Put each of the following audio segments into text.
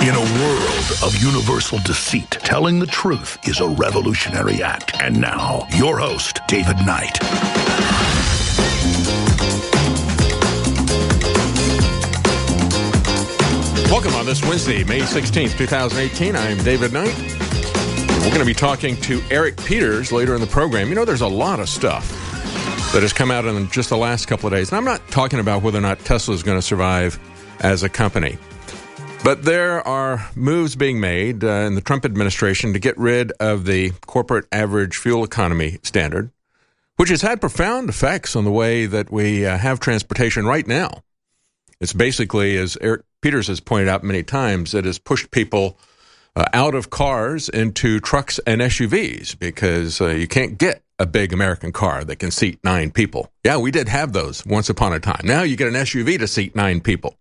In a world of universal deceit, telling the truth is a revolutionary act. And now, your host, David Knight. Welcome on this Wednesday, May 16th, 2018. I'm David Knight. We're going to be talking to Eric Peters later in the program. You know, there's a lot of stuff that has come out in just the last couple of days. And I'm not talking about whether or not Tesla is going to survive as a company. But there are moves being made in the Trump administration to get rid of the corporate average fuel economy standard, which has had profound effects on the way that we have transportation right now. It's basically, as Eric Peters has pointed out many times, it has pushed people out of cars into trucks and SUVs because you can't get a big American car that can seat 9 people. Yeah, we did have those once upon a time. Now you get an SUV to seat 9 people.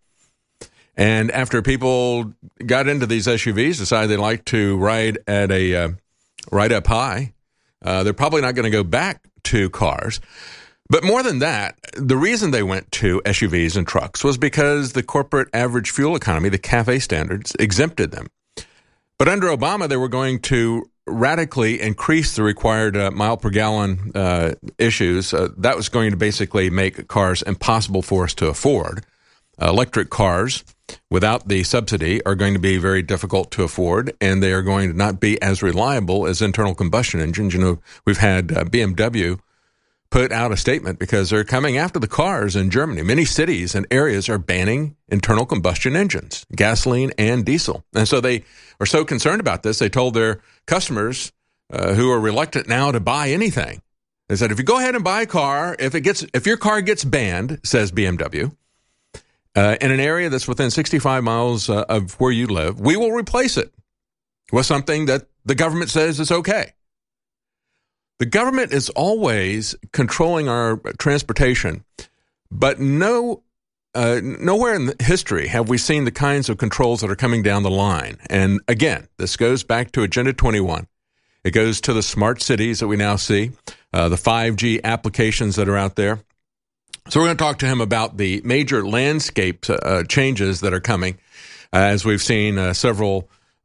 And after people got into these SUVs, decided they like to ride at a ride up high, they're probably not going to go back to cars. But more than that, the reason they went to SUVs and trucks was because the corporate average fuel economy, the CAFE standards, exempted them. But under Obama, they were going to radically increase the required mile per gallon issues. That was going to basically make cars impossible for us to afford. Electric cars without the subsidy are going to be very difficult to afford, and they are going to not be as reliable as internal combustion engines. You know, we've had BMW put out a statement because they're coming after the cars in Germany. Many cities and areas are banning internal combustion engines, gasoline and diesel. And so they are so concerned about this, they told their customers who are reluctant now to buy anything. They said, if you go ahead and buy a car, if your car gets banned, says BMW, in an area that's within 65 miles of where you live, we will replace it with something that the government says is okay. The government is always controlling our transportation, but nowhere in history have we seen the kinds of controls that are coming down the line. And again, this goes back to Agenda 21. It goes to the smart cities that we now see, the 5G applications that are out there. So we're going to talk to him about the major landscape changes that are coming, as we've seen several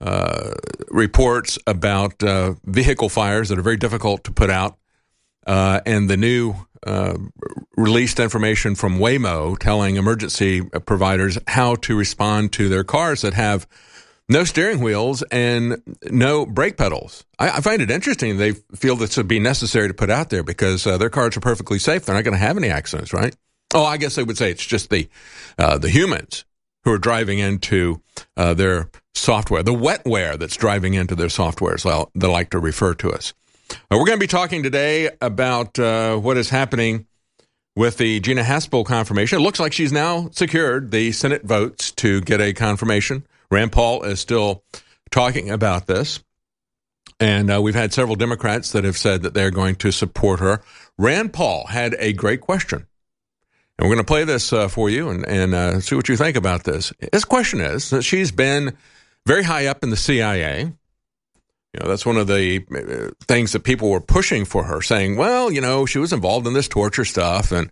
reports about vehicle fires that are very difficult to put out, and the new released information from Waymo telling emergency providers how to respond to their cars that have no steering wheels and no brake pedals. I find it interesting they feel this would be necessary to put out there because their cars are perfectly safe. They're not going to have any accidents, right? Oh, I guess they would say it's just the humans who are driving into their software, the wetware that's driving into their software, as well, they like to refer to us. We're going to be talking today about what is happening with the Gina Haspel confirmation. It looks like she's now secured the Senate votes to get a confirmation. Rand Paul is still talking about this, and we've had several Democrats that have said that they're going to support her. Rand Paul had a great question, and we're going to play this for you and see what you think about this. His question is that she's been very high up in the CIA. You know, that's one of the things that people were pushing for her, saying, well, you know, she was involved in this torture stuff, and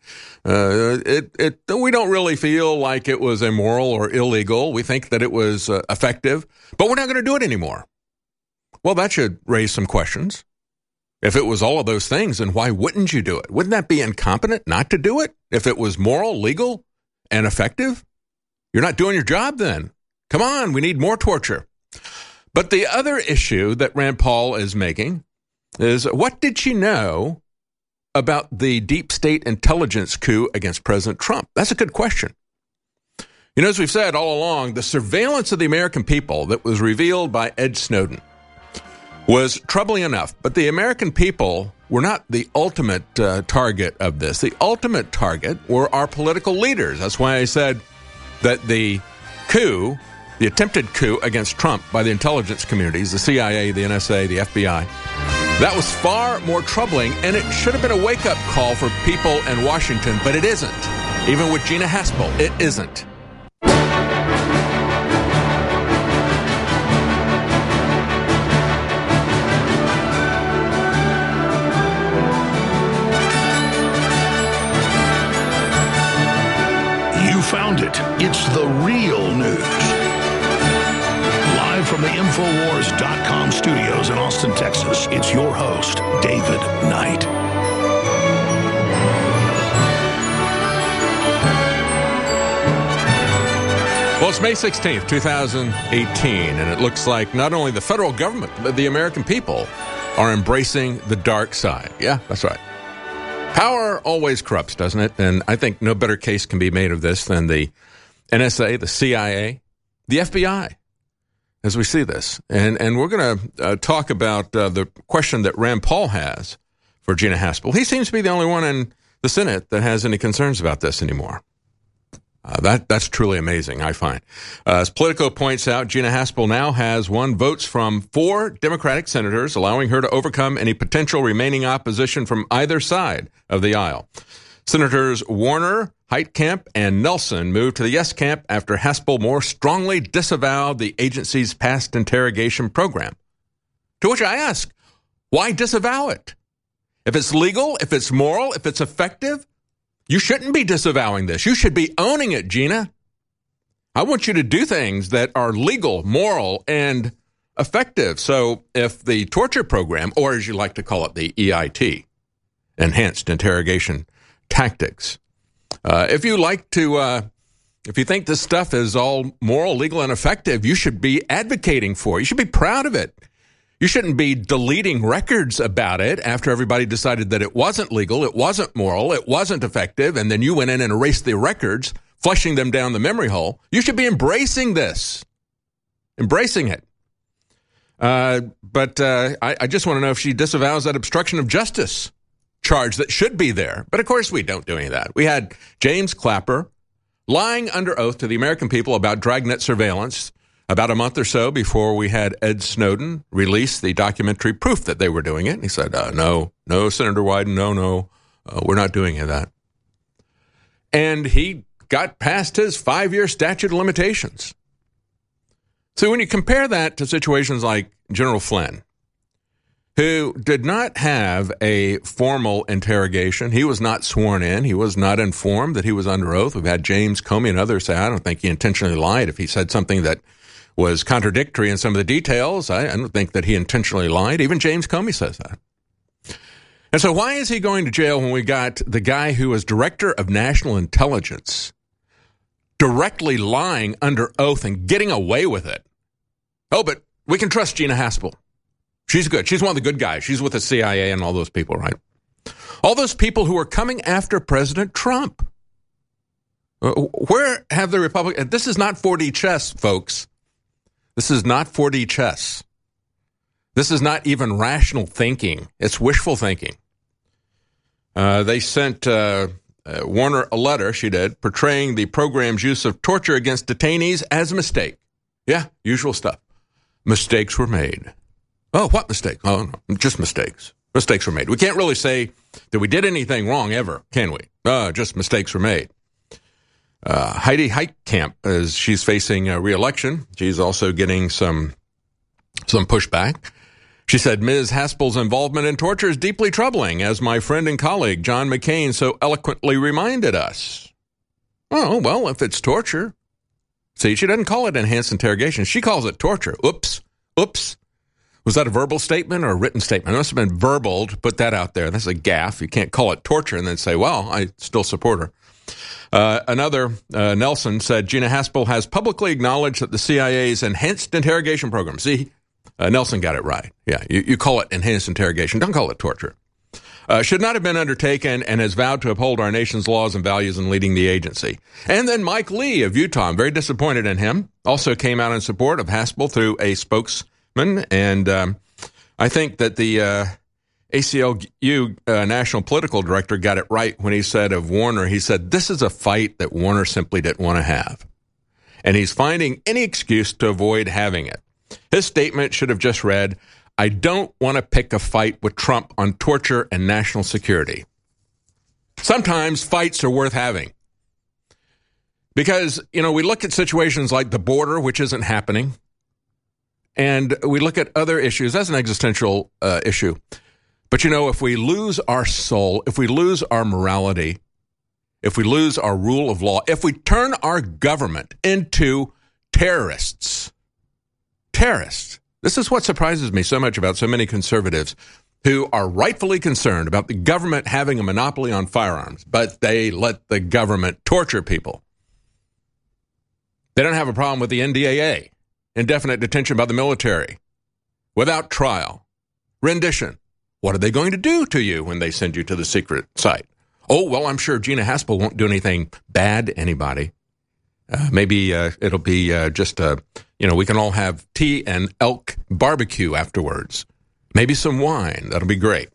we don't really feel like it was immoral or illegal. We think that it was effective, but we're not going to do it anymore. Well, that should raise some questions. If it was all of those things, then why wouldn't you do it? Wouldn't that be incompetent not to do it? If it was moral, legal, and effective? You're not doing your job then. Come on, we need more torture. But the other issue that Rand Paul is making is, what did she know about the deep state intelligence coup against President Trump? That's a good question. You know, as we've said all along, the surveillance of the American people that was revealed by Ed Snowden was troubling enough. But the American people were not the ultimate target of this. The ultimate target were our political leaders. That's why I said that the coup, the attempted coup against Trump by the intelligence communities, the CIA, the NSA, the FBI, that was far more troubling, and it should have been a wake-up call for people in Washington, but it isn't. Even with Gina Haspel, it isn't. You found it. It's the real news. Live from the Infowars.com studios in Austin, Texas, it's your host, David Knight. Well, it's May 16th, 2018, and it looks like not only the federal government, but the American people are embracing the dark side. Yeah, that's right. Power always corrupts, doesn't it? And I think no better case can be made of this than the NSA, the CIA, the FBI, as we see this. And we're going to talk about the question that Rand Paul has for Gina Haspel. He seems to be the only one in the Senate that has any concerns about this anymore. That's truly amazing, I find. As Politico points out, Gina Haspel now has won votes from 4 Democratic senators, allowing her to overcome any potential remaining opposition from either side of the aisle. Senators Warner, Heitkamp, and Nelson moved to the yes camp after Haspel more strongly disavowed the agency's past interrogation program. To which I ask, why disavow it? If it's legal, if it's moral, if it's effective, you shouldn't be disavowing this. You should be owning it, Gina. I want you to do things that are legal, moral, and effective. So if the torture program, or as you like to call it, the EIT, Enhanced Interrogation Tactics, if you think this stuff is all moral, legal, and effective, you should be advocating for it. You should be proud of it. You shouldn't be deleting records about it after everybody decided that it wasn't legal, it wasn't moral, it wasn't effective, and then you went in and erased the records, flushing them down the memory hole. You should be embracing this. Embracing it. But I just want to know if she disavows that obstruction of justice charge that should be there. But of course we don't do any of that. We had James Clapper lying under oath to the American people about dragnet surveillance about a month or so before we had Ed Snowden release the documentary proof that they were doing it. And he said, no, Senator Wyden, no, we're not doing any of that. And he got past his 5-year statute of limitations. So when you compare that to situations like General Flynn, who did not have a formal interrogation, he was not sworn in, he was not informed that he was under oath. We've had James Comey and others say, I don't think he intentionally lied if he said something that was contradictory in some of the details. I don't think that he intentionally lied. Even James Comey says that. And so why is he going to jail when we got the guy who was director of national intelligence directly lying under oath and getting away with it? Oh, but we can trust Gina Haspel. She's good. She's one of the good guys. She's with the CIA and all those people, right? All those people who are coming after President Trump. Where have the Republicans... This is not 4D chess, folks. This is not 4D chess. This is not even rational thinking. It's wishful thinking. They sent Warner a letter, she did, portraying the program's use of torture against detainees as a mistake. Yeah, usual stuff. Mistakes were made. Oh, what mistakes? Oh, no, just mistakes. Mistakes were made. We can't really say that we did anything wrong ever, can we? Just mistakes were made. Heidi Heitkamp, as she's facing re-election, she's also getting some pushback. She said, Ms. Haspel's involvement in torture is deeply troubling, as my friend and colleague John McCain so eloquently reminded us. Oh, well, if it's torture. See, she doesn't call it enhanced interrogation. She calls it torture. Oops. Was that a verbal statement or a written statement? It must have been verbal to put that out there. That's a gaffe. You can't call it torture and then say, well, I still support her. Another, Nelson, said Gina Haspel has publicly acknowledged that the CIA's enhanced interrogation program, see, Nelson got it right. Yeah, you call it enhanced interrogation. Don't call it torture. Should not have been undertaken and has vowed to uphold our nation's laws and values in leading the agency. And then Mike Lee of Utah, I'm very disappointed in him, also came out in support of Haspel through a spokesman. And I think that the ACLU national political director got it right when he said of Warner, he said, this is a fight that Warner simply didn't want to have. And he's finding any excuse to avoid having it. His statement should have just read, I don't want to pick a fight with Trump on torture and national security. Sometimes fights are worth having. Because, we look at situations like the border, which isn't happening, and we look at other issues. That's an existential issue. But, if we lose our soul, if we lose our morality, if we lose our rule of law, if we turn our government into terrorists, terrorists. This is what surprises me so much about so many conservatives who are rightfully concerned about the government having a monopoly on firearms, but they let the government torture people. They don't have a problem with the NDAA, indefinite detention by the military, without trial, rendition. What are they going to do to you when they send you to the secret site? Oh, well, I'm sure Gina Haspel won't do anything bad to anybody. Maybe it'll be we can all have tea and elk barbecue afterwards. Maybe some wine. That'll be great.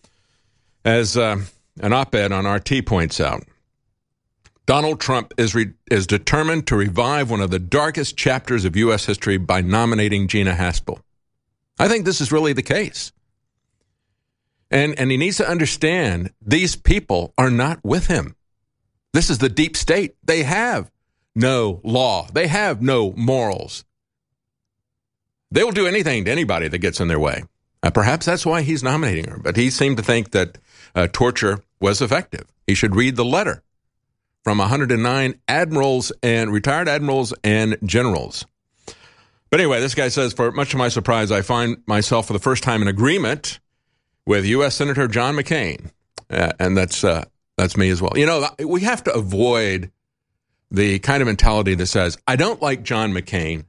As an op-ed on RT points out, Donald Trump is determined to revive one of the darkest chapters of U.S. history by nominating Gina Haspel. I think this is really the case. And he needs to understand these people are not with him. This is the deep state. They have no law. They have no morals. They will do anything to anybody that gets in their way. Perhaps that's why he's nominating her. But he seemed to think that torture was effective. He should read the letter from 109 admirals and retired admirals and generals. But anyway, this guy says, for much to my surprise, I find myself for the first time in agreement with U.S. Senator John McCain. And that's me as well. You know, we have to avoid the kind of mentality that says, I don't like John McCain,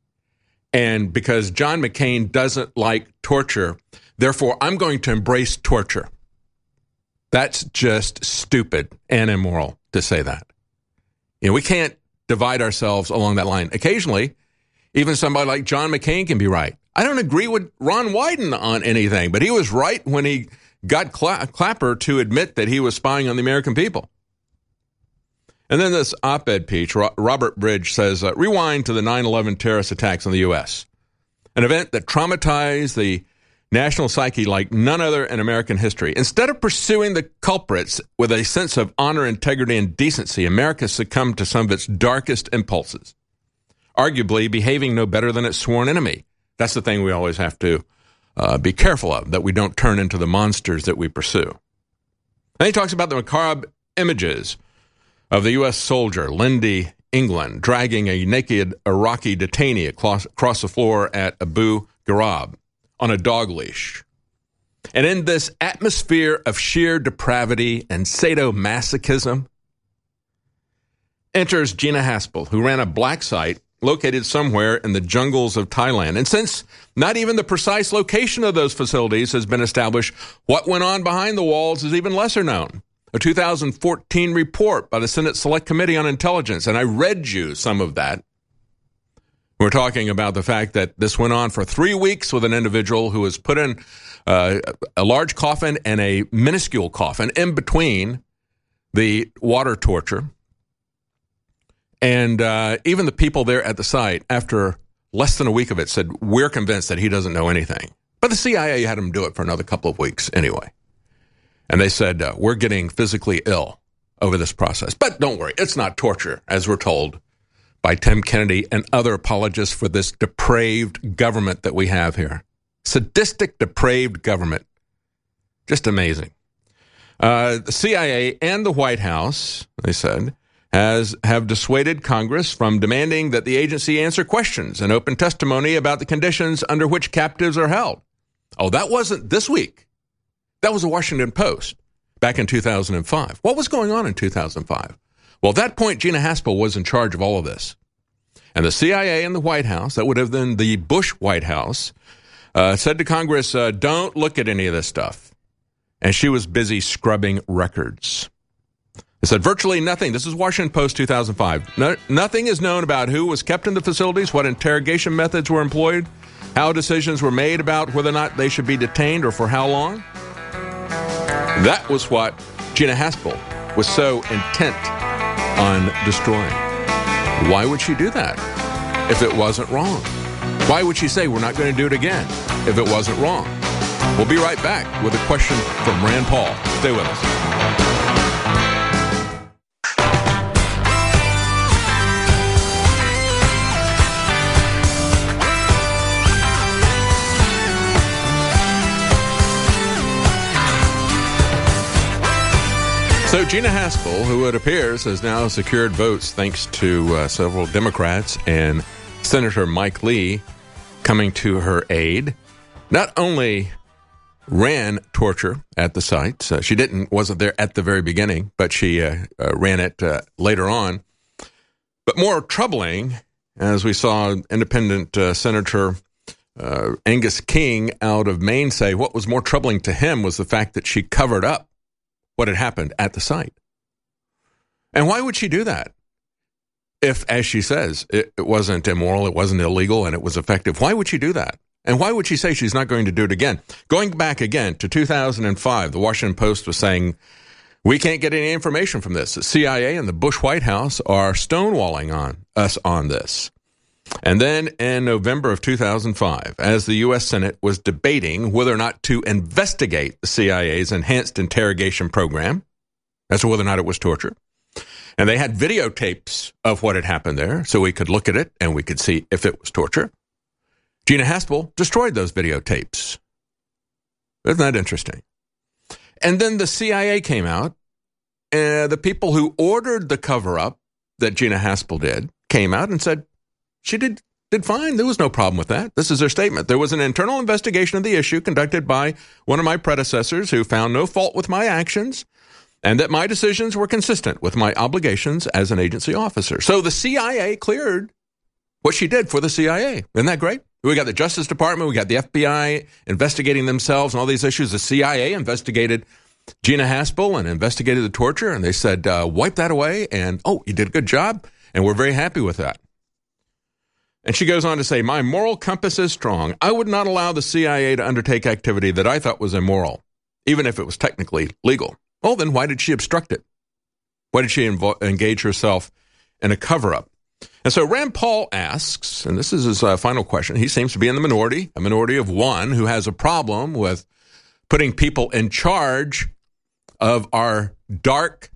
and because John McCain doesn't like torture, therefore I'm going to embrace torture. That's just stupid and immoral to say that. You know, we can't divide ourselves along that line. Occasionally, even somebody like John McCain can be right. I don't agree with Ron Wyden on anything, but he was right when he got Clapper to admit that he was spying on the American people. And then this op-ed piece, Robert Bridge says, rewind to the 9/11 terrorist attacks on the U.S., an event that traumatized the national psyche like none other in American history. Instead of pursuing the culprits with a sense of honor, integrity, and decency, America succumbed to some of its darkest impulses, arguably behaving no better than its sworn enemy. That's the thing we always have to be careful of, that we don't turn into the monsters that we pursue. Then he talks about the macabre images of the U.S. soldier, Lindy England, dragging a naked Iraqi detainee across the floor at Abu Ghraib on a dog leash. And in this atmosphere of sheer depravity and sadomasochism, enters Gina Haspel, who ran a black site located somewhere in the jungles of Thailand. And since not even the precise location of those facilities has been established, what went on behind the walls is even lesser known. A 2014 report by the Senate Select Committee on Intelligence, and I read you some of that. We're talking about the fact that this went on for 3 weeks with an individual who was put in a large coffin and a minuscule coffin in between the water torture. And even the people there at the site, after less than a week of it, said, we're convinced that he doesn't know anything. But the CIA had him do it for another couple of weeks anyway. And they said, we're getting physically ill over this process. But don't worry, it's not torture, as we're told by Tim Kennedy and other apologists for this depraved government that we have here. Sadistic, depraved government. Just amazing. The CIA and the White House, they said, have dissuaded Congress from demanding that the agency answer questions and open testimony about the conditions under which captives are held. Oh, that wasn't this week. That was the Washington Post back in 2005. What was going on in 2005? Well, at that point, Gina Haspel was in charge of all of this. And the CIA and the White House, that would have been the Bush White House, said to Congress, don't look at any of this stuff. And she was busy scrubbing records. It said virtually nothing. This is Washington Post 2005. Nothing is known about who was kept in the facilities, what interrogation methods were employed, how decisions were made about whether or not they should be detained or for how long. That was what Gina Haspel was so intent on destroying. Why would she do that if it wasn't wrong? Why would she say we're not going to do it again if it wasn't wrong? We'll be right back with a question from Rand Paul. Stay with us. So Gina Haspel, who it appears has now secured votes thanks to several Democrats and Senator Mike Lee, coming to her aid, not only ran torture at the site. She wasn't there at the very beginning, but she ran it later on. But more troubling, as we saw independent Senator Angus King out of Maine say, what was more troubling to him was the fact that she covered up what had happened at the site. And why would she do that? If, as she says, it wasn't immoral, it wasn't illegal, and it was effective, why would she do that? And why would she say she's not going to do it again? Going back again to 2005, the Washington Post was saying, we can't get any information from this. The CIA and the Bush White House are stonewalling on us on this. And then in November of 2005, as the U.S. Senate was debating whether or not to investigate the CIA's enhanced interrogation program, as to whether or not it was torture, and they had videotapes of what had happened there, so we could look at it and we could see if it was torture. Gina Haspel destroyed those videotapes. Isn't that interesting? And then the CIA came out, and the people who ordered the cover-up that Gina Haspel did came out and said she did fine. There was no problem with that. This is their statement. There was an internal investigation of the issue conducted by one of my predecessors who found no fault with my actions, and that my decisions were consistent with my obligations as an agency officer. So the CIA cleared what she did for the CIA. Isn't that great? We got the Justice Department, we got the FBI investigating themselves and all these issues. The CIA investigated Gina Haspel and investigated the torture, and they said, wipe that away, and, you did a good job, and we're very happy with that. And she goes on to say, my moral compass is strong. I would not allow the CIA to undertake activity that I thought was immoral, even if it was technically legal. Well, then why did she obstruct it? Why did she engage herself in a cover-up? And so Rand Paul asks, and this is his final question, he seems to be in the minority, a minority of one who has a problem with putting people in charge of our dark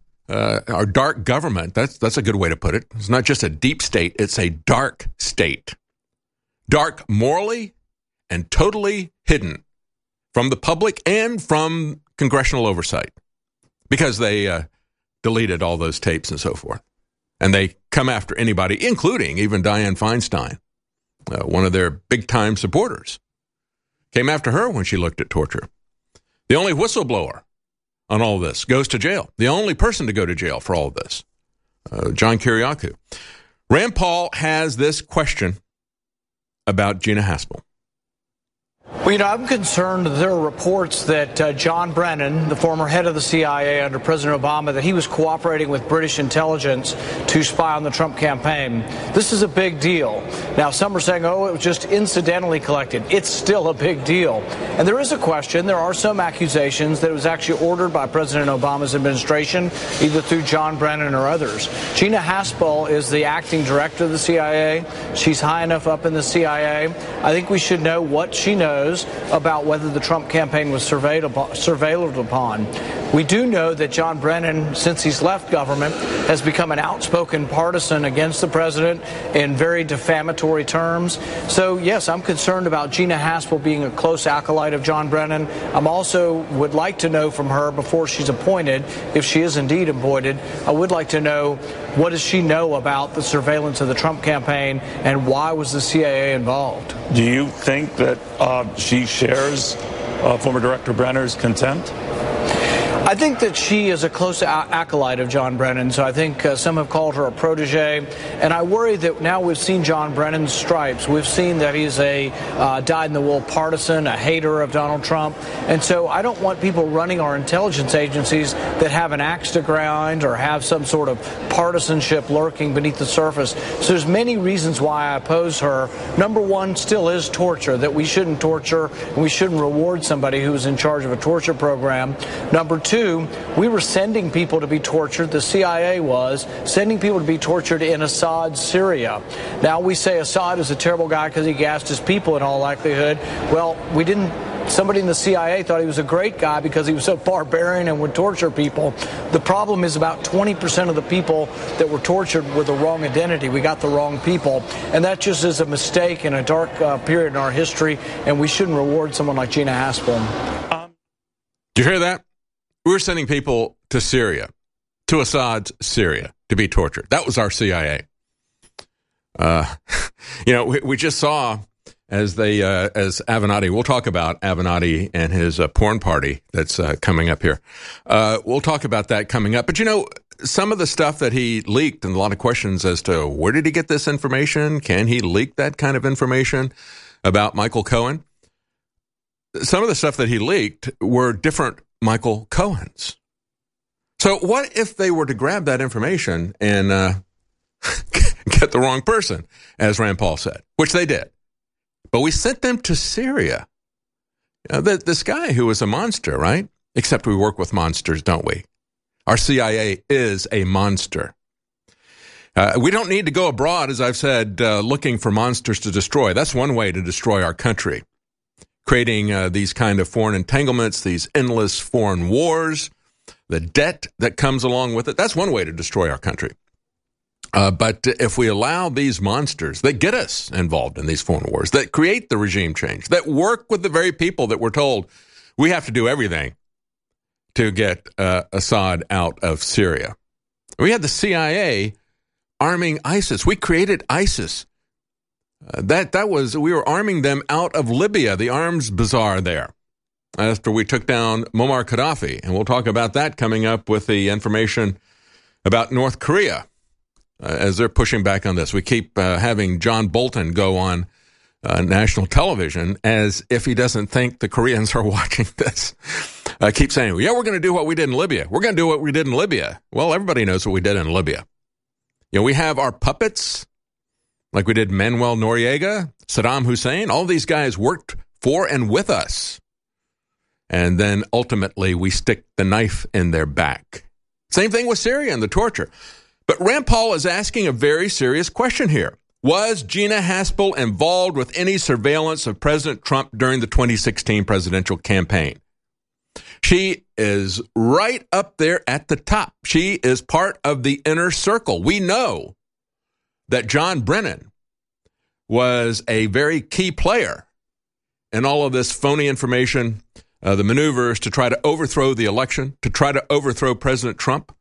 government. That's a good way to put it. It's not just a deep state, it's a dark state. Dark morally and totally hidden from the public and from congressional oversight, because they deleted all those tapes and so forth. And they come after anybody, including even Dianne Feinstein, one of their big-time supporters. Came after her when she looked at torture. The only whistleblower on all this goes to jail. The only person to go to jail for all of this, John Kiriakou. Rand Paul has this question about Gina Haspel. Well, I'm concerned that there are reports that John Brennan, the former head of the CIA under President Obama, that he was cooperating with British intelligence to spy on the Trump campaign. This is a big deal. Now, some are saying, it was just incidentally collected. It's still a big deal. And there is a question. There are some accusations that it was actually ordered by President Obama's administration, either through John Brennan or others. Gina Haspel is the acting director of the CIA. She's high enough up in the CIA. I think we should know what she knows about whether the Trump campaign was surveilled upon. We do know that John Brennan, since he's left government, has become an outspoken partisan against the president in very defamatory terms. So, yes, I'm concerned about Gina Haspel being a close acolyte of John Brennan. I'm also would like to know from her before she's appointed, if she is indeed appointed, I would like to know what does she know about the surveillance of the Trump campaign and why was the CIA involved? Do you think that she shares former Director Brenner's contempt? I think that she is a close acolyte of John Brennan, so I think some have called her a protege. And I worry that now we've seen John Brennan's stripes. We've seen that he's a dyed-in-the-wool partisan, a hater of Donald Trump. And so I don't want people running our intelligence agencies that have an axe to grind or have some sort of partisanship lurking beneath the surface. So there's many reasons why I oppose her. Number one still is torture, that we shouldn't torture and we shouldn't reward somebody who is in charge of a torture program. Number two, we were sending people to be tortured. The CIA was sending people to be tortured in Assad's Syria. Now we say Assad is a terrible guy because he gassed his people in all likelihood. Well, we didn't. Somebody in the CIA thought he was a great guy because he was so barbarian and would torture people. The problem is about 20% of the people that were tortured were the wrong identity. We got the wrong people. And that just is a mistake in a dark period in our history, and we shouldn't reward someone like Gina Haspel. Did you hear that? We were sending people to Syria, to Assad's Syria, to be tortured. That was our CIA. We just saw as Avenatti. We'll talk about Avenatti and his porn party that's coming up here. We'll talk about that coming up. But, you know, some of the stuff that he leaked and a lot of questions as to where did he get this information? Can he leak that kind of information about Michael Cohen? Some of the stuff that he leaked were different Michael Cohens. So what if they were to grab that information and get the wrong person, as Rand Paul said, which they did? But we sent them to Syria. You know, this guy who was a monster, right? Except we work with monsters, don't we? Our CIA is a monster. We don't need to go abroad, as I've said, looking for monsters to destroy. That's one way to destroy our country. Creating these kind of foreign entanglements, these endless foreign wars, the debt that comes along with it. That's one way to destroy our country. But if we allow these monsters that get us involved in these foreign wars, that create the regime change, that work with the very people that we're told we have to do everything to get Assad out of Syria. We had the CIA arming ISIS. We created ISIS. We were arming them out of Libya, the arms bazaar there, after we took down Muammar Gaddafi. And we'll talk about that coming up with the information about North Korea. As they're pushing back on this. We keep having John Bolton go on national television as if he doesn't think the Koreans are watching this. Keep saying, yeah, we're going to do what we did in Libya. We're going to do what we did in Libya. Well, everybody knows what we did in Libya. You know, we have our puppets, like we did Manuel Noriega, Saddam Hussein. All these guys worked for and with us. And then ultimately we stick the knife in their back. Same thing with Syria and the torture. But Rand Paul is asking a very serious question here. Was Gina Haspel involved with any surveillance of President Trump during the 2016 presidential campaign? She is right up there at the top. She is part of the inner circle. We know that John Brennan was a very key player in all of this phony information, the maneuvers to try to overthrow the election, to try to overthrow President Trump.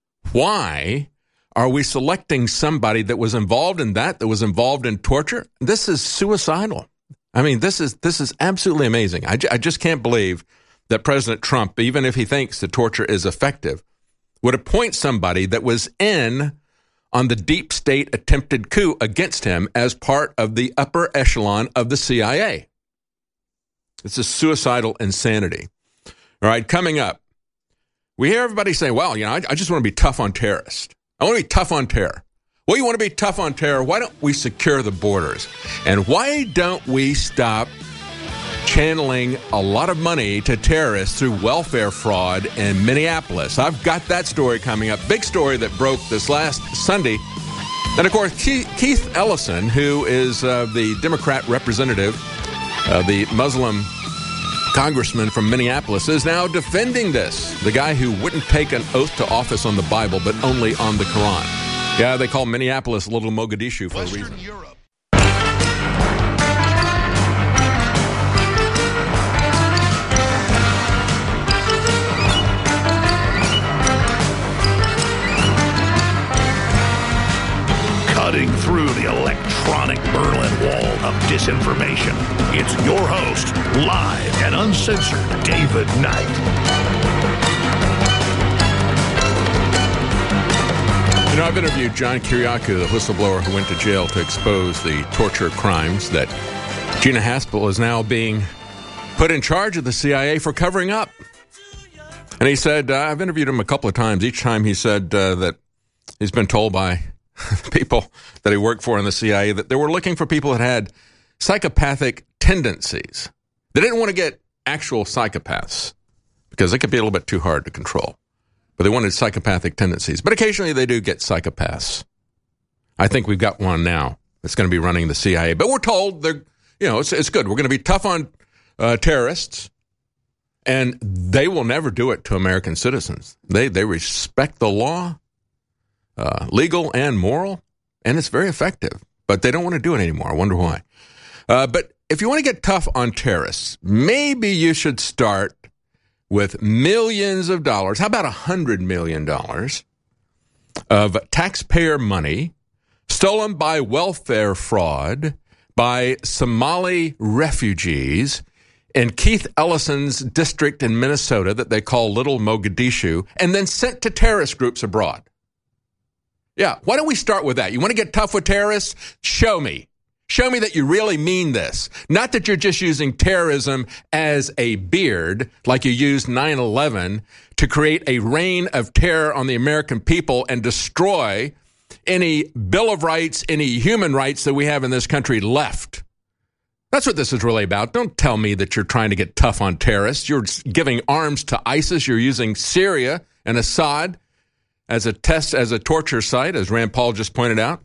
Why are we selecting somebody that was involved in that was involved in torture? This is suicidal. I mean, this is absolutely amazing. I just can't believe that President Trump, even if he thinks that torture is effective, would appoint somebody that was in on the deep state attempted coup against him as part of the upper echelon of the CIA. It's a suicidal insanity. All right, coming up, we hear everybody say, well, you know, I just want to be tough on terrorists. I want to be tough on terror. Well, you want to be tough on terror? Why don't we secure the borders? And why don't we stop channeling a lot of money to terrorists through welfare fraud in Minneapolis? I've got that story coming up. Big story that broke this last Sunday. And, of course, Keith Ellison, who is the Democrat representative, the Muslim congressman from Minneapolis, is now defending this. The guy who wouldn't take an oath to office on the Bible, but only on the Quran. Yeah, they call Minneapolis Little Mogadishu for a reason. Europe. Cutting through the electronic Berlin Wall of disinformation, it's your host, live and uncensored, David Knight. You know, I've interviewed John Kiriakou, the whistleblower who went to jail to expose the torture crimes that Gina Haspel is now being put in charge of the CIA for covering up. And he said, I've interviewed him a couple of times. Each time he said that he's been told by people that he worked for in the CIA that they were looking for people that had psychopathic tendencies. They didn't want to get actual psychopaths because they could be a little bit too hard to control. But they wanted psychopathic tendencies. But occasionally they do get psychopaths. I think we've got one now that's going to be running the CIA. But we're told they're, you know, it's good. We're going to be tough on terrorists, and they will never do it to American citizens. They respect the law, legal and moral, and it's very effective. But they don't want to do it anymore. I wonder why. But if you want to get tough on terrorists, maybe you should start with millions of dollars. How about $100 million of taxpayer money stolen by welfare fraud by Somali refugees in Keith Ellison's district in Minnesota that they call Little Mogadishu, and then sent to terrorist groups abroad. Yeah, why don't we start with that? You want to get tough with terrorists? Show me. Show me that you really mean this. Not that you're just using terrorism as a beard, like you used 9/11 to create a reign of terror on the American people and destroy any Bill of Rights, any human rights that we have in this country left. That's what this is really about. Don't tell me that you're trying to get tough on terrorists. You're giving arms to ISIS. You're using Syria and Assad as a test, as a torture site, as Rand Paul just pointed out.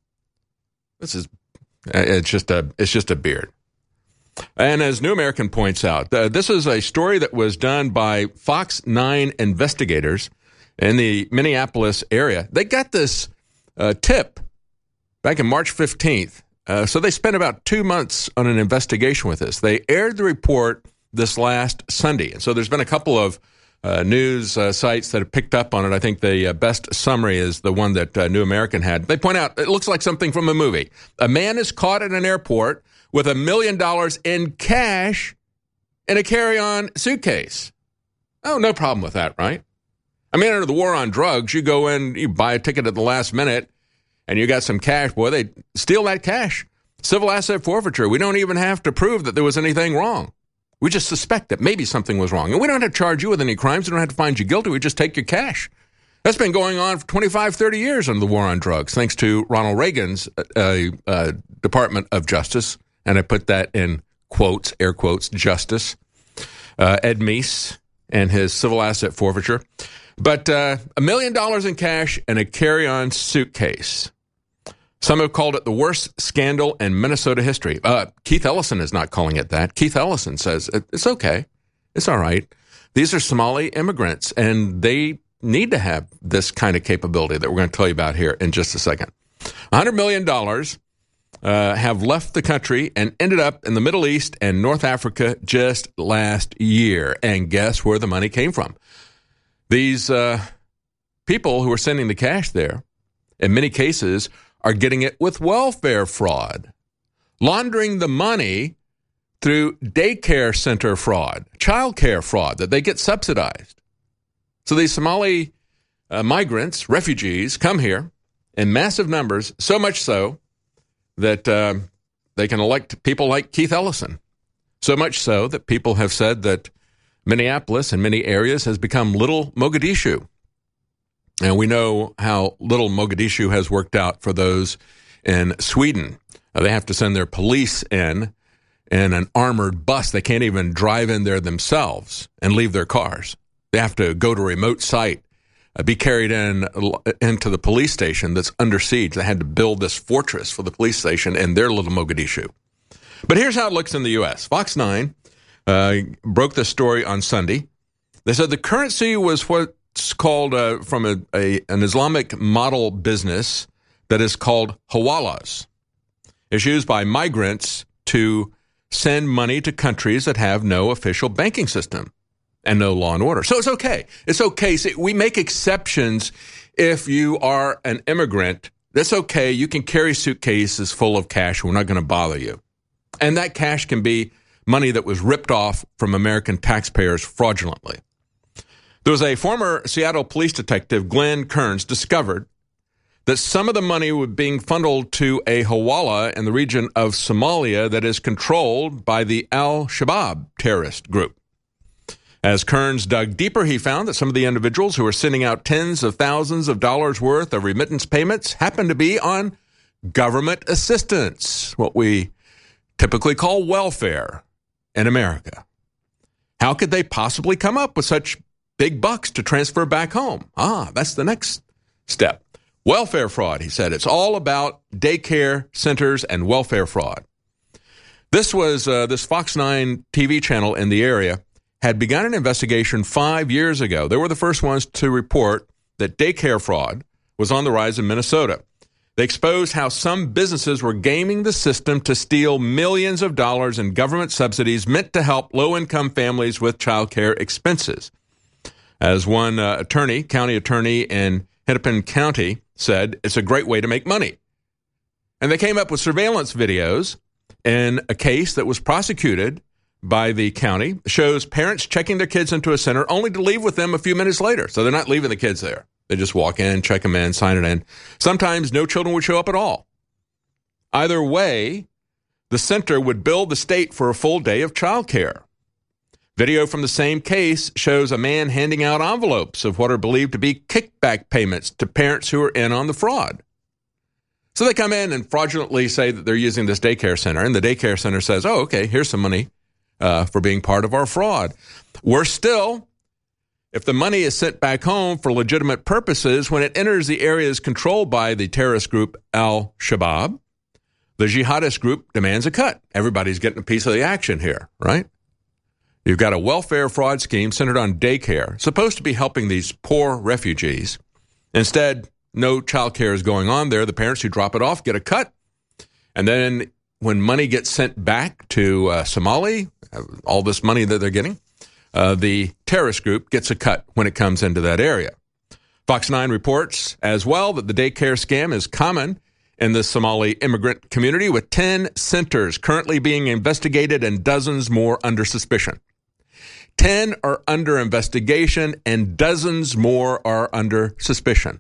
It's just a beard. And as New American points out, this is a story that was done by Fox 9 investigators in the Minneapolis area. They got this tip back on March 15th. So they spent about 2 months on an investigation with this. They aired the report this last Sunday. And so there's been a couple of news sites that have picked up on it. I think the best summary is the one that New American had. They point out it looks like something from a movie. A man is caught at an airport with $1 million in cash in a carry-on suitcase. Oh, no problem with that, right? I mean, under the war on drugs, you go in, you buy a ticket at the last minute, and you got some cash. Boy, they steal that cash. Civil asset forfeiture. We don't even have to prove that there was anything wrong. We just suspect that maybe something was wrong. And we don't have to charge you with any crimes. We don't have to find you guilty. We just take your cash. That's been going on for 25, 30 years under the war on drugs, thanks to Ronald Reagan's Department of Justice. And I put that in quotes, air quotes, justice. Ed Meese and his civil asset forfeiture. But $1 million in cash and a carry-on suitcase. Some have called it the worst scandal in Minnesota history. Keith Ellison is not calling it that. Keith Ellison says it's okay. It's all right. These are Somali immigrants, and they need to have this kind of capability that we're going to tell you about here in just a second. $100 million have left the country and ended up in the Middle East and North Africa just last year. And guess where the money came from? These people who are sending the cash there, in many cases, are getting it with welfare fraud, laundering the money through daycare center fraud, child care fraud, that they get subsidized. So these Somali migrants, refugees, come here in massive numbers, so much so that they can elect people like Keith Ellison. So much so that people have said that Minneapolis in many areas has become Little Mogadishu. And we know how Little Mogadishu has worked out for those in Sweden. They have to send their police in an armored bus. They can't even drive in there themselves and leave their cars. They have to go to a remote site, be carried into the police station that's under siege. They had to build this fortress for the police station in their Little Mogadishu. But here's how it looks in the U.S. Fox 9 broke this story on Sunday. They said the currency was what's called from an Islamic model business that is called hawalas. It's used by migrants to send money to countries that have no official banking system and no law and order. So it's okay. It's okay. See, we make exceptions if you are an immigrant. That's okay. You can carry suitcases full of cash. We're not going to bother you. And that cash can be money that was ripped off from American taxpayers fraudulently. There was a former Seattle police detective, Glenn Kearns, discovered that some of the money was being funneled to a hawala in the region of Somalia that is controlled by the Al-Shabaab terrorist group. As Kearns dug deeper, he found that some of the individuals who were sending out tens of thousands of dollars worth of remittance payments happened to be on government assistance, what we typically call welfare in America. How could they possibly come up with such big bucks to transfer back home? That's the next step. Welfare fraud, he said. It's all about daycare centers and welfare fraud. This was this Fox 9 TV channel in the area had begun an investigation 5 years ago. They were the first ones to report that daycare fraud was on the rise in Minnesota. They exposed how some businesses were gaming the system to steal millions of dollars in government subsidies meant to help low-income families with child care expenses. As one county attorney in Hennepin County said, it's a great way to make money. And they came up with surveillance videos in a case that was prosecuted by the county shows parents checking their kids into a center only to leave with them a few minutes later. So they're not leaving the kids there. They just walk in, check them in, sign it in. Sometimes no children would show up at all. Either way, the center would bill the state for a full day of child care. Video from the same case shows a man handing out envelopes of what are believed to be kickback payments to parents who are in on the fraud. So they come in and fraudulently say that they're using this daycare center, and the daycare center says, oh, okay, here's some money for being part of our fraud. Worse still, if the money is sent back home for legitimate purposes, when it enters the areas controlled by the terrorist group Al-Shabaab, the jihadist group demands a cut. Everybody's getting a piece of the action here, right? You've got a welfare fraud scheme centered on daycare, supposed to be helping these poor refugees. Instead, no child care is going on there. The parents who drop it off get a cut. And then when money gets sent back to Somali, all this money that they're getting, the terrorist group gets a cut when it comes into that area. Fox 9 reports as well that the daycare scam is common in the Somali immigrant community, with 10 centers currently being investigated and dozens more under suspicion. 10 are under investigation and dozens more are under suspicion.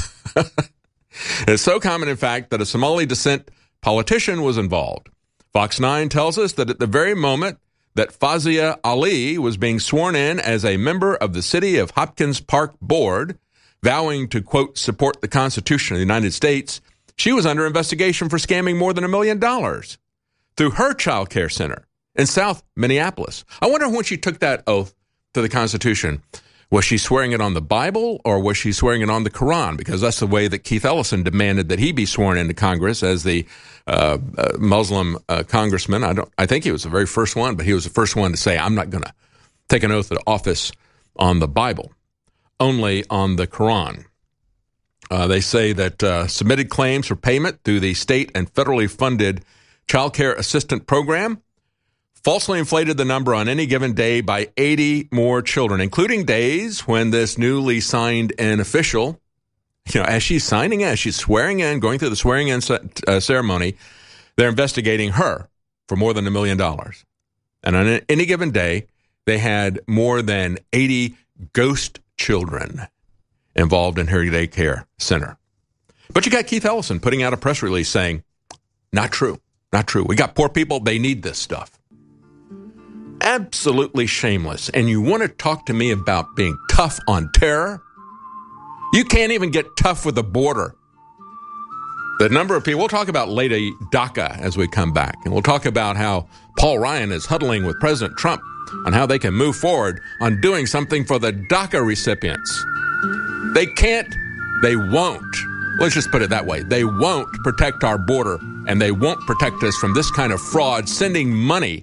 It's so common, in fact, that a Somali descent politician was involved. Fox 9 tells us that at the very moment that Fazia Ali was being sworn in as a member of the City of Hopkins Park Board, vowing to, quote, support the Constitution of the United States, she was under investigation for scamming more than $1 million through her child care center in South Minneapolis. I wonder when she took that oath to the Constitution, was she swearing it on the Bible or was she swearing it on the Quran? Because that's the way that Keith Ellison demanded that he be sworn into Congress as the Muslim congressman. I think he was the very first one, but he was the first one to say, I'm not going to take an oath of office on the Bible, only on the Quran. They say that submitted claims for payment through the state and federally funded Child Care Assistant Program falsely inflated the number on any given day by 80 more children, including days when this newly signed in official, as she's signing in, as she's swearing in, going through the swearing in ceremony, they're investigating her for more than $1 million. And on any given day, they had more than 80 ghost children involved in her daycare center. But you got Keith Ellison putting out a press release saying, not true, not true. We got poor people, they need this stuff. Absolutely shameless. And you want to talk to me about being tough on terror? You can't even get tough with the border. The number of people, we'll talk about Lady DACA as we come back. And we'll talk about how Paul Ryan is huddling with President Trump on how they can move forward on doing something for the DACA recipients. They can't, they won't. Let's just put it that way. They won't protect our border, and they won't protect us from this kind of fraud, sending money.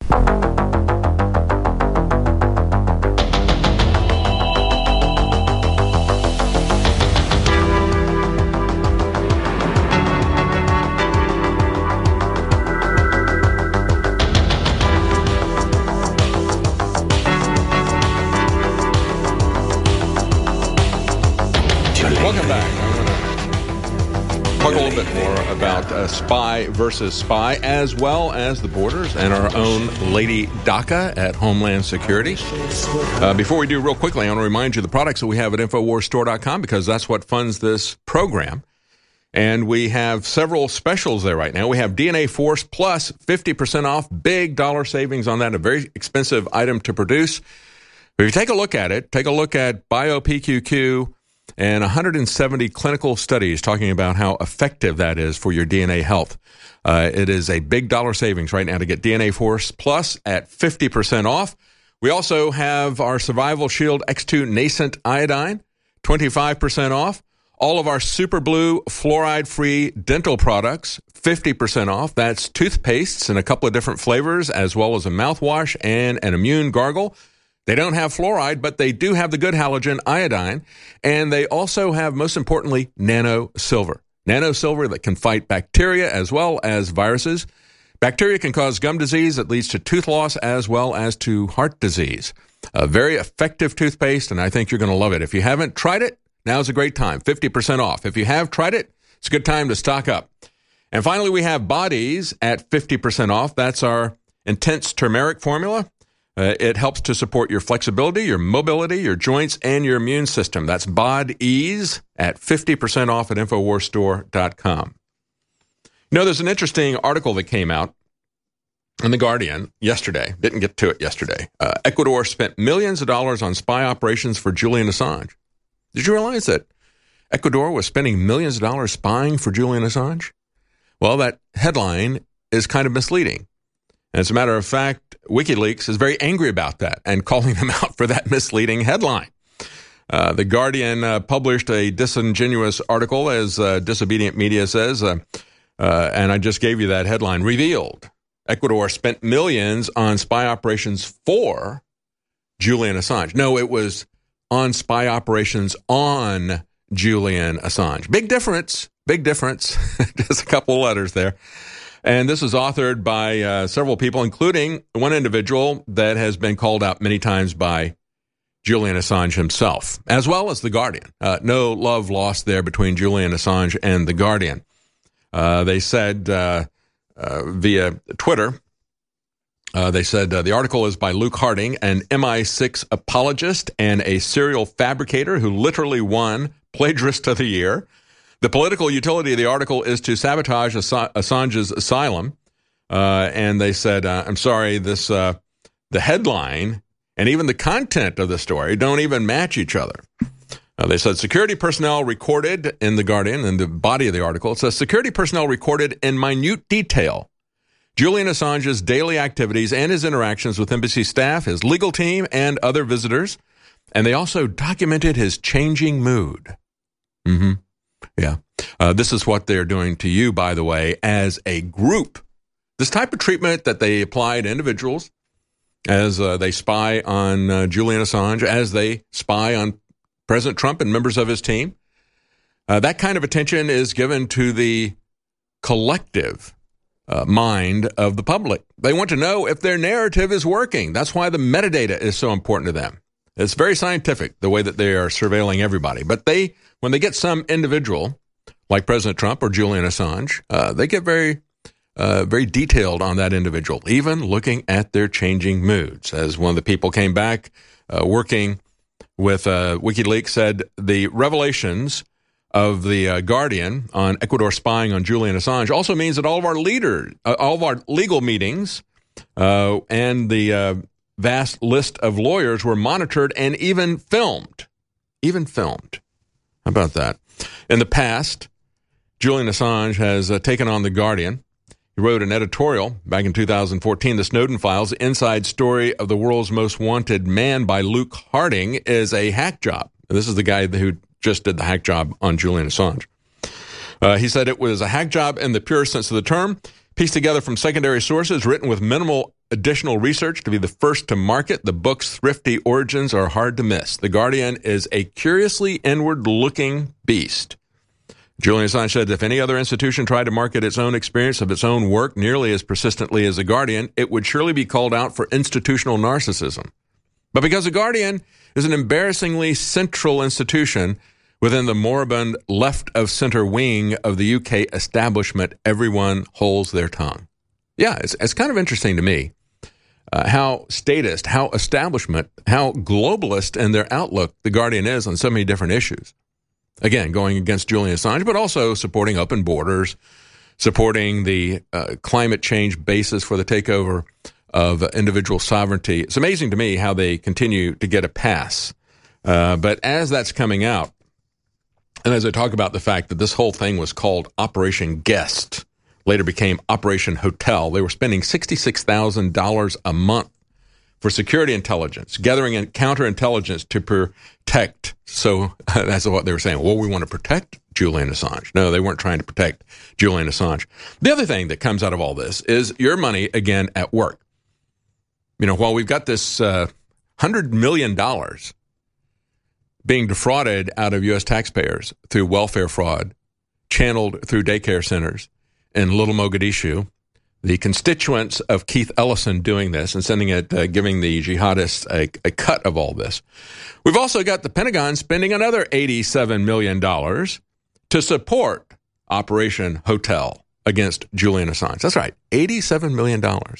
Spy versus spy, as well as the borders and our own Lady DACA at Homeland Security. Before we do, real quickly, I want to remind you the products that we have at InfoWarsStore.com, because that's what funds this program. And we have several specials there right now. We have DNA Force Plus, 50% off, big dollar savings on that, a very expensive item to produce. But if you take a look at it, take a look at BioPQQ and 170 clinical studies talking about how effective that is for your DNA health. It is a big dollar savings right now to get DNA Force Plus at 50% off. We also have our Survival Shield X2 Nascent Iodine, 25% off. All of our Super Blue fluoride-free dental products, 50% off. That's toothpastes in a couple of different flavors, as well as a mouthwash and an immune gargle. They don't have fluoride, but they do have the good halogen iodine, and they also have, most importantly, nano silver. Nano silver that can fight bacteria as well as viruses. Bacteria can cause gum disease that leads to tooth loss as well as to heart disease. A very effective toothpaste, and I think you're going to love it. If you haven't tried it, now's a great time, 50% off. If you have tried it, it's a good time to stock up. And finally, we have Bodies at 50% off. That's our intense turmeric formula. It helps to support your flexibility, your mobility, your joints, and your immune system. That's Bod-Ease at 50% off at InfoWarsStore.com. You know, there's an interesting article that came out in The Guardian yesterday. Didn't get to it yesterday. Ecuador spent millions of dollars on spy operations for Julian Assange. Did you realize that Ecuador was spending millions of dollars spying for Julian Assange? Well, that headline is kind of misleading. And as a matter of fact, WikiLeaks is very angry about that and calling them out for that misleading headline. The Guardian published a disingenuous article, as Disobedient Media says, and I just gave you that headline. Revealed, Ecuador spent millions on spy operations for Julian Assange. No, it was on spy operations on Julian Assange. Big difference. Big difference. Just a couple of letters there. And this is authored by several people, including one individual that has been called out many times by Julian Assange himself, as well as The Guardian. No love lost there between Julian Assange and The Guardian. They said via Twitter, they said the article is by Luke Harding, an MI6 apologist and a serial fabricator who literally won Plagiarist of the Year. The political utility of the article is to sabotage Assange's asylum. And they said, I'm sorry, this the headline and even the content of the story don't even match each other. They said security personnel recorded in The Guardian, in the body of the article, it says security personnel recorded in minute detail Julian Assange's daily activities and his interactions with embassy staff, his legal team, and other visitors. And they also documented his changing mood. Yeah. This is what they're doing to you, by the way, as a group. This type of treatment that they apply to individuals as they spy on Julian Assange, as they spy on President Trump and members of his team, that kind of attention is given to the collective mind of the public. They want to know if their narrative is working. That's why the metadata is so important to them. It's very scientific, the way that they are surveilling everybody. But when they get some individual, like President Trump or Julian Assange, they get very detailed on that individual, even looking at their changing moods. As one of the people came back working with WikiLeaks, said the revelations of the Guardian on Ecuador spying on Julian Assange also means that all of our legal meetings and the vast list of lawyers were monitored and even filmed. How about that? In the past, Julian Assange has taken on The Guardian. He wrote an editorial back in 2014, The Snowden Files, the inside story of the world's most wanted man by Luke Harding, is a hack job. This is the guy who just did the hack job on Julian Assange. He said it was a hack job in the pure sense of the term, pieced together from secondary sources, written with minimal additional research to be the first to market. The book's thrifty origins are hard to miss. The Guardian is a curiously inward-looking beast. Julian Assange said if any other institution tried to market its own experience of its own work nearly as persistently as The Guardian, it would surely be called out for institutional narcissism. But because The Guardian is an embarrassingly central institution within the moribund left-of-center wing of the UK establishment, everyone holds their tongue. Yeah, it's kind of interesting to me how statist, how establishment, how globalist in their outlook The Guardian is on so many different issues. Again, going against Julian Assange, but also supporting open borders, supporting the climate change basis for the takeover of individual sovereignty. It's amazing to me how they continue to get a pass. But as that's coming out, and as I talk about the fact that this whole thing was called Operation Guest, later became Operation Hotel, they were spending $66,000 a month for security intelligence, gathering in counterintelligence to protect. So that's what they were saying. Well, we want to protect Julian Assange. No, they weren't trying to protect Julian Assange. The other thing that comes out of all this is your money, again, at work. You know, while we've got this $100 million being defrauded out of U.S. taxpayers through welfare fraud, channeled through daycare centers in Little Mogadishu, the constituents of Keith Ellison doing this and sending it, giving the jihadists a cut of all this. We've also got the Pentagon spending another $87 million to support Operation Hotel. against Julian Assange. That's right, $87 million.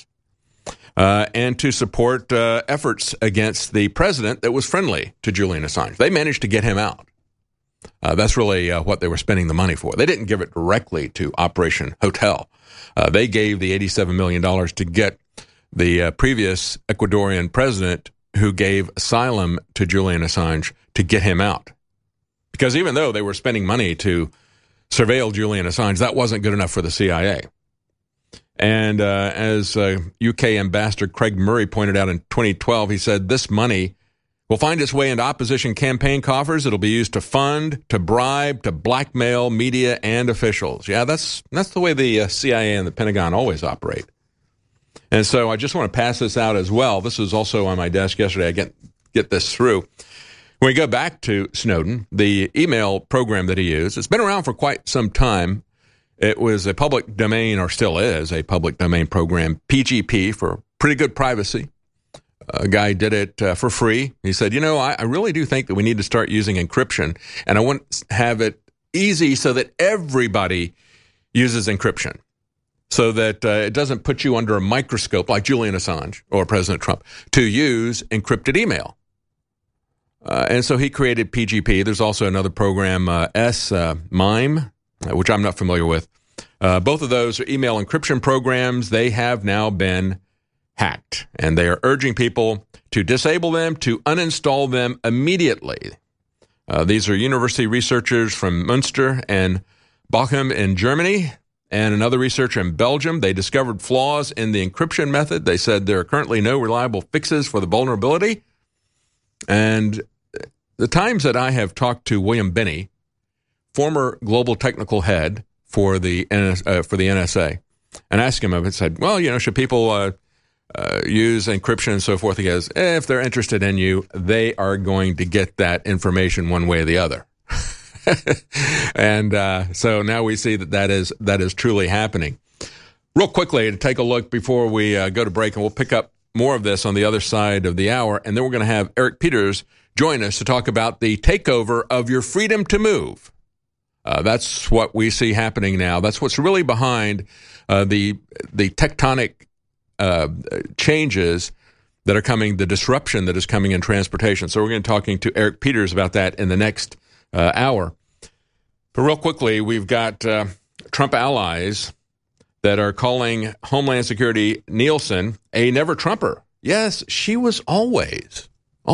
And to support efforts against the president that was friendly to Julian Assange. They managed to get him out. That's really what they were spending the money for. They didn't give it directly to Operation Hotel. They gave the $87 million to get the previous Ecuadorian president who gave asylum to Julian Assange to get him out. Because even though they were spending money to surveil Julian Assange, that wasn't good enough for the CIA. And as UK Ambassador Craig Murray pointed out in 2012, he said, this money will find its way into opposition campaign coffers. It'll be used to fund, to bribe, to blackmail media and officials. Yeah, that's the way the CIA and the Pentagon always operate. And so I just want to pass this out as well. This was also on my desk yesterday. I get this through. When we go back to Snowden, the email program that he used, it's been around for quite some time. It was a public domain, or still is a public domain program, PGP, for pretty good privacy. A guy did it for free. He said, I really do think that we need to start using encryption, and I want to have it easy so that everybody uses encryption, so that it doesn't put you under a microscope like Julian Assange or President Trump to use encrypted email. And so he created PGP. There's also another program, S-MIME, which I'm not familiar with. Both of those are email encryption programs. They have now been hacked, and they are urging people to disable them, to uninstall them immediately. These are university researchers from Münster and Bochum in Germany, and another researcher in Belgium. They discovered flaws in the encryption method. They said there are currently no reliable fixes for the vulnerability. And the times that I have talked to William Binney, former global technical head for the NSA, and asked him, I said, well, should people use encryption and so forth? He goes, if they're interested in you, they are going to get that information one way or the other. And so now we see that is truly happening. Real quickly, to take a look before we go to break, and we'll pick up more of this on the other side of the hour, and then we're going to have Eric Peters join us to talk about the takeover of your freedom to move. That's what we see happening now. That's what's really behind the tectonic changes that are coming, the disruption that is coming in transportation. So we're going to be talking to Eric Peters about that in the next hour. But real quickly, we've got Trump allies that are calling Homeland Security Nielsen a never-Trumper. Yes, she was always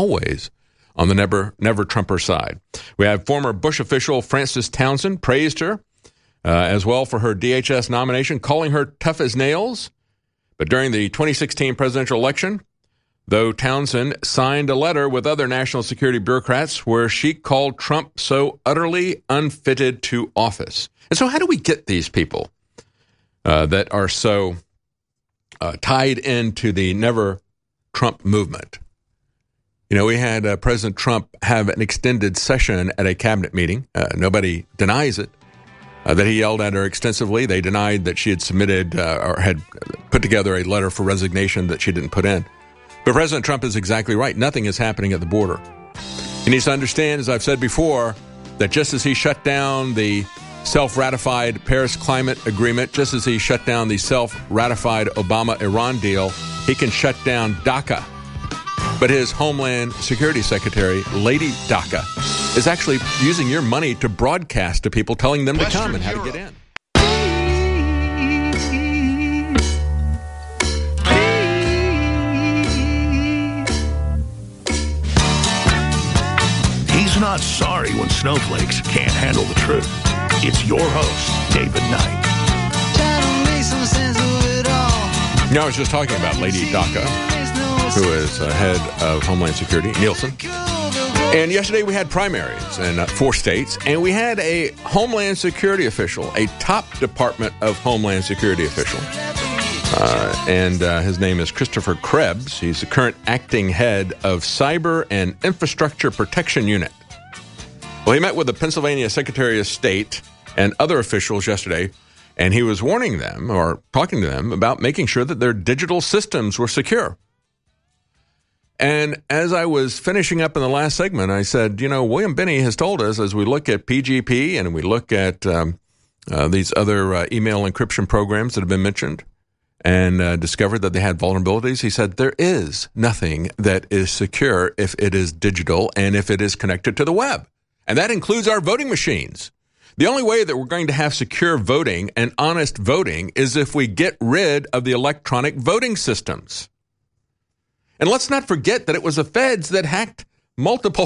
on the never-Trumper side. We have former Bush official Frances Townsend praised her as well for her DHS nomination, calling her tough as nails. But during the 2016 presidential election, though Townsend signed a letter with other national security bureaucrats where she called Trump so utterly unfitted to office. And so how do we get these people that are so tied into the never-Trump movement? We had President Trump have an extended session at a cabinet meeting. Nobody denies it, that he yelled at her extensively. They denied that she had submitted or had put together a letter for resignation that she didn't put in. But President Trump is exactly right. Nothing is happening at the border. He needs to understand, as I've said before, that just as he shut down the self-ratified Paris Climate Agreement, just as he shut down the self-ratified Obama-Iran deal, he can shut down DACA. But his Homeland Security Secretary, Lady DACA, is actually using your money to broadcast to people, telling them to come and how to get in. He's not sorry when snowflakes can't handle the truth. It's your host, David Knight. I was just talking about Lady DACA, who is head of Homeland Security, Nielsen. And yesterday we had primaries in 4 states, and we had a Homeland Security official, a top Department of Homeland Security official. And his name is Christopher Krebs. He's the current acting head of Cyber and Infrastructure Protection Unit. Well, he met with the Pennsylvania Secretary of State and other officials yesterday, and he was warning them, or talking to them, about making sure that their digital systems were secure. And as I was finishing up in the last segment, I said, William Binney has told us, as we look at PGP and we look at these other email encryption programs that have been mentioned, and discovered that they had vulnerabilities. He said there is nothing that is secure if it is digital and if it is connected to the web. And that includes our voting machines. The only way that we're going to have secure voting and honest voting is if we get rid of the electronic voting systems. And let's not forget that it was the feds that hacked multiple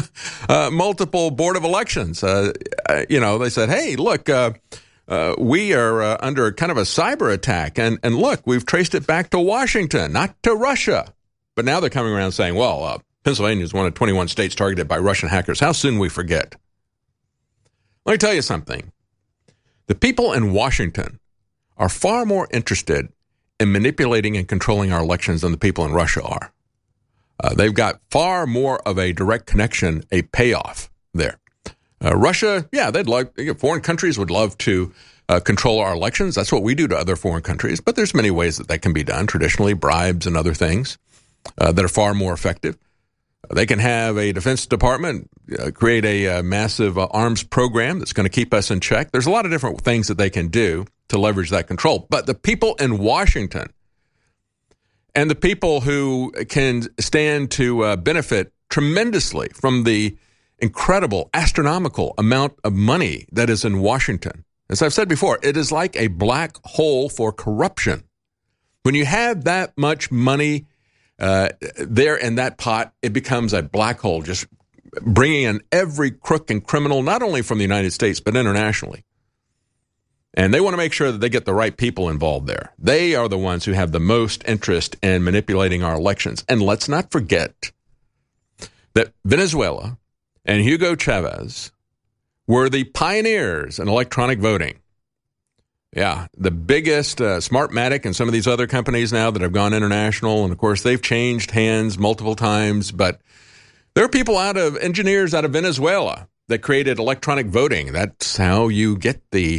Board of Elections. They said, hey, look, we are under kind of a cyber attack. And look, we've traced it back to Washington, not to Russia. But now they're coming around saying, well, Pennsylvania is one of 21 states targeted by Russian hackers. How soon we forget? Let me tell you something. The people in Washington are far more interested in manipulating and controlling our elections than the people in Russia are. They've got far more of a direct connection, a payoff there. Russia, foreign countries would love to control our elections. That's what we do to other foreign countries. But there's many ways that can be done, traditionally, bribes and other things that are far more effective. They can have a Defense Department create a massive arms program that's going to keep us in check. There's a lot of different things that they can do to leverage that control. But the people in Washington and the people who can stand to benefit tremendously from the incredible, astronomical amount of money that is in Washington. As I've said before, it is like a black hole for corruption. When you have that much money there in that pot, it becomes a black hole, just bringing in every crook and criminal, not only from the United States, but internationally. And they want to make sure that they get the right people involved there. They are the ones who have the most interest in manipulating our elections. And let's not forget that Venezuela and Hugo Chavez were the pioneers in electronic voting. Yeah, the biggest, Smartmatic and some of these other companies now that have gone international, and of course they've changed hands multiple times, but there are engineers out of Venezuela that created electronic voting. That's how you get the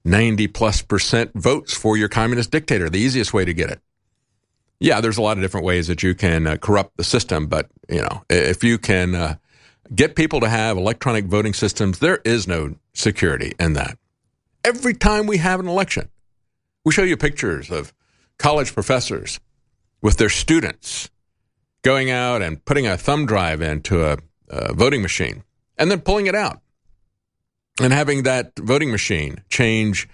90+% votes for your communist dictator, the easiest way to get it. Yeah, there's a lot of different ways that you can corrupt the system, but if you can get people to have electronic voting systems, there is no security in that. Every time we have an election, we show you pictures of college professors with their students going out and putting a thumb drive into a voting machine and then pulling it out and having that voting machine change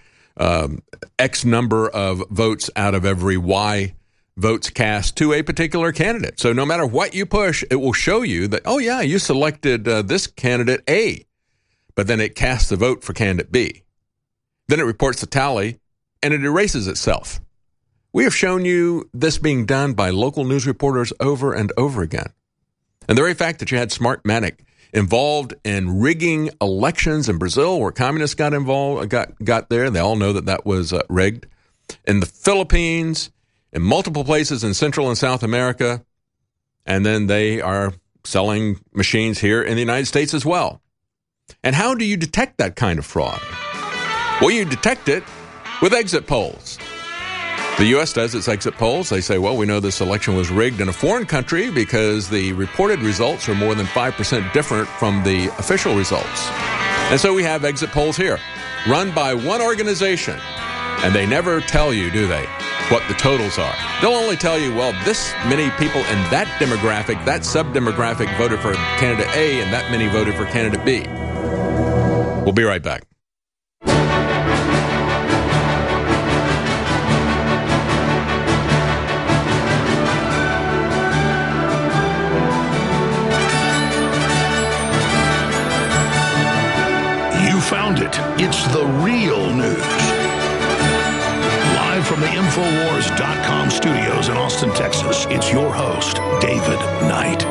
X number of votes out of every Y votes cast to a particular candidate. So no matter what you push, it will show you that, oh yeah, you selected this candidate A, but then it casts the vote for candidate B. Then it reports the tally, and it erases itself. We have shown you this being done by local news reporters over and over again. And the very fact that you had Smartmatic involved in rigging elections in Brazil, where communists got involved, got there, they all know that was rigged. In the Philippines, in multiple places in Central and South America, and then they are selling machines here in the United States as well. And how do you detect that kind of fraud? Well, you detect it with exit polls. The U.S. does its exit polls. They say, well, we know this election was rigged in a foreign country because the reported results are more than 5% different from the official results. And so we have exit polls here, run by one organization. And they never tell you, do they, what the totals are. They'll only tell you, well, this many people in that demographic, that sub-demographic voted for candidate A and that many voted for candidate B. We'll be right back. Found it. It's the real news. Live from the Infowars.com studios in Austin, Texas, it's your host, David Knight.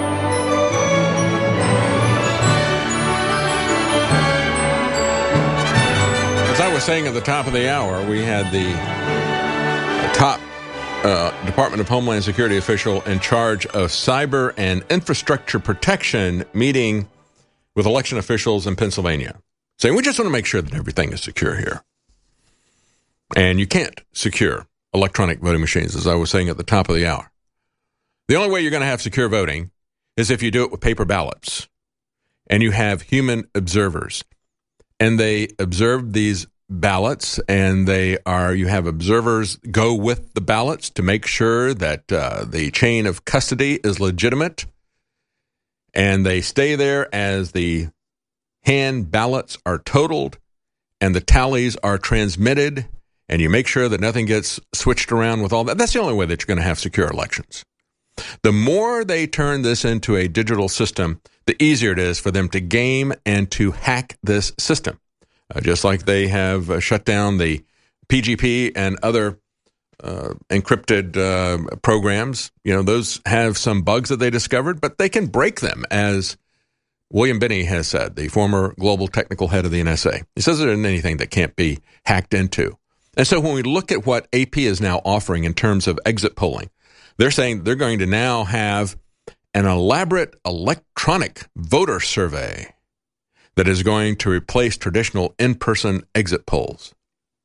As I was saying at the top of the hour, we had the top Department of Homeland Security official in charge of cyber and infrastructure protection meeting with election officials in Pennsylvania, saying we just want to make sure that everything is secure here. And you can't secure electronic voting machines, as I was saying at the top of the hour. The only way you're going to have secure voting is if you do it with paper ballots and you have human observers. And they observe these ballots, and you have observers go with the ballots to make sure that the chain of custody is legitimate, and they stay there as the hand ballots are totaled and the tallies are transmitted, and you make sure that nothing gets switched around with all that. That's the only way that you're going to have secure elections. The more they turn this into a digital system, the easier it is for them to game and to hack this system. Just like they have shut down the PGP and other encrypted programs. Those have some bugs that they discovered, but they can break them, as William Binney has said, the former global technical head of the NSA. He says there isn't anything that can't be hacked into. And so when we look at what AP is now offering in terms of exit polling, they're saying they're going to now have an elaborate electronic voter survey that is going to replace traditional in-person exit polls.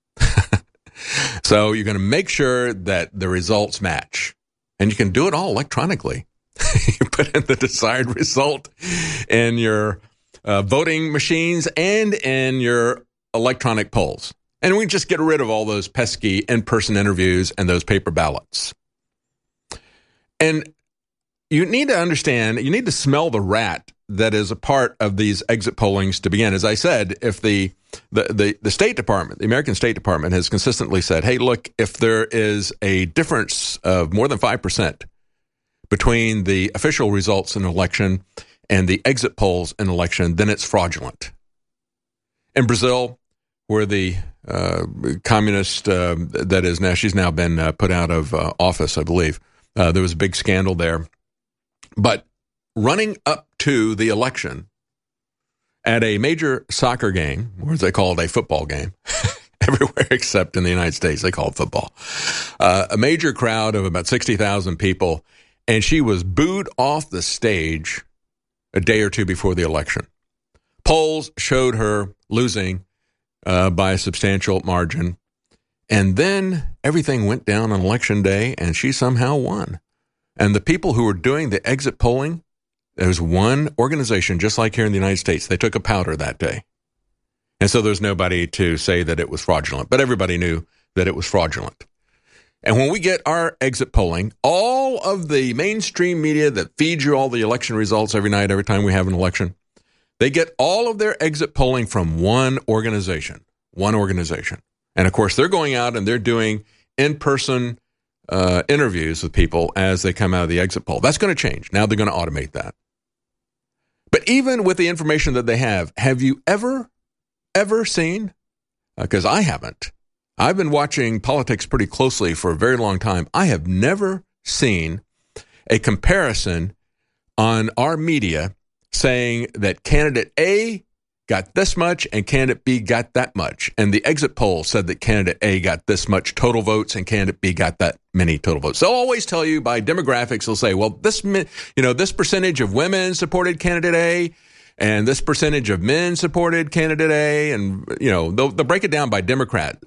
So you're going to make sure that the results match. And you can do it all electronically. You put in the desired result in your voting machines and in your electronic polls. And we just get rid of all those pesky in-person interviews and those paper ballots. And you need to understand, you need to smell the rat that is a part of these exit pollings to begin. As I said, if the State Department, the American State Department has consistently said, hey, look, if there is a difference of more than 5% between the official results in an election and the exit polls in an election, then it's fraudulent. In Brazil, where the communist that is now, she's now been put out of office, I believe. There was a big scandal there. But running up to the election at a major soccer game, or as they call it, a football game, everywhere except in the United States, they call it football, a major crowd of about 60,000 people, and she was booed off the stage a day or two before the election. Polls showed her losing by a substantial margin, and then everything went down on election day, and she somehow won. And the people who were doing the exit polling, there was one organization, just like here in the United States, they took a powder that day. And so there's nobody to say that it was fraudulent, but everybody knew that it was fraudulent. And when we get our exit polling, all of the mainstream media that feeds you all the election results every night, every time we have an election, they get all of their exit polling from one organization. And of course, they're going out and they're doing in-person interviews with people as they come out of the exit poll. That's going to change. Now they're going to automate that. But even with the information that they have you ever seen? Because I haven't. I've been watching politics pretty closely for a very long time. I have never seen a comparison on our media saying that candidate A got this much and candidate B got that much. And the exit poll said that candidate A got this much total votes and candidate B got that many total votes. They'll always tell you by demographics, they'll say, well, this percentage of women supported candidate A and this percentage of men supported candidate A. And, they'll break it down by demographics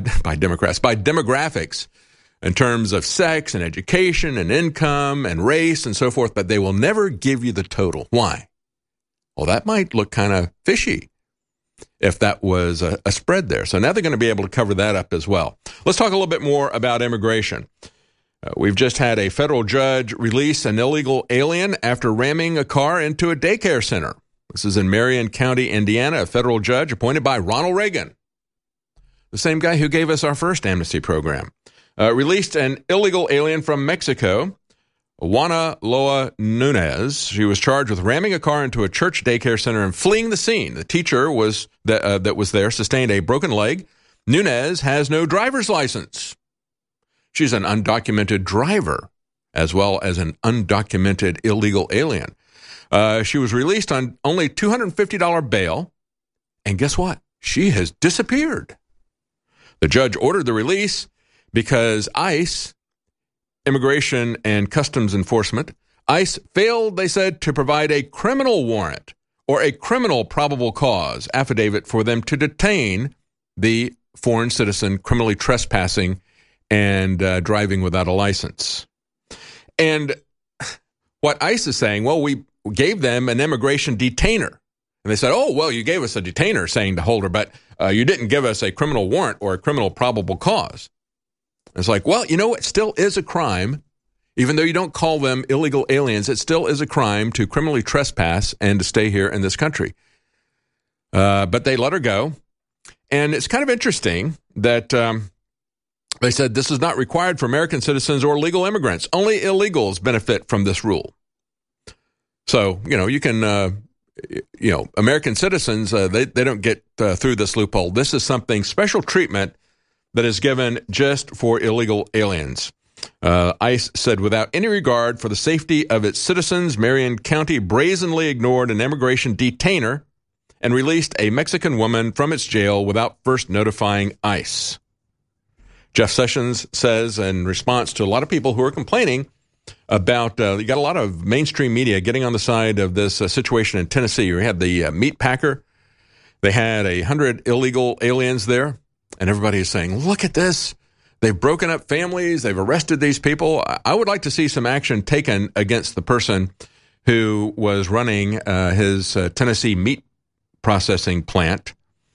in terms of sex and education and income and race and so forth, but they will never give you the total. Why? Well, that might look kind of fishy if that was a spread there. So now they're going to be able to cover that up as well. Let's talk a little bit more about immigration. We've just had a federal judge release an illegal alien after ramming a car into a daycare center. This is in Marion County, Indiana, a federal judge appointed by Ronald Reagan, the same guy who gave us our first amnesty program, released an illegal alien from Mexico, Juana Loa Nunez. She was charged with ramming a car into a church daycare center and fleeing the scene. The teacher that was there sustained a broken leg. Nunez has no driver's license. She's an undocumented driver as well as an undocumented illegal alien. She was released on only $250 bail. And guess what? She has disappeared. The judge ordered the release because ICE, Immigration and Customs Enforcement, ICE failed, they said, to provide a criminal warrant or a criminal probable cause affidavit for them to detain the foreign citizen criminally trespassing and driving without a license. And what ICE is saying, well, we gave them an immigration detainer. And they said, oh, well, you gave us a detainer saying to hold her, but you didn't give us a criminal warrant or a criminal probable cause. It's like, well, it still is a crime. Even though you don't call them illegal aliens, it still is a crime to criminally trespass and to stay here in this country. But they let her go. And it's kind of interesting that they said this is not required for American citizens or legal immigrants. Only illegals benefit from this rule. So, you can, American citizens, they don't get through this loophole. This is something special treatment that is given just for illegal aliens. ICE said without any regard for the safety of its citizens, Marion County brazenly ignored an immigration detainer and released a Mexican woman from its jail without first notifying ICE. Jeff Sessions says in response to a lot of people who are complaining about, you got a lot of mainstream media getting on the side of this situation in Tennessee. You had the meat packer. They had 100 illegal aliens there, and everybody is saying, look at this. They've broken up families. They've arrested these people. I would like to see some action taken against the person who was running his Tennessee meat processing plant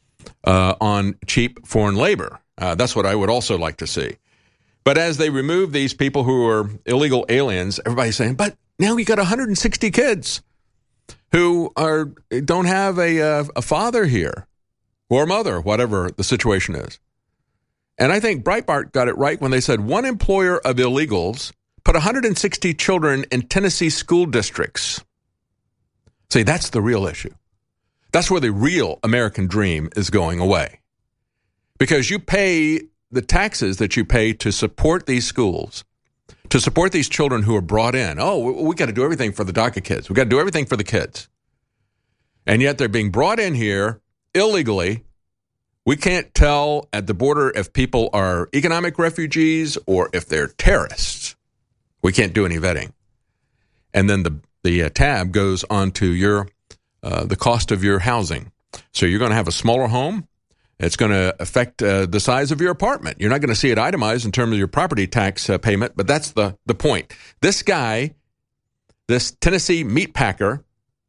on cheap foreign labor. That's what I would also like to see. But as they remove these people who are illegal aliens, everybody's saying, but now we got 160 kids who don't have a father here or mother, whatever the situation is. And I think Breitbart got it right when they said one employer of illegals put 160 children in Tennessee school districts. See, that's the real issue. That's where the real American dream is going away. Because you pay the taxes that you pay to support these schools, to support these children who are brought in. Oh, we got to do everything for the DACA kids. We got to do everything for the kids. And yet they're being brought in here illegally. We can't tell at the border if people are economic refugees or if they're terrorists. We can't do any vetting. And then the tab goes on to your the cost of your housing. So you're going to have a smaller home. It's going to affect the size of your apartment. You're not going to see it itemized in terms of your property tax payment, but that's the point. This guy, this Tennessee meat packer,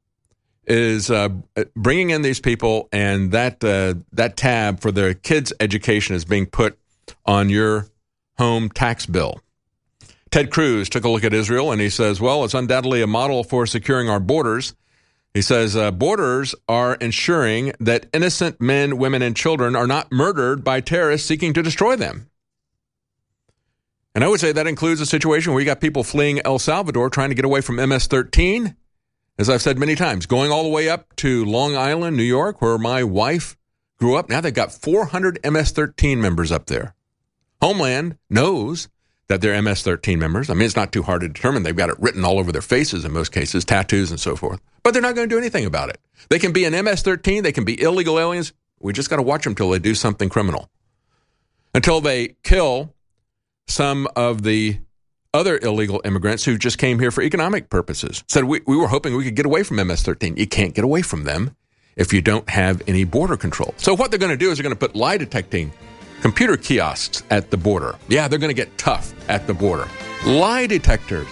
is bringing in these people, and that tab for their kids' education is being put on your home tax bill. Ted Cruz took a look at Israel, and he says, well, it's undoubtedly a model for securing our borders. He says borders are ensuring that innocent men, women, and children are not murdered by terrorists seeking to destroy them. And I would say that includes a situation where you got people fleeing El Salvador trying to get away from MS-13. As I've said many times, going all the way up to Long Island, New York, where my wife grew up. Now they've got 400 MS-13 members up there. Homeland knows that they're MS-13 members. I mean, it's not too hard to determine. They've got it written all over their faces in most cases, tattoos and so forth. But they're not going to do anything about it. They can be an MS-13. They can be illegal aliens. We just got to watch them until they do something criminal. Until they kill some of the other illegal immigrants who just came here for economic purposes. Said we were hoping we could get away from MS-13. You can't get away from them if you don't have any border control. So what they're going to do is they're going to put lie detecting computer kiosks at the border. Yeah, they're going to get tough at the border. Lie detectors.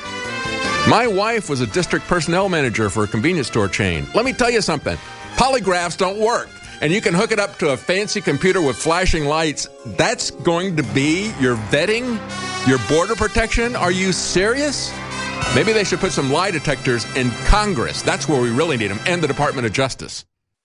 My wife was a district personnel manager for a convenience store chain. Let me tell you something. Polygraphs don't work. And you can hook it up to a fancy computer with flashing lights. That's going to be your vetting? Your border protection? Are you serious? Maybe they should put some lie detectors in Congress. That's where we really need them, and the Department of Justice.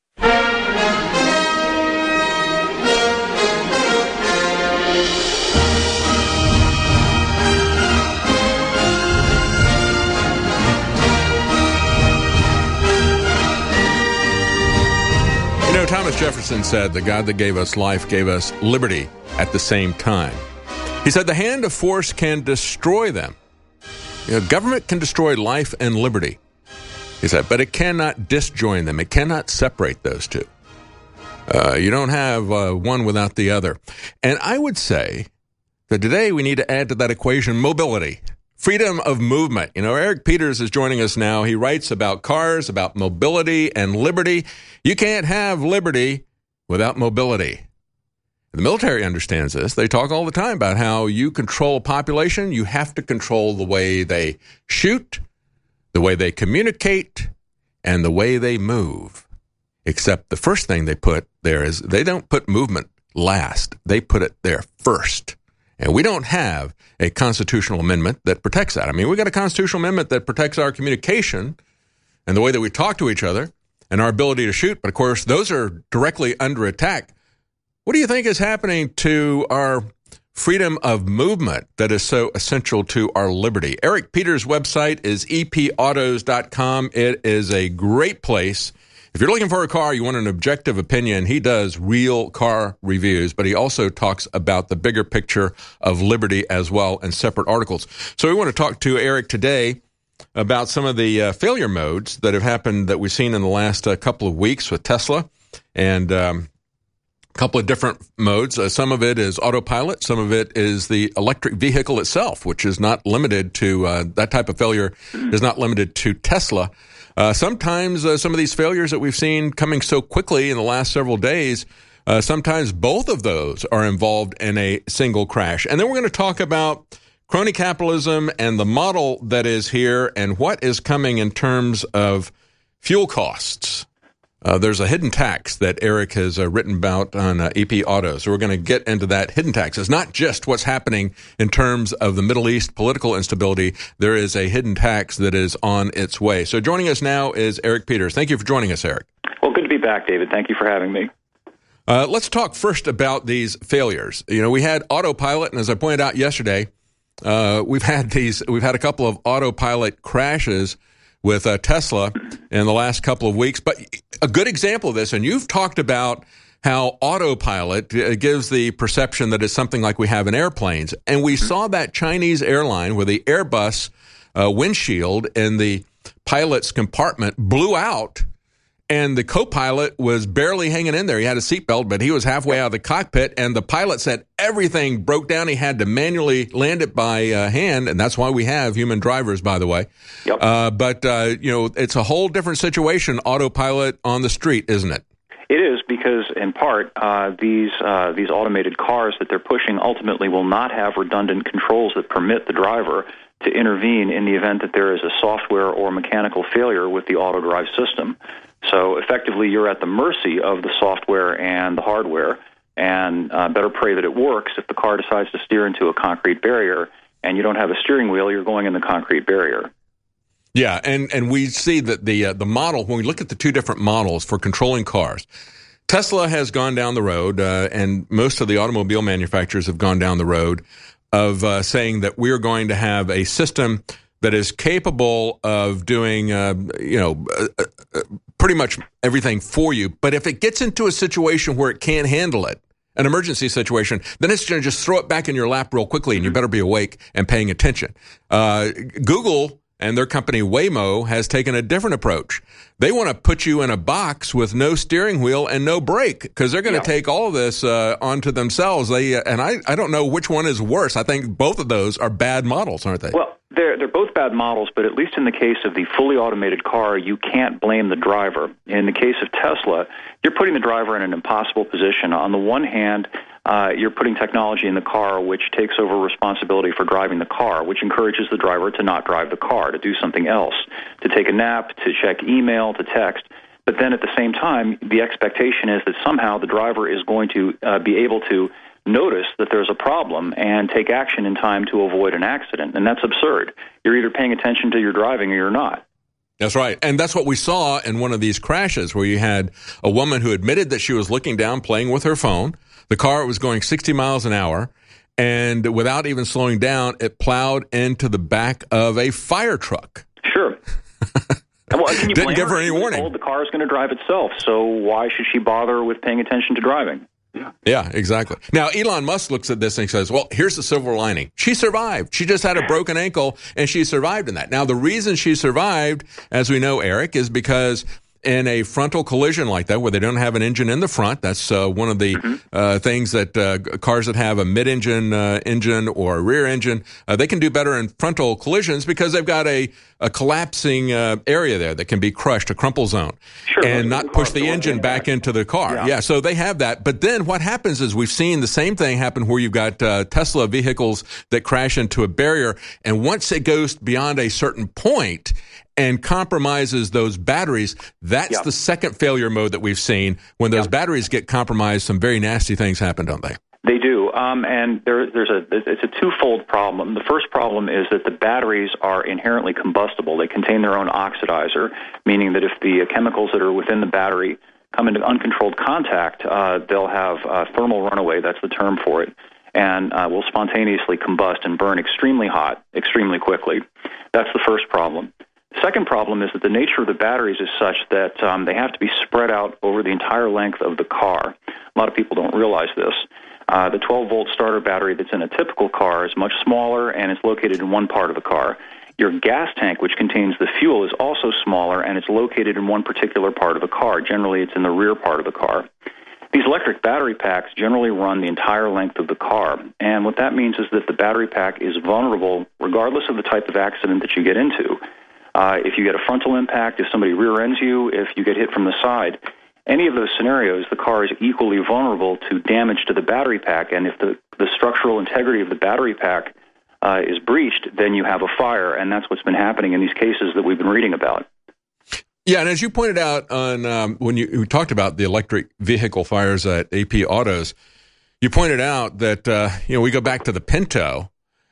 You know, Thomas Jefferson said the God that gave us life gave us liberty at the same time. He said the hand of force can destroy them. You know, government can destroy life and liberty. He said, but it cannot disjoin them. It cannot separate those two. You don't have one without the other. And I would say that today we need to add to that equation mobility, freedom of movement. You know, Eric Peters is joining us now. He writes about cars, about mobility and liberty. You can't have liberty without mobility. The military understands this. They talk all the time about how you control a population. You have to control the way they shoot, the way they communicate, and the way they move. except the first thing they put there is they don't put movement last. They put it there first. And we don't have a constitutional amendment that protects that. I mean, we got a constitutional amendment that protects our communication and the way that we talk to each other and our ability to shoot. But, of course, those are directly under attack. What do you think is happening to our freedom of movement that is so essential to our liberty? Eric Peters' website is epautos.com. It is a great place. If you're looking for a car, you want an objective opinion, he does real car reviews, but he also talks about the bigger picture of liberty as well in separate articles. So we want to talk to Eric today about some of the failure modes that have happened that we've seen in the last couple of weeks with Tesla, and a couple of different modes. Some of it is autopilot. Some of it is the electric vehicle itself, which is not limited to that type of failure is not limited to Tesla. Sometimes some of these failures that we've seen coming so quickly in the last several days, sometimes both of those are involved in a single crash. And then we're going to talk about crony capitalism and the model that is here and what is coming in terms of fuel costs. There's a hidden tax that Eric has written about on EP Auto. So we're going to get into that. Hidden tax is not just what's happening in terms of the Middle East political instability. There is a hidden tax that is on its way. So joining us now is Eric Peters. Thank you for joining us, Eric. Well, good to be back, David. Thank you for having me. Let's talk first about these failures. You know, we had autopilot, and as I pointed out yesterday, we've had a couple of autopilot crashes with Tesla in the last couple of weeks. But a good example of this, and you've talked about how autopilot gives the perception that it's something like we have in airplanes. And we saw that Chinese airline where the Airbus windshield in the pilot's compartment blew out, and the co-pilot was barely hanging in there. He had a seatbelt, but he was halfway out of the cockpit, and the pilot said everything broke down. He had to manually land it by hand, and that's why we have human drivers, by the way. Yep. But it's a whole different situation, autopilot on the street, isn't it? It is, because in part, these automated cars that they're pushing ultimately will not have redundant controls that permit the driver to intervene in the event that there is a software or mechanical failure with the auto drive system. So effectively, you're at the mercy of the software and the hardware, and better pray that it works. If the car decides to steer into a concrete barrier and you don't have a steering wheel, you're going in the concrete barrier. Yeah, and we see that the model, when we look at the two different models for controlling cars, Tesla has gone down the road, and most of the automobile manufacturers have gone down the road of saying that we're going to have a system that is capable of doing, pretty much everything for you. But if it gets into a situation where it can't handle it, an emergency situation, then it's going to just throw it back in your lap real quickly, and you better be awake and paying attention. Google and their company Waymo has taken a different approach. They want to put you in a box with no steering wheel and no brake, because they're going to take all of this onto themselves. I don't know which one is worse. I think both of those are bad models, aren't they? Well, they're both bad models, but at least in the case of the fully automated car, you can't blame the driver. In the case of Tesla, you're putting the driver in an impossible position. On the one hand, you're putting technology in the car which takes over responsibility for driving the car, which encourages the driver to not drive the car, to do something else, to take a nap, to check email, to text. But then at the same time, the expectation is that somehow the driver is going to be able to notice that there's a problem and take action in time to avoid an accident. And that's absurd. You're either paying attention to your driving or you're not. That's right. And that's what we saw in one of these crashes where you had a woman who admitted that she was looking down, playing with her phone. The car was going 60 miles an hour, and without even slowing down, it plowed into the back of a fire truck. Sure. Well, can you Didn't give her her? any She was warning. told the car is going to drive itself, so why should she bother with paying attention to driving? Yeah, exactly. Now, Elon Musk looks at this and he says, well, here's the silver lining. She survived. She just had a broken ankle, and she survived in that. Now, the reason she survived, as we know, Eric, is because in a frontal collision like that, where they don't have an engine in the front, that's one of the things that cars that have a mid-engine engine or a rear engine, they can do better in frontal collisions because they've got a collapsing area there that can be crushed, a crumple zone, and not push the engine back into the car. Yeah, so they have that. But then what happens is we've seen the same thing happen where you've got Tesla vehicles that crash into a barrier, and once it goes beyond a certain point, and compromises those batteries, that's the second failure mode that we've seen. When those batteries get compromised, some very nasty things happen, don't they? They do, and it's a twofold problem. The first problem is that the batteries are inherently combustible. They contain their own oxidizer, meaning that if the chemicals that are within the battery come into uncontrolled contact, they'll have thermal runaway, that's the term for it, and will spontaneously combust and burn extremely hot, extremely quickly. That's the first problem. The second problem is that the nature of the batteries is such that they have to be spread out over the entire length of the car. A lot of people don't realize this. The 12-volt starter battery that's in a typical car is much smaller and it's located in one part of the car. Your gas tank, which contains the fuel, is also smaller and it's located in one particular part of the car. Generally, it's in the rear part of the car. These electric battery packs generally run the entire length of the car, and what that means is that the battery pack is vulnerable regardless of the type of accident that you get into. If you get a frontal impact, if somebody rear-ends you, if you get hit from the side, any of those scenarios, the car is equally vulnerable to damage to the battery pack, and if the structural integrity of the battery pack is breached, then you have a fire, and that's what's been happening in these cases that we've been reading about. Yeah, and as you pointed out on when you talked about the electric vehicle fires at AP Autos, you pointed out that we go back to the Pinto,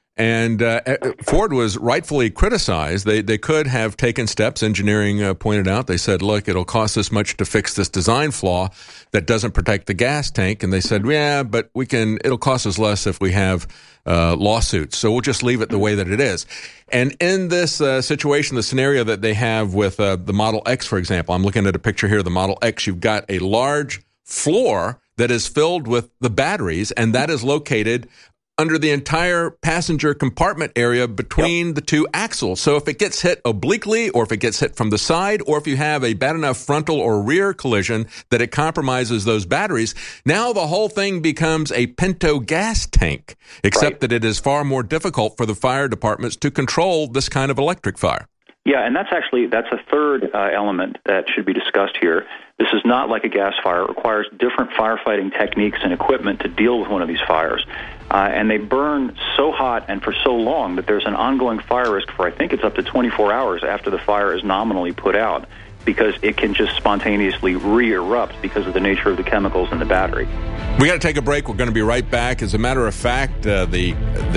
and Ford was rightfully criticized. They could have taken steps. Engineering pointed out. They said, "Look, it'll cost this much to fix this design flaw that doesn't protect the gas tank." And they said, "Yeah, but we can. It'll cost us less if we have lawsuits. So we'll just leave it the way that it is." And in this situation, the scenario that they have with the Model X, for example, I'm looking at a picture here of the Model X. You've got a large floor that is filled with the batteries, and that is located under the entire passenger compartment area between the two axles. So if it gets hit obliquely, or if it gets hit from the side, or if you have a bad enough frontal or rear collision that it compromises those batteries, now the whole thing becomes a Pinto gas tank, except that it is far more difficult for the fire departments to control this kind of electric fire. Yeah, and that's a third element that should be discussed here. This is not like a gas fire. It requires different firefighting techniques and equipment to deal with one of these fires. And they burn so hot and for so long that there's an ongoing fire risk for, I think it's up to 24 hours after the fire is nominally put out, because it can just spontaneously re-erupt because of the nature of the chemicals in the battery. We got to take a break. We're going to be right back. As a matter of fact, the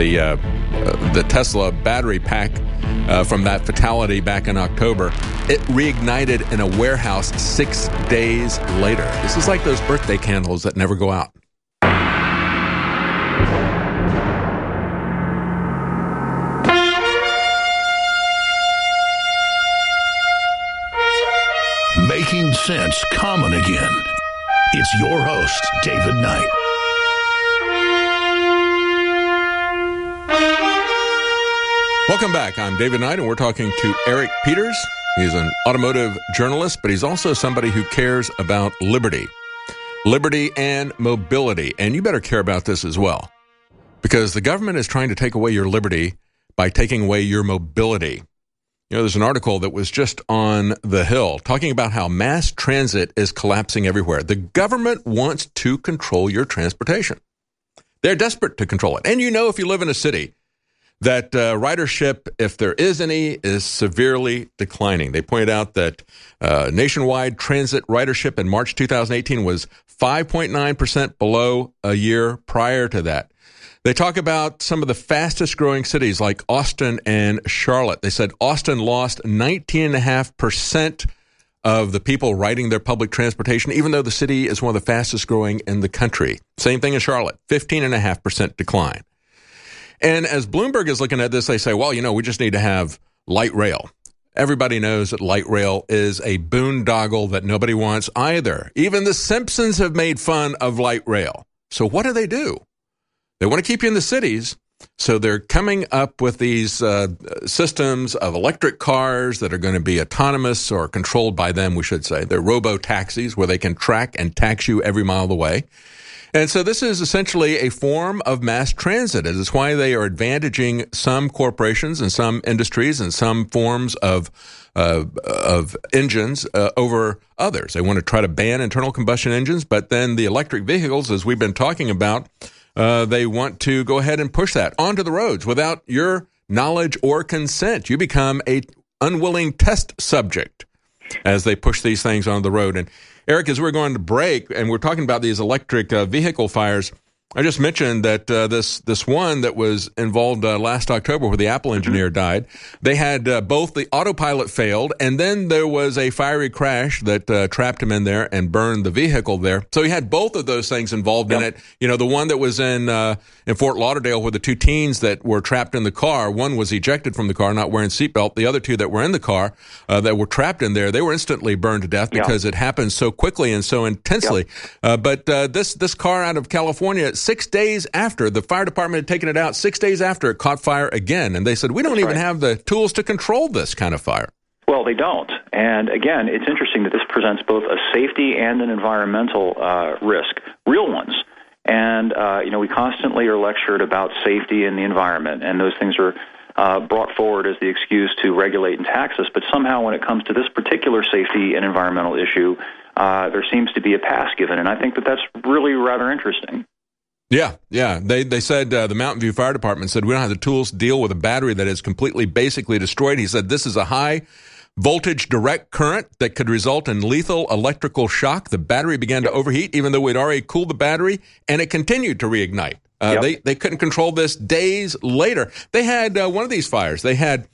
Tesla battery pack from that fatality back in October, it reignited in a warehouse 6 days later. This is like those birthday candles that never go out. Making sense common again. It's your host, David Knight. Welcome back. I'm David Knight, and we're talking to Eric Peters. He's an automotive journalist, but he's also somebody who cares about liberty and mobility. And you better care about this as well, because the government is trying to take away your liberty by taking away your mobility. You know, there's an article that was just on The Hill talking about how mass transit is collapsing everywhere. The government wants to control your transportation. They're desperate to control it. And you know, if you live in a city, that ridership, if there is any, is severely declining. They pointed out that nationwide transit ridership in March 2018 was 5.9% below a year prior to that. They talk about some of the fastest growing cities like Austin and Charlotte. They said Austin lost 19.5% of the people riding their public transportation, even though the city is one of the fastest growing in the country. Same thing in Charlotte, 15.5% decline. And as Bloomberg is looking at this, they say, well, you know, we just need to have light rail. Everybody knows that light rail is a boondoggle that nobody wants either. Even the Simpsons have made fun of light rail. So what do? They want to keep you in the cities, so they're coming up with these systems of electric cars that are going to be autonomous or controlled by them, we should say. They're robo-taxis where they can track and tax you every mile of the way. And so this is essentially a form of mass transit. It's why they are advantaging some corporations and some industries and some forms of engines over others. They want to try to ban internal combustion engines, but then the electric vehicles, as we've been talking about, they want to go ahead and push that onto the roads without your knowledge or consent. You become a unwilling test subject as they push these things on the road. And Eric, as we're going to break, and we're talking about these electric vehicle fires, I just mentioned that this one that was involved last October where the Apple engineer died, they had both the autopilot failed, and then there was a fiery crash that trapped him in there and burned the vehicle there. So he had both of those things involved in it. You know, the one that was in Fort Lauderdale with the two teens that were trapped in the car, one was ejected from the car, not wearing seatbelt. The other two that were in the car that were trapped in there, they were instantly burned to death because it happened so quickly and so intensely. But this car out of California, 6 days after, the fire department had taken it out, 6 days after, it caught fire again. And they said, we don't even have the tools to control this kind of fire. Well, they don't. And again, it's interesting that this presents both a safety and an environmental risk, real ones. And, we constantly are lectured about safety and the environment, and those things are brought forward as the excuse to regulate and tax us. But somehow when it comes to this particular safety and environmental issue, there seems to be a pass given. And I think that that's really rather interesting. Yeah. They said, the Mountain View Fire Department said, we don't have the tools to deal with a battery that is completely, basically destroyed. He said, this is a high voltage direct current that could result in lethal electrical shock. The battery began to overheat, even though we'd already cooled the battery, and it continued to reignite. They couldn't control this days later. They had one of these fires. They had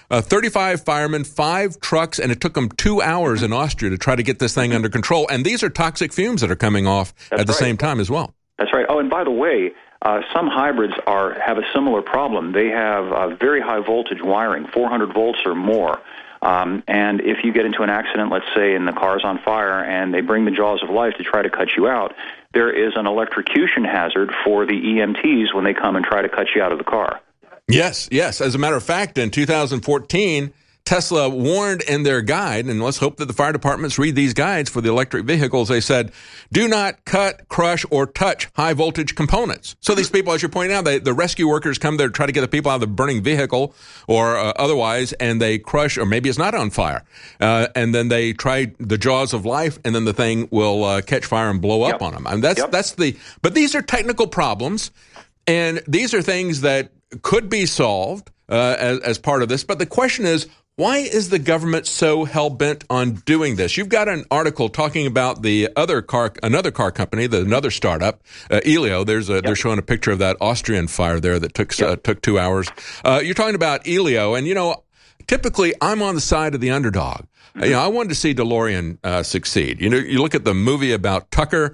35 firemen, 5 trucks, and it took them 2 hours in Austria to try to get this thing under control. And these are toxic fumes that are coming off at the same time as well. That's right. Oh, and by the way, some hybrids have a similar problem. They have very high voltage wiring, 400 volts or more. And if you get into an accident, let's say, and the car's on fire, and they bring the jaws of life to try to cut you out, there is an electrocution hazard for the EMTs when they come and try to cut you out of the car. Yes. As a matter of fact, in 2014, Tesla warned in their guide, and let's hope that the fire departments read these guides for the electric vehicles. They said, do not cut, crush, or touch high-voltage components. So these people, as you're pointing out, the rescue workers come there to try to get the people out of the burning vehicle or otherwise, and they crush, or maybe it's not on fire, and then they try the jaws of life, and then the thing will catch fire and blow up on them. And but these are technical problems, and these are things that could be solved as part of this. But the question is, why is the government so hell-bent on doing this? You've got an article talking about another car company, another startup, Elio. They're showing a picture of that Austrian fire there that took 2 hours. You're talking about Elio, and typically I'm on the side of the underdog. I wanted to see DeLorean succeed. You look at the movie about Tucker.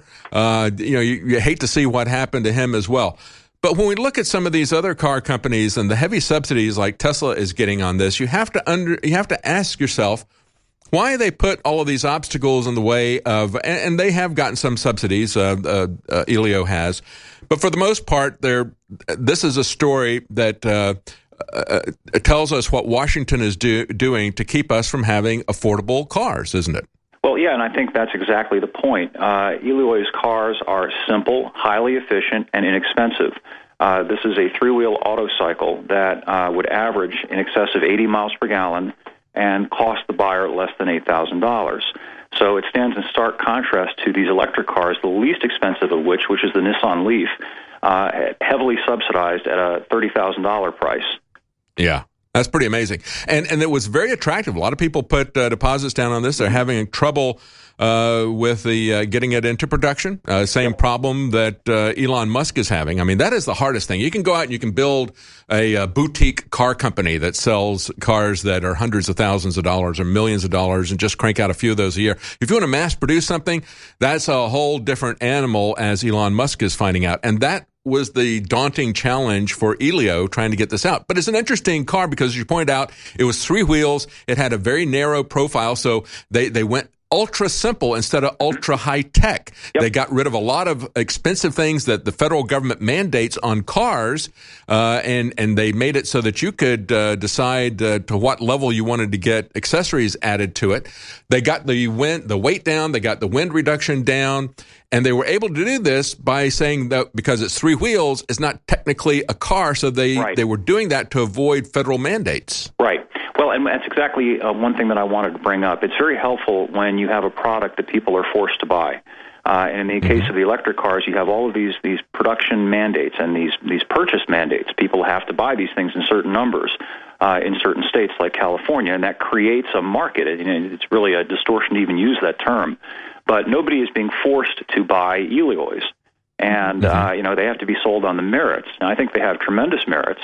You hate to see what happened to him as well. But when we look at some of these other car companies and the heavy subsidies like Tesla is getting on this, you have to ask yourself, why they put all of these obstacles in the way of, and they have gotten some subsidies, Elio has, but for the most part, this is a story that tells us what Washington is doing to keep us from having affordable cars, isn't it? Well, yeah, and I think that's exactly the point. Elio's cars are simple, highly efficient, and inexpensive. This is a 3-wheel autocycle that would average in excess of 80 miles per gallon and cost the buyer less than $8,000. So it stands in stark contrast to these electric cars, the least expensive of which is the Nissan Leaf, heavily subsidized at a $30,000 price. Yeah. That's pretty amazing. And it was very attractive. A lot of people put deposits down on this. They're having trouble with the getting it into production. Same problem that Elon Musk is having. I mean, that is the hardest thing. You can go out and you can build a boutique car company that sells cars that are hundreds of thousands of dollars or millions of dollars and just crank out a few of those a year. If you want to mass produce something, that's a whole different animal, as Elon Musk is finding out. And that was the daunting challenge for Elio trying to get this out. But it's an interesting car because, as you pointed out, it was 3 wheels. It had a very narrow profile, so they went ultra simple instead of ultra high tech. They got rid of a lot of expensive things that the federal government mandates on cars, and they made it so that you could decide to what level you wanted to get accessories added to it. They got the weight down, they got the wind reduction down, and they were able to do this by saying that because it's 3 wheels, it's not technically a car, so they were doing that to avoid federal mandates. Right. Well, and that's exactly one thing that I wanted to bring up. It's very helpful when you have a product that people are forced to buy. And in the case of the electric cars, you have all of these production mandates and these purchase mandates. People have to buy these things in certain numbers. in certain states like California, and that creates a market. It's really a distortion to even use that term. But nobody is being forced to buy Eliois, and they have to be sold on the merits. Now, I think they have tremendous merits,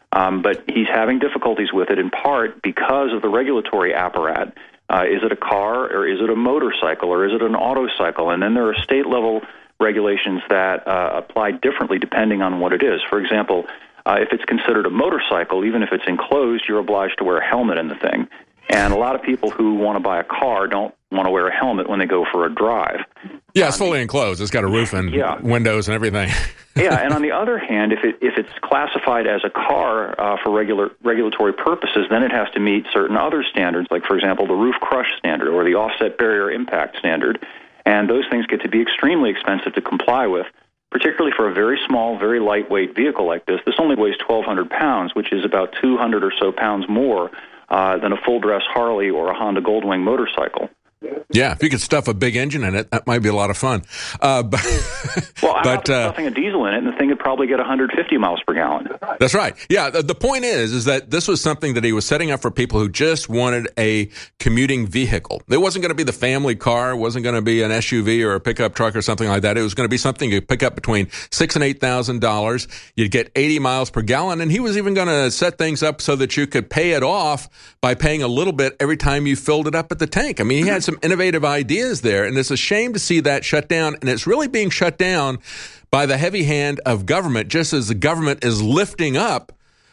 but he's having difficulties with it in part because of the regulatory apparatus. Is it a car, or is it a motorcycle, or is it an autocycle? And then there are state-level regulations that apply differently depending on what it is. For example, if it's considered a motorcycle, even if it's enclosed, you're obliged to wear a helmet in the thing. And a lot of people who want to buy a car don't want to wear a helmet when they go for a drive. Yeah, it's fully enclosed. It's got a roof and windows and everything. Yeah, and on the other hand, if it's classified as a car for regulatory purposes, then it has to meet certain other standards, like, for example, the roof crush standard or the offset barrier impact standard. And those things get to be extremely expensive to comply with, particularly for a very small, very lightweight vehicle like this. This only weighs 1,200 pounds, which is about 200 or so pounds more than a full-dress Harley or a Honda Goldwing motorcycle. Yeah, if you could stuff a big engine in it, that might be a lot of fun. But stuffing a diesel in it, and the thing would probably get 150 miles per gallon. That's right. Yeah, the point is that this was something that he was setting up for people who just wanted a commuting vehicle. It wasn't going to be the family car. It wasn't going to be an SUV or a pickup truck or something like that. It was going to be something you could pick up between $6,000 and $8,000. You'd get 80 miles per gallon, and he was even going to set things up so that you could pay it off by paying a little bit every time you filled it up at the tank. I mean, he had some innovative ideas there, and it's a shame to see that shut down, and it's really being shut down by the heavy hand of government, just as the government is lifting up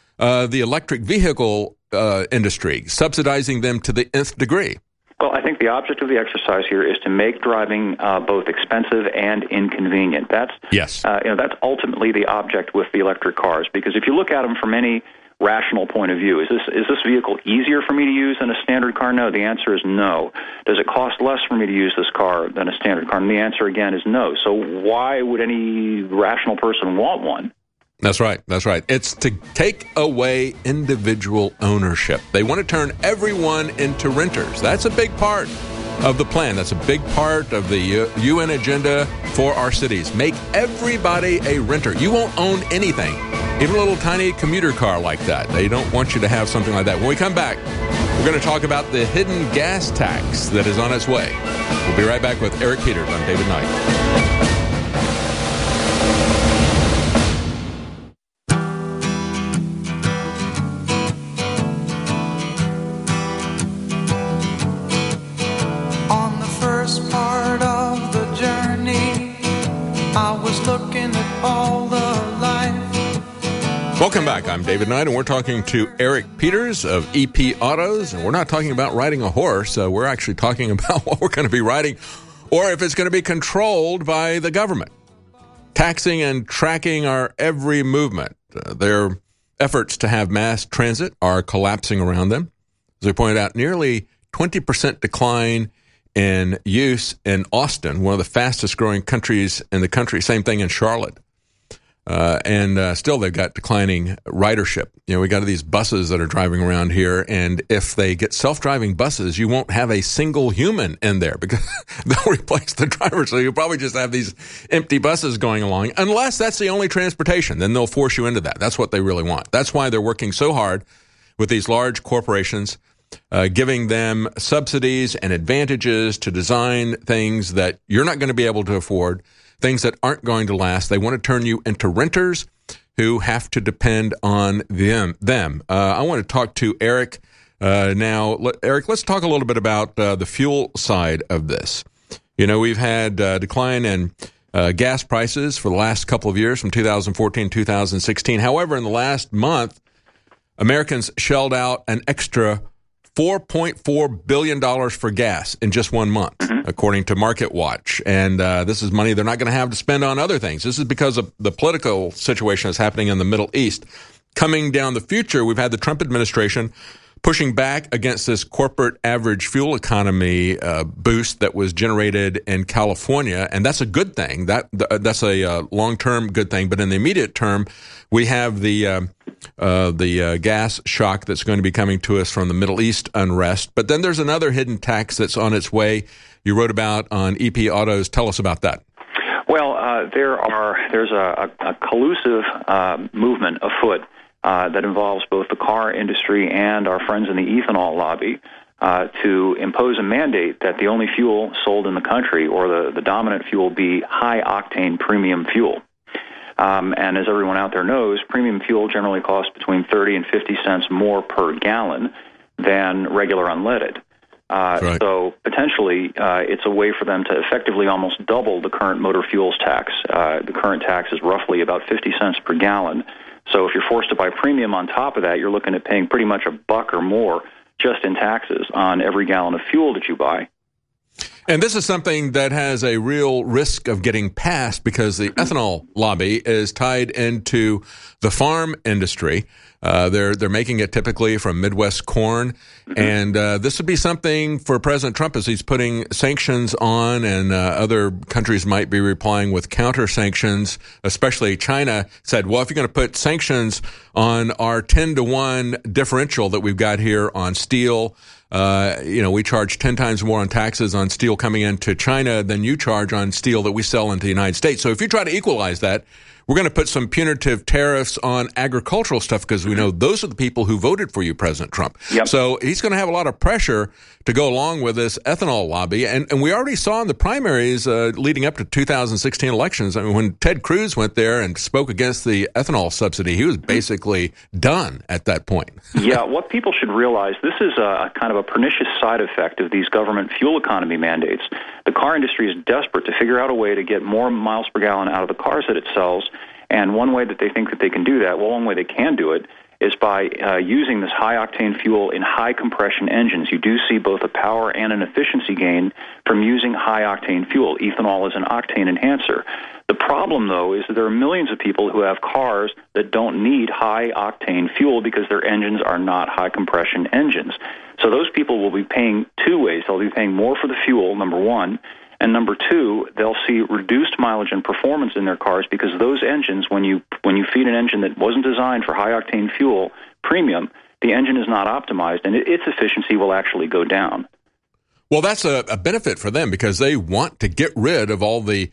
the electric vehicle industry, subsidizing them to the nth degree. Well, I think the object of the exercise here is to make driving both expensive and inconvenient. That's that's ultimately the object with the electric cars, because if you look at them from any rational point of view, is this vehicle easier for me to use than a standard car? No. The answer is no. Does it cost less for me to use this car than a standard car? And the answer, again, is no. So why would any rational person want one? That's right. That's right. It's to take away individual ownership. They want to turn everyone into renters. That's a big part of the plan. That's a big part of the UN agenda for our cities. Make everybody a renter. You won't own anything, even a little tiny commuter car like that. They don't want you to have something like that. When we come back, we're going to talk about the hidden gas tax that is on its way. We'll be right back with Eric Peters. I'm David Knight. Welcome back. I'm David Knight, and we're talking to Eric Peters of EP Autos, and we're not talking about riding a horse. We're actually talking about what we're going to be riding, or if it's going to be controlled by the government, taxing and tracking our every movement. Their efforts to have mass transit are collapsing around them. As we pointed out, nearly 20% decline in use in Austin, one of the fastest growing countries in the country. Same thing in Charlotte. And still they've got declining ridership. You know, we got these buses that are driving around here, and if they get self-driving buses, you won't have a single human in there because they'll replace the driver. So you'll probably just have these empty buses going along, unless that's the only transportation. Then they'll force you into that. That's what they really want. That's why they're working so hard with these large corporations, giving them subsidies and advantages to design things that you're not going to be able to afford, things that aren't going to last. They want to turn you into renters who have to depend on them. I want to talk to Eric now. Eric, let's talk a little bit about the fuel side of this. You know, we've had decline in gas prices for the last couple of years from 2014 to 2016. However, in the last month, Americans shelled out an extra $4.4 billion for gas in just 1 month, according to MarketWatch. And this is money they're not going to have to spend on other things. This is because of the political situation that's happening in the Middle East. Coming down the future, we've had the Trump administration pushing back against this corporate average fuel economy boost that was generated in California, and that's a good thing. That's a long-term good thing. But in the immediate term, we have the gas shock that's going to be coming to us from the Middle East unrest. But then there's another hidden tax that's on its way. You wrote about on EP Autos. Tell us about that. Well, there's a collusive movement afoot that involves both the car industry and our friends in the ethanol lobby to impose a mandate that the only fuel sold in the country, or the dominant fuel, be high-octane premium fuel. And as everyone out there knows, premium fuel generally costs between 30 and 50 cents more per gallon than regular unleaded. Right. So potentially, it's a way for them to effectively almost double the current motor fuels tax. The current tax is roughly about 50 cents per gallon. So if you're forced to buy premium on top of that, you're looking at paying pretty much $1 or more just in taxes on every gallon of fuel that you buy. And this is something that has a real risk of getting passed because the ethanol lobby is tied into the farm industry. They're making it typically from Midwest corn, and this would be something for President Trump as he's putting sanctions on, and other countries might be replying with counter sanctions. Especially China said, well, if you're going to put sanctions on our 10-to-1 differential that we've got here on steel, we charge 10 times more on taxes on steel coming into China than you charge on steel that we sell into the United States. So if you try to equalize that, we're going to put some punitive tariffs on agricultural stuff because we know those are the people who voted for you, President Trump. Yep. So he's going to have a lot of pressure to go along with this ethanol lobby. And we already saw in the primaries leading up to 2016 elections, I mean, when Ted Cruz went there and spoke against the ethanol subsidy, he was basically done at that point. Yeah, what people should realize, this is a kind of a pernicious side effect of these government fuel economy mandates. The car industry is desperate to figure out a way to get more miles per gallon out of the cars that it sells. And one way that they think that they can do that, well, one way they can do it, is by using this high-octane fuel in high-compression engines. You do see both a power and an efficiency gain from using high-octane fuel. Ethanol is an octane enhancer. The problem, though, is that there are millions of people who have cars that don't need high-octane fuel because their engines are not high-compression engines. So those people will be paying two ways. They'll be paying more for the fuel, number one, and number two, they'll see reduced mileage and performance in their cars because those engines, when you feed an engine that wasn't designed for high-octane fuel premium, the engine is not optimized, and its efficiency will actually go down. Well, that's a benefit for them because they want to get rid of all the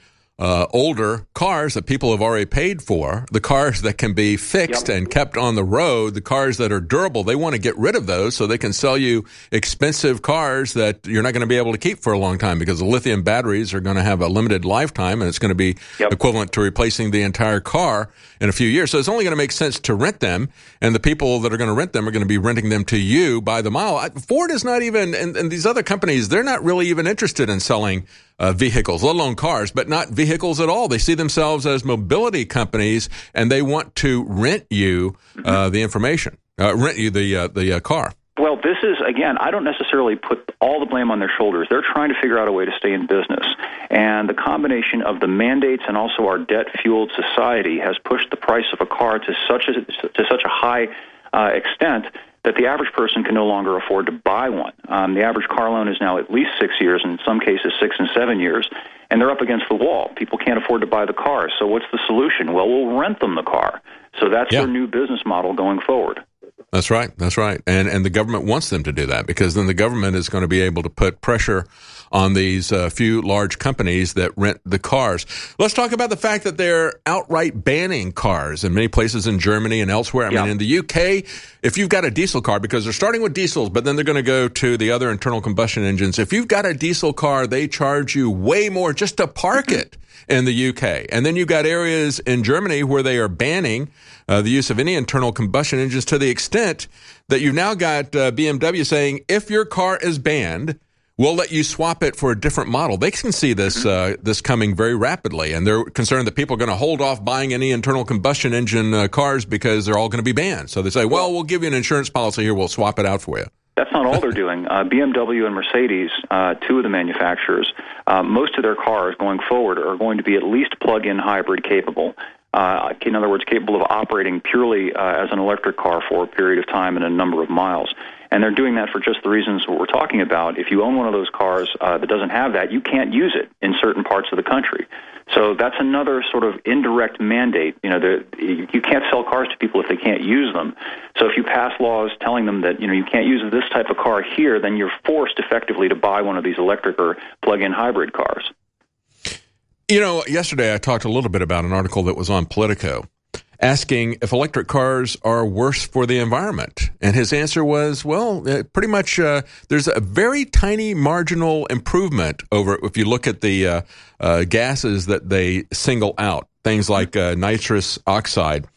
older cars that people have already paid for, the cars that can be fixed and kept on the road, the cars that are durable. They want to get rid of those so they can sell you expensive cars that you're not going to be able to keep for a long time because the lithium batteries are going to have a limited lifetime and it's going to be equivalent to replacing the entire car in a few years. So it's only going to make sense to rent them, and the people that are going to rent them are going to be renting them to you by the mile. Ford is not even, and these other companies, they're not really even interested in selling vehicles, let alone cars, but not vehicles at all. They see themselves as mobility companies, and they want to rent you the information, rent you the car. Well, this is, again, I don't necessarily put all the blame on their shoulders. They're trying to figure out a way to stay in business. And the combination of the mandates and also our debt-fueled society has pushed the price of a car to such a high extent that the average person can no longer afford to buy one. The average car loan is now at least 6 years, in some cases 6 and 7 years, and they're up against the wall. People can't afford to buy the car. So what's the solution? Well, we'll rent them the car. So that's their new business model going forward. That's right. That's right. And the government wants them to do that because then the government is going to be able to put pressure on these few large companies that rent the cars. Let's talk about the fact that they're outright banning cars in many places in Germany and elsewhere. I mean, in the UK, if you've got a diesel car, because they're starting with diesels, but then they're going to go to the other internal combustion engines. If you've got a diesel car, they charge you way more just to park it in the UK. And then you've got areas in Germany where they are banning the use of any internal combustion engines to the extent that you've now got BMW saying, if your car is banned, we'll let you swap it for a different model. They can see this this coming very rapidly, and they're concerned that people are going to hold off buying any internal combustion engine cars because they're all going to be banned. So they say, well, we'll give you an insurance policy here. We'll swap it out for you. That's not all they're doing. BMW and Mercedes, two of the manufacturers, most of their cars going forward are going to be at least plug-in hybrid capable. In other words, capable of operating purely as an electric car for a period of time and a number of miles. And they're doing that for just the reasons what we're talking about. If you own one of those cars that doesn't have that, you can't use it in certain parts of the country. So that's another sort of indirect mandate. You know, you can't sell cars to people if they can't use them. So if you pass laws telling them that, you know, you can't use this type of car here, then you're forced effectively to buy one of these electric or plug-in hybrid cars. You know, yesterday I talked a little bit about an article that was on Politico. asking if electric cars are worse for the environment. And his answer was, well, pretty much there's a very tiny marginal improvement over if you look at the gases that they single out, things like nitrous oxide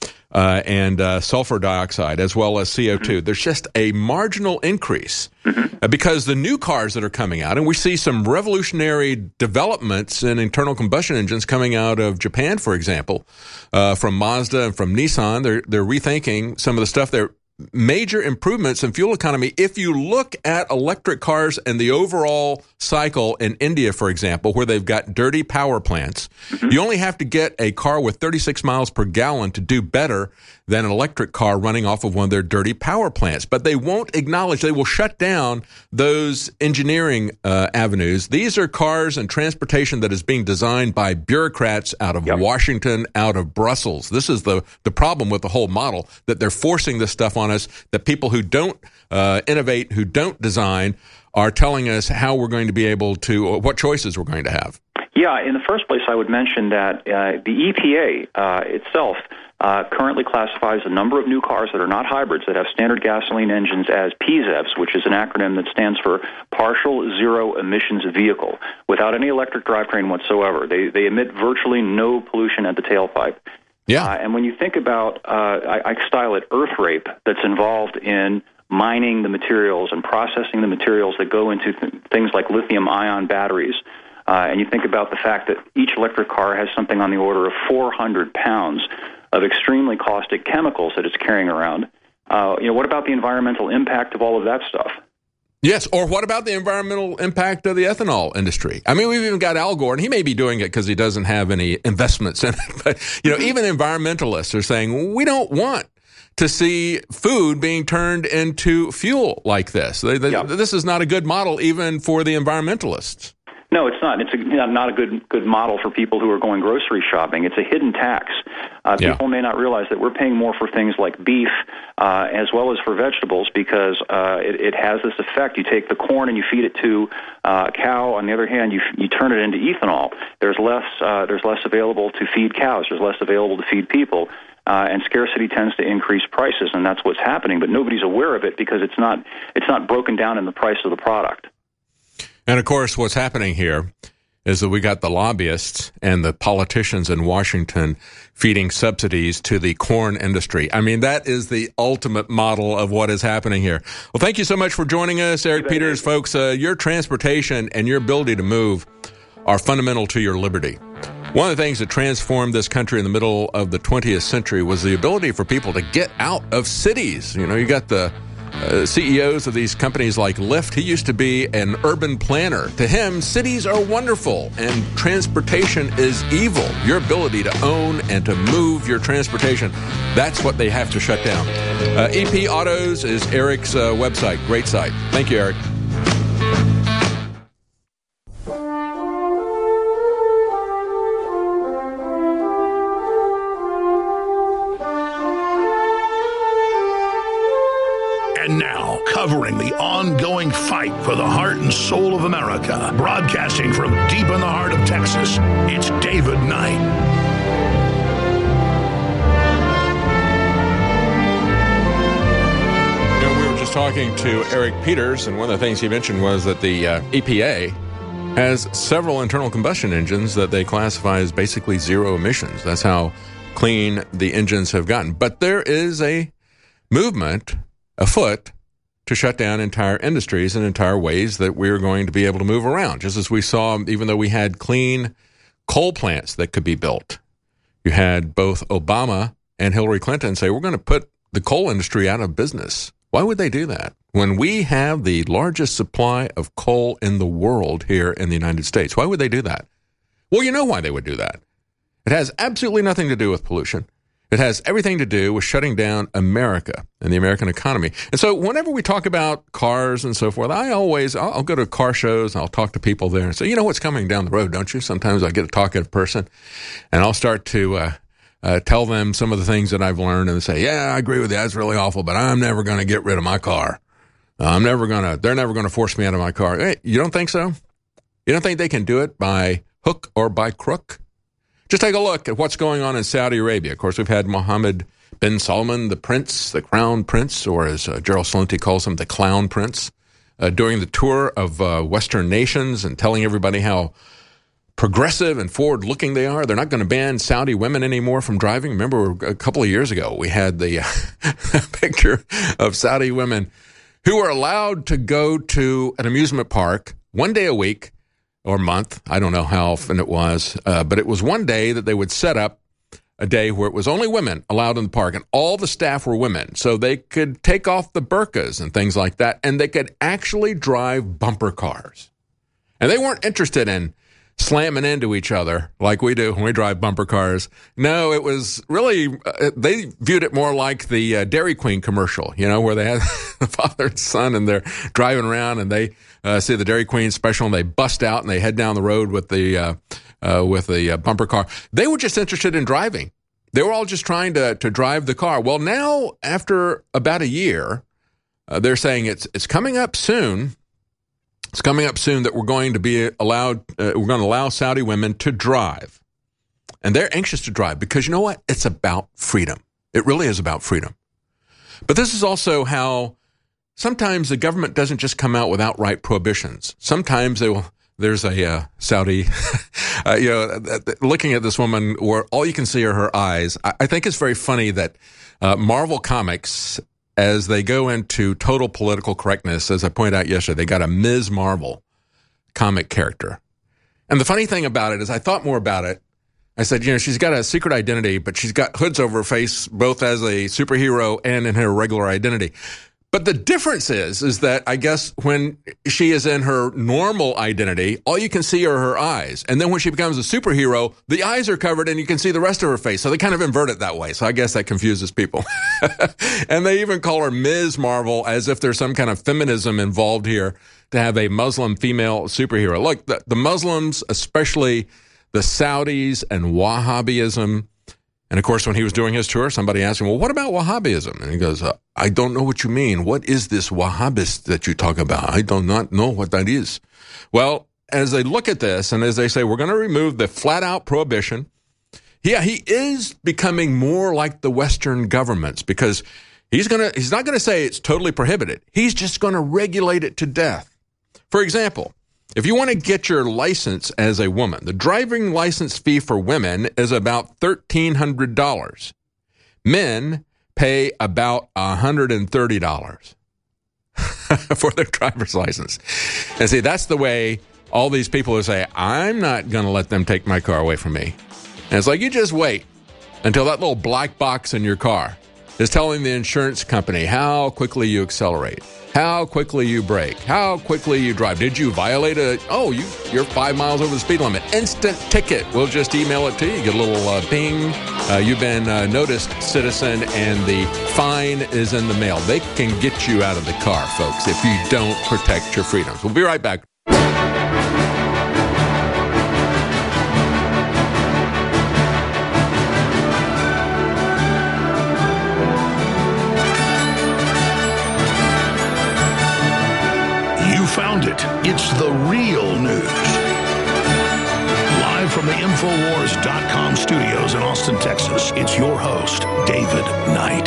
and sulfur dioxide, as well as CO2. There's just a marginal increase because the new cars that are coming out, and we see some revolutionary developments in internal combustion engines coming out of Japan, for example, from Mazda and from Nissan. They're rethinking some of the stuff. They're major improvements in fuel economy. If you look at electric cars and the overall cycle in India, for example, where they've got dirty power plants, you only have to get a car with 36 miles per gallon to do better than an electric car running off of one of their dirty power plants. But they won't acknowledge, they will shut down those engineering avenues. These are cars and transportation that is being designed by bureaucrats out of Washington, out of Brussels. This is the problem with the whole model, that they're forcing this stuff on us, that people who don't innovate, who don't design, are telling us how we're going to be able to, what choices we're going to have. Yeah, in the first place, I would mention that the EPA itself currently classifies a number of new cars that are not hybrids, that have standard gasoline engines, as PZEVs, which is an acronym that stands for Partial Zero Emissions Vehicle, without any electric drivetrain whatsoever. They emit virtually no pollution at the tailpipe. Yeah. And when you think about, I style it earth rape, that's involved in mining the materials and processing the materials that go into things like lithium-ion batteries, and you think about the fact that each electric car has something on the order of 400 pounds of extremely caustic chemicals that it's carrying around, what about the environmental impact of all of that stuff? Yes, or what about the environmental impact of the ethanol industry? I mean, we've even got Al Gore, and he may be doing it because he doesn't have any investments in it. But, even environmentalists are saying, we don't want to see food being turned into fuel like this. This is not a good model even for the environmentalists. No, it's not. It's not a good model for people who are going grocery shopping. It's a hidden tax. People may not realize that we're paying more for things like beef as well as for vegetables because it has this effect. You take the corn and you feed it to a cow. On the other hand, you turn it into ethanol. There's less available to feed cows. There's less available to feed people. And scarcity tends to increase prices, and that's what's happening. But nobody's aware of it because it's not broken down in the price of the product. And, of course, what's happening here is that we got the lobbyists and the politicians in Washington feeding subsidies to the corn industry. I mean, that is the ultimate model of what is happening here. Well, thank you so much for joining us, Eric Peters. Folks, your transportation and your ability to move are fundamental to your liberty. One of the things that transformed this country in the middle of the 20th century was the ability for people to get out of cities. You got the CEOs of these companies like Lyft. He used to be an urban planner. To him, cities are wonderful and transportation is evil. Your ability to own and to move your transportation, that's what they have to shut down. EP Autos is Eric's website. Great site. Thank you, Eric. And now, covering the ongoing fight for the heart and soul of America, broadcasting from deep in the heart of Texas, it's David Knight. We were just talking to Eric Peters, and one of the things he mentioned was that the EPA has several internal combustion engines that they classify as basically zero emissions. That's how clean the engines have gotten. But there is a movement afoot to shut down entire industries and entire ways that we're going to be able to move around. Just as we saw, even though we had clean coal plants that could be built, you had both Obama and Hillary Clinton say, we're going to put the coal industry out of business. Why would they do that? When we have the largest supply of coal in the world here in the United States, why would they do that? Well, you know why they would do that. It has absolutely nothing to do with pollution. It has everything to do with shutting down America and the American economy. And so whenever we talk about cars and so forth, I'll go to car shows and I'll talk to people there and say, you know what's coming down the road, don't you? Sometimes I get a talkative person and I'll start to tell them some of the things that I've learned and they say, yeah, I agree with you. That's really awful, but I'm never going to get rid of my car. They're never going to force me out of my car. Hey, you don't think so? You don't think they can do it by hook or by crook? Just take a look at what's going on in Saudi Arabia. Of course, we've had Mohammed bin Salman, the prince, the crown prince, or as Gerald Celente calls him, the clown prince, during the tour of Western nations and telling everybody how progressive and forward-looking they are. They're not going to ban Saudi women anymore from driving. Remember, a couple of years ago, we had the picture of Saudi women who were allowed to go to an amusement park one day a week or month. I don't know how often it was, but it was one day that they would set up a day where it was only women allowed in the park, and all the staff were women, so they could take off the burqas and things like that, and they could actually drive bumper cars. And they weren't interested in slamming into each other like we do when we drive bumper cars. No, it was really, they viewed it more like the Dairy Queen commercial, you know, where they had the father and son, and they're driving around, and they see the Dairy Queen special, and they bust out, and they head down the road with the bumper car. They were just interested in driving. They were all just trying to drive the car. Well, now, after about a year, they're saying it's coming up soon. It's coming up soon that we're going to be allowed, we're going to allow Saudi women to drive. And they're anxious to drive because, you know what? It's about freedom. It really is about freedom. But this is also how sometimes the government doesn't just come out with outright prohibitions. Sometimes there's a Saudi, looking at this woman where all you can see are her eyes. I think it's very funny that Marvel Comics, as they go into total political correctness, as I pointed out yesterday, they got a Ms. Marvel comic character. And the funny thing about it is I thought more about it. I said, she's got a secret identity, but she's got hoods over her face, both as a superhero and in her regular identity. But the difference is that I guess when she is in her normal identity, all you can see are her eyes. And then when she becomes a superhero, the eyes are covered and you can see the rest of her face. So they kind of invert it that way. So I guess that confuses people. And they even call her Ms. Marvel as if there's some kind of feminism involved here to have a Muslim female superhero. Look, the Muslims, especially the Saudis and Wahhabism. And, of course, when he was doing his tour, somebody asked him, well, what about Wahhabism? And he goes, I don't know what you mean. What is this Wahhabist that you talk about? I do not know what that is. Well, as they look at this and as they say, we're going to remove the flat-out prohibition, yeah, he is becoming more like the Western governments because he's not going to say it's totally prohibited. He's just going to regulate it to death. For example, if you want to get your license as a woman, the driving license fee for women is about $1,300. Men pay about $130 for their driver's license. And see, that's the way all these people who say, I'm not going to let them take my car away from me. And it's like, you just wait until that little black box in your car is telling the insurance company how quickly you accelerate, how quickly you brake, how quickly you drive. Did you violate you're 5 miles over the speed limit. Instant ticket. We'll just email it to you. You get a little ping. You've been noticed, citizen, and the fine is in the mail. They can get you out of the car, folks, if you don't protect your freedoms. We'll be right back. Found it. It's the real news. Live from the Infowars.com studios in Austin, Texas, it's your host, David Knight.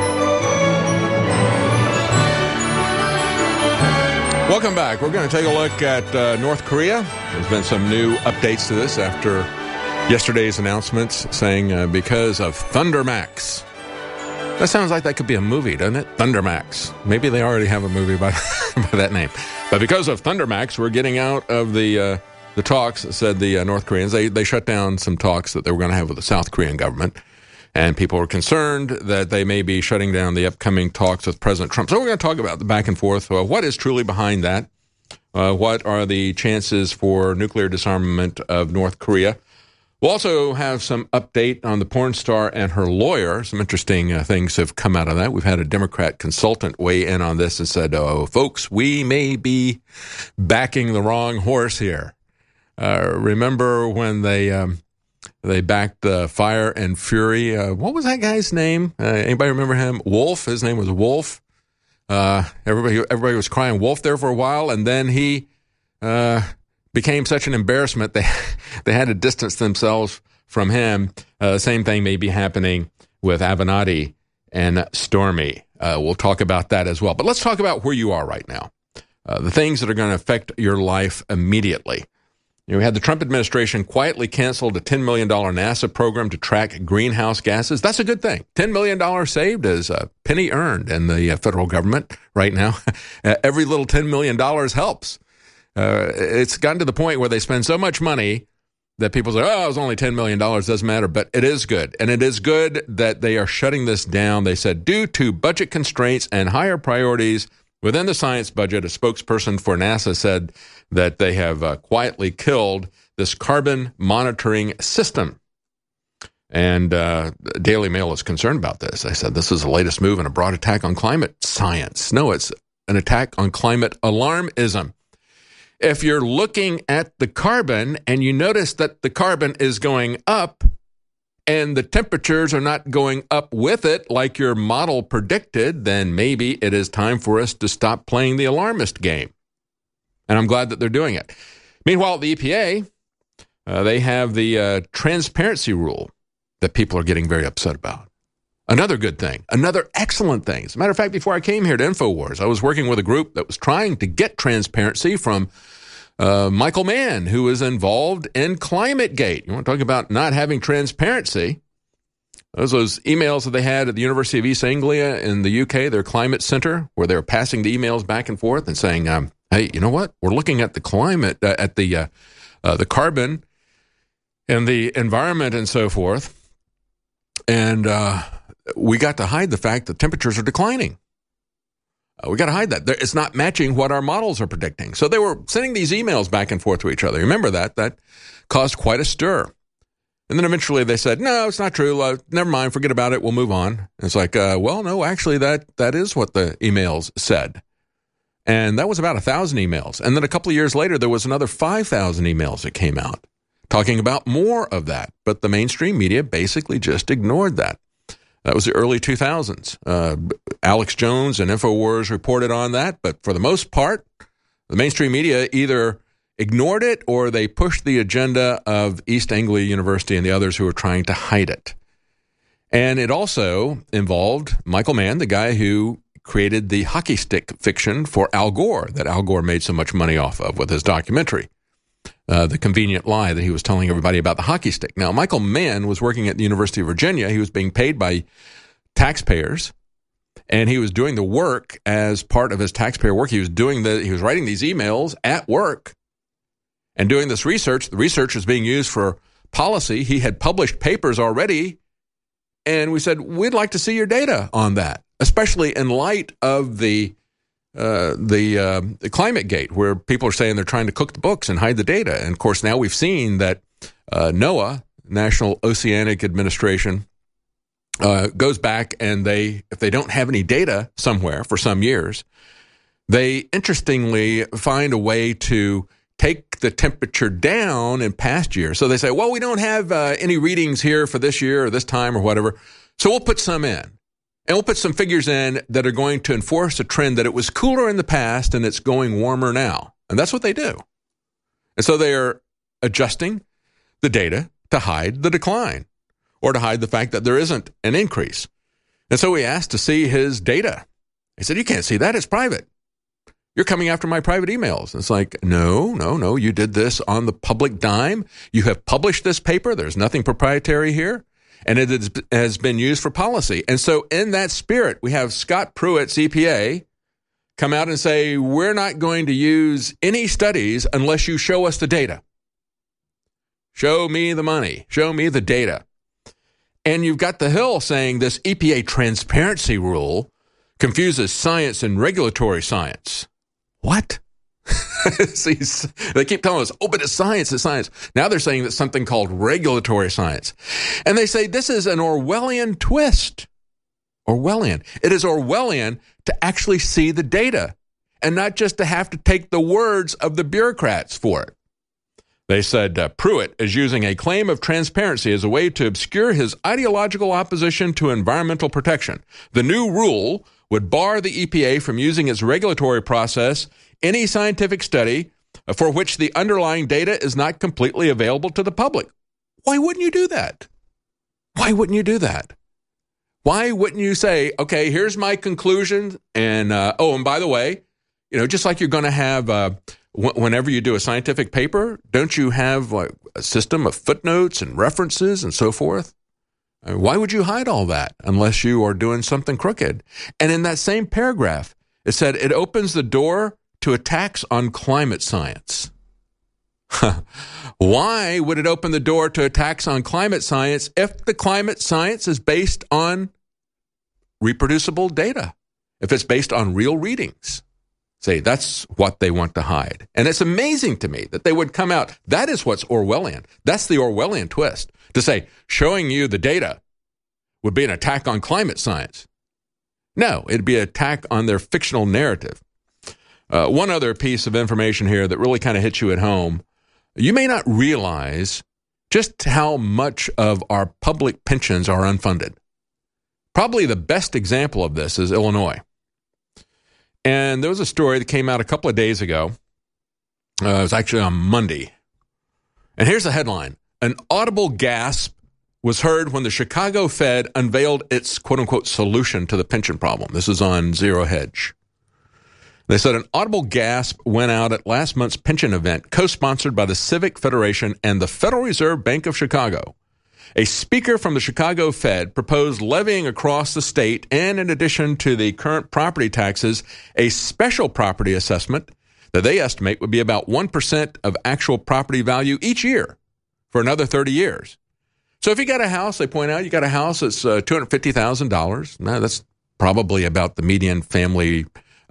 Welcome back. We're going to take a look at North Korea. There's been some new updates to this after yesterday's announcements saying because of Thunder Max. That sounds like that could be a movie, doesn't it? Thunder Max. Maybe they already have a movie by that name. But because of Thunder Max, we're getting out of the talks, said the North Koreans. They shut down some talks that they were going to have with the South Korean government. And people were concerned that they may be shutting down the upcoming talks with President Trump. So we're going to talk about the back and forth. What is truly behind that? What are the chances for nuclear disarmament of North Korea? We'll also have some update on the porn star and her lawyer. Some interesting things have come out of that. We've had a Democrat consultant weigh in on this and said, folks, we may be backing the wrong horse here. Remember when they backed Fire and Fury? What was that guy's name? Anybody remember him? Wolf. His name was Wolf. Everybody was crying wolf there for a while, and then he became such an embarrassment they had to distance themselves from him. Same thing may be happening with Avenatti and Stormy. We'll talk about that as well. But let's talk about where you are right now. The things that are going to affect your life immediately. We had the Trump administration quietly canceled a $10 million NASA program to track greenhouse gases. That's a good thing. $10 million saved is a penny earned in the federal government right now. Every little $10 million helps. It's gotten to the point where they spend so much money that people say, oh, it was only $10 million, doesn't matter. But it is good. And it is good that they are shutting this down. They said, due to budget constraints and higher priorities within the science budget, a spokesperson for NASA said that they have quietly killed this carbon monitoring system. And Daily Mail is concerned about this. They said this is the latest move in a broad attack on climate science. No, it's an attack on climate alarmism. If you're looking at the carbon and you notice that the carbon is going up and the temperatures are not going up with it like your model predicted, then maybe it is time for us to stop playing the alarmist game. And I'm glad that they're doing it. Meanwhile, at the EPA, they have the transparency rule that people are getting very upset about. Another good thing, another excellent thing. As a matter of fact, before I came here to InfoWars, I was working with a group that was trying to get transparency from Michael Mann, who is involved in ClimateGate. You want to talk about not having transparency? Those emails that they had at the University of East Anglia in the UK, their climate center, where they were passing the emails back and forth and saying, hey, you know what? We're looking at the climate, at the carbon and the environment and so forth. And we got to hide the fact that temperatures are declining. We got to hide that. It's not matching what our models are predicting. So they were sending these emails back and forth to each other. Remember that? That caused quite a stir. And then eventually they said, no, it's not true. Never mind. Forget about it. We'll move on. And it's like, well, no, actually, that is what the emails said. And that was about 1,000 emails. And then a couple of years later, there was another 5,000 emails that came out talking about more of that. But the mainstream media basically just ignored that. That was the early 2000s. Alex Jones and InfoWars reported on that. But for the most part, the mainstream media either ignored it or they pushed the agenda of East Anglia University and the others who were trying to hide it. And it also involved Michael Mann, the guy who created the hockey stick fiction for Al Gore that Al Gore made so much money off of with his documentary. The convenient lie that he was telling everybody about the hockey stick. Now, Michael Mann was working at the University of Virginia. He was being paid by taxpayers, and he was doing the work as part of his taxpayer work. He was writing these emails at work and doing this research. The research was being used for policy. He had published papers already, and we said, we'd like to see your data on that, especially in light of the ClimateGate, where people are saying they're trying to cook the books and hide the data. And of course, now we've seen that NOAA, National Oceanic Administration, goes back and if they don't have any data somewhere for some years, they interestingly find a way to take the temperature down in past years. So they say, well, we don't have any readings here for this year or this time or whatever, so we'll put some in. And we'll put some figures in that are going to enforce a trend that it was cooler in the past and it's going warmer now. And that's what they do. And so they are adjusting the data to hide the decline or to hide the fact that there isn't an increase. And so we asked to see his data. He said, you can't see that. It's private. You're coming after my private emails. It's like, no. You did this on the public dime. You have published this paper. There's nothing proprietary here. And it has been used for policy. And so in that spirit, we have Scott Pruitt's EPA come out and say, we're not going to use any studies unless you show us the data. Show me the money. Show me the data. And you've got the Hill saying this EPA transparency rule confuses science and regulatory science. What? See, they keep telling us, but it's science, it's science. Now they're saying it's something called regulatory science. And they say this is an Orwellian twist. Orwellian. It is Orwellian to actually see the data and not just to have to take the words of the bureaucrats for it. They said Pruitt is using a claim of transparency as a way to obscure his ideological opposition to environmental protection. The new rule would bar the EPA from using its regulatory process any scientific study for which the underlying data is not completely available to the public. Why wouldn't you do that? Why wouldn't you do that? Why wouldn't you say, okay, here's my conclusion, and and by the way, just like you're going to have whenever you do a scientific paper, don't you have like a system of footnotes and references and so forth? Why would you hide all that unless you are doing something crooked? And in that same paragraph, it said it opens the door to attacks on climate science. Why would it open the door to attacks on climate science if the climate science is based on reproducible data, if it's based on real readings? Say, that's what they want to hide. And it's amazing to me that they would come out. That is what's Orwellian. That's the Orwellian twist. To say, showing you the data would be an attack on climate science. No, it'd be an attack on their fictional narrative. One other piece of information here that really kind of hits you at home. You may not realize just how much of our public pensions are unfunded. Probably the best example of this is Illinois. And there was a story that came out a couple of days ago. It was actually on Monday. And here's the headline. An audible gasp was heard when the Chicago Fed unveiled its quote-unquote solution to the pension problem. This is on Zero Hedge. They said an audible gasp went out at last month's pension event, co-sponsored by the Civic Federation and the Federal Reserve Bank of Chicago. A speaker from the Chicago Fed proposed levying across the state, and in addition to the current property taxes, a special property assessment that they estimate would be about 1% of actual property value each year for another 30 years. So if you got a house, they point out you got a house that's $250,000. Now that's probably about the median family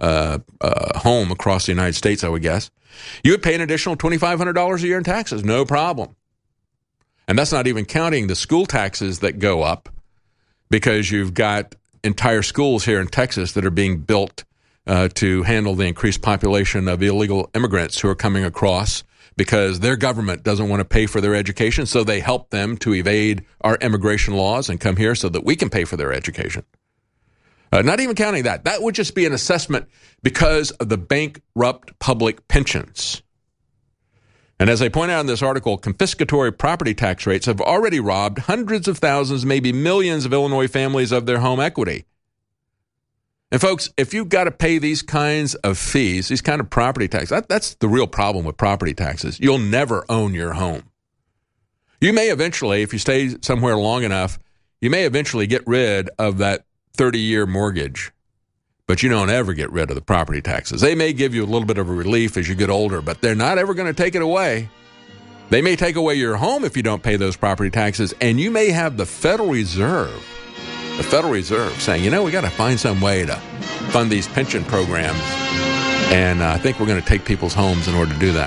home across the United States, I would guess. You would pay an additional $2,500 a year in taxes, no problem. And that's not even counting the school taxes that go up, because you've got entire schools here in Texas that are being built to handle the increased population of illegal immigrants who are coming across because their government doesn't want to pay for their education, so they help them to evade our immigration laws and come here so that we can pay for their education. Not even counting that. That would just be an assessment because of the bankrupt public pensions. And as I point out in this article, confiscatory property tax rates have already robbed hundreds of thousands, maybe millions of Illinois families of their home equity. And folks, if you've got to pay these kinds of fees, these kind of property taxes, that's the real problem with property taxes. You'll never own your home. You may eventually, if you stay somewhere long enough, you may eventually get rid of that 30-year mortgage, but you don't ever get rid of the property taxes. They may give you a little bit of a relief as you get older, but they're not ever going to take it away. They may take away your home if you don't pay those property taxes, and you may have the Federal Reserve saying, we got to find some way to fund these pension programs, and I think we're going to take people's homes in order to do that.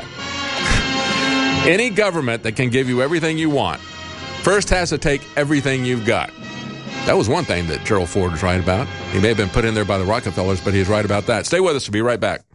Any government that can give you everything you want first has to take everything you've got. That was one thing that Gerald Ford was right about. He may have been put in there by the Rockefellers, but he's right about that. Stay with us. We'll be right back.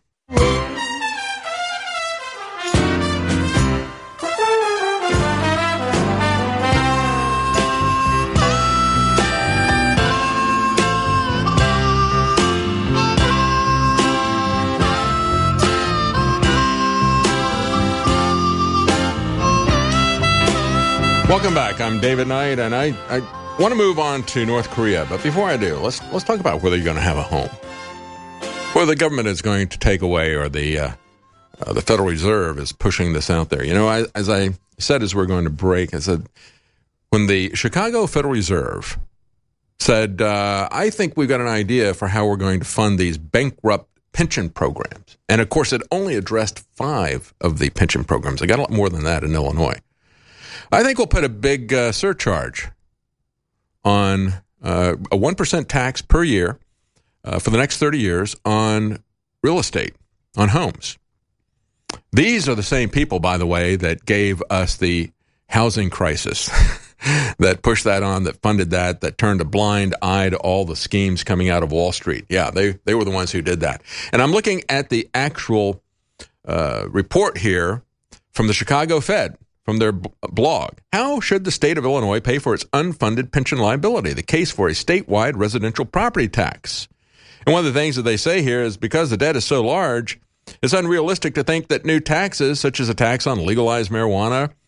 Welcome back. I'm David Knight, and I want to move on to North Korea. But before I do, let's talk about whether you're going to have a home, whether the government is going to take away, or the Federal Reserve is pushing this out there. As I said as we're going to break, I said when the Chicago Federal Reserve said, I think we've got an idea for how we're going to fund these bankrupt pension programs. And, of course, it only addressed 5 of the pension programs. They got a lot more than that in Illinois. I think we'll put a big surcharge on a 1% tax per year for the next 30 years on real estate, on homes. These are the same people, by the way, that gave us the housing crisis, that pushed that on, that funded that turned a blind eye to all the schemes coming out of Wall Street. Yeah, they were the ones who did that. And I'm looking at the actual report here from the Chicago Fed, from their blog. How should the state of Illinois pay for its unfunded pension liability? The case for a statewide residential property tax. And one of the things that they say here is because the debt is so large, it's unrealistic to think that new taxes, such as a tax on legalized marijuana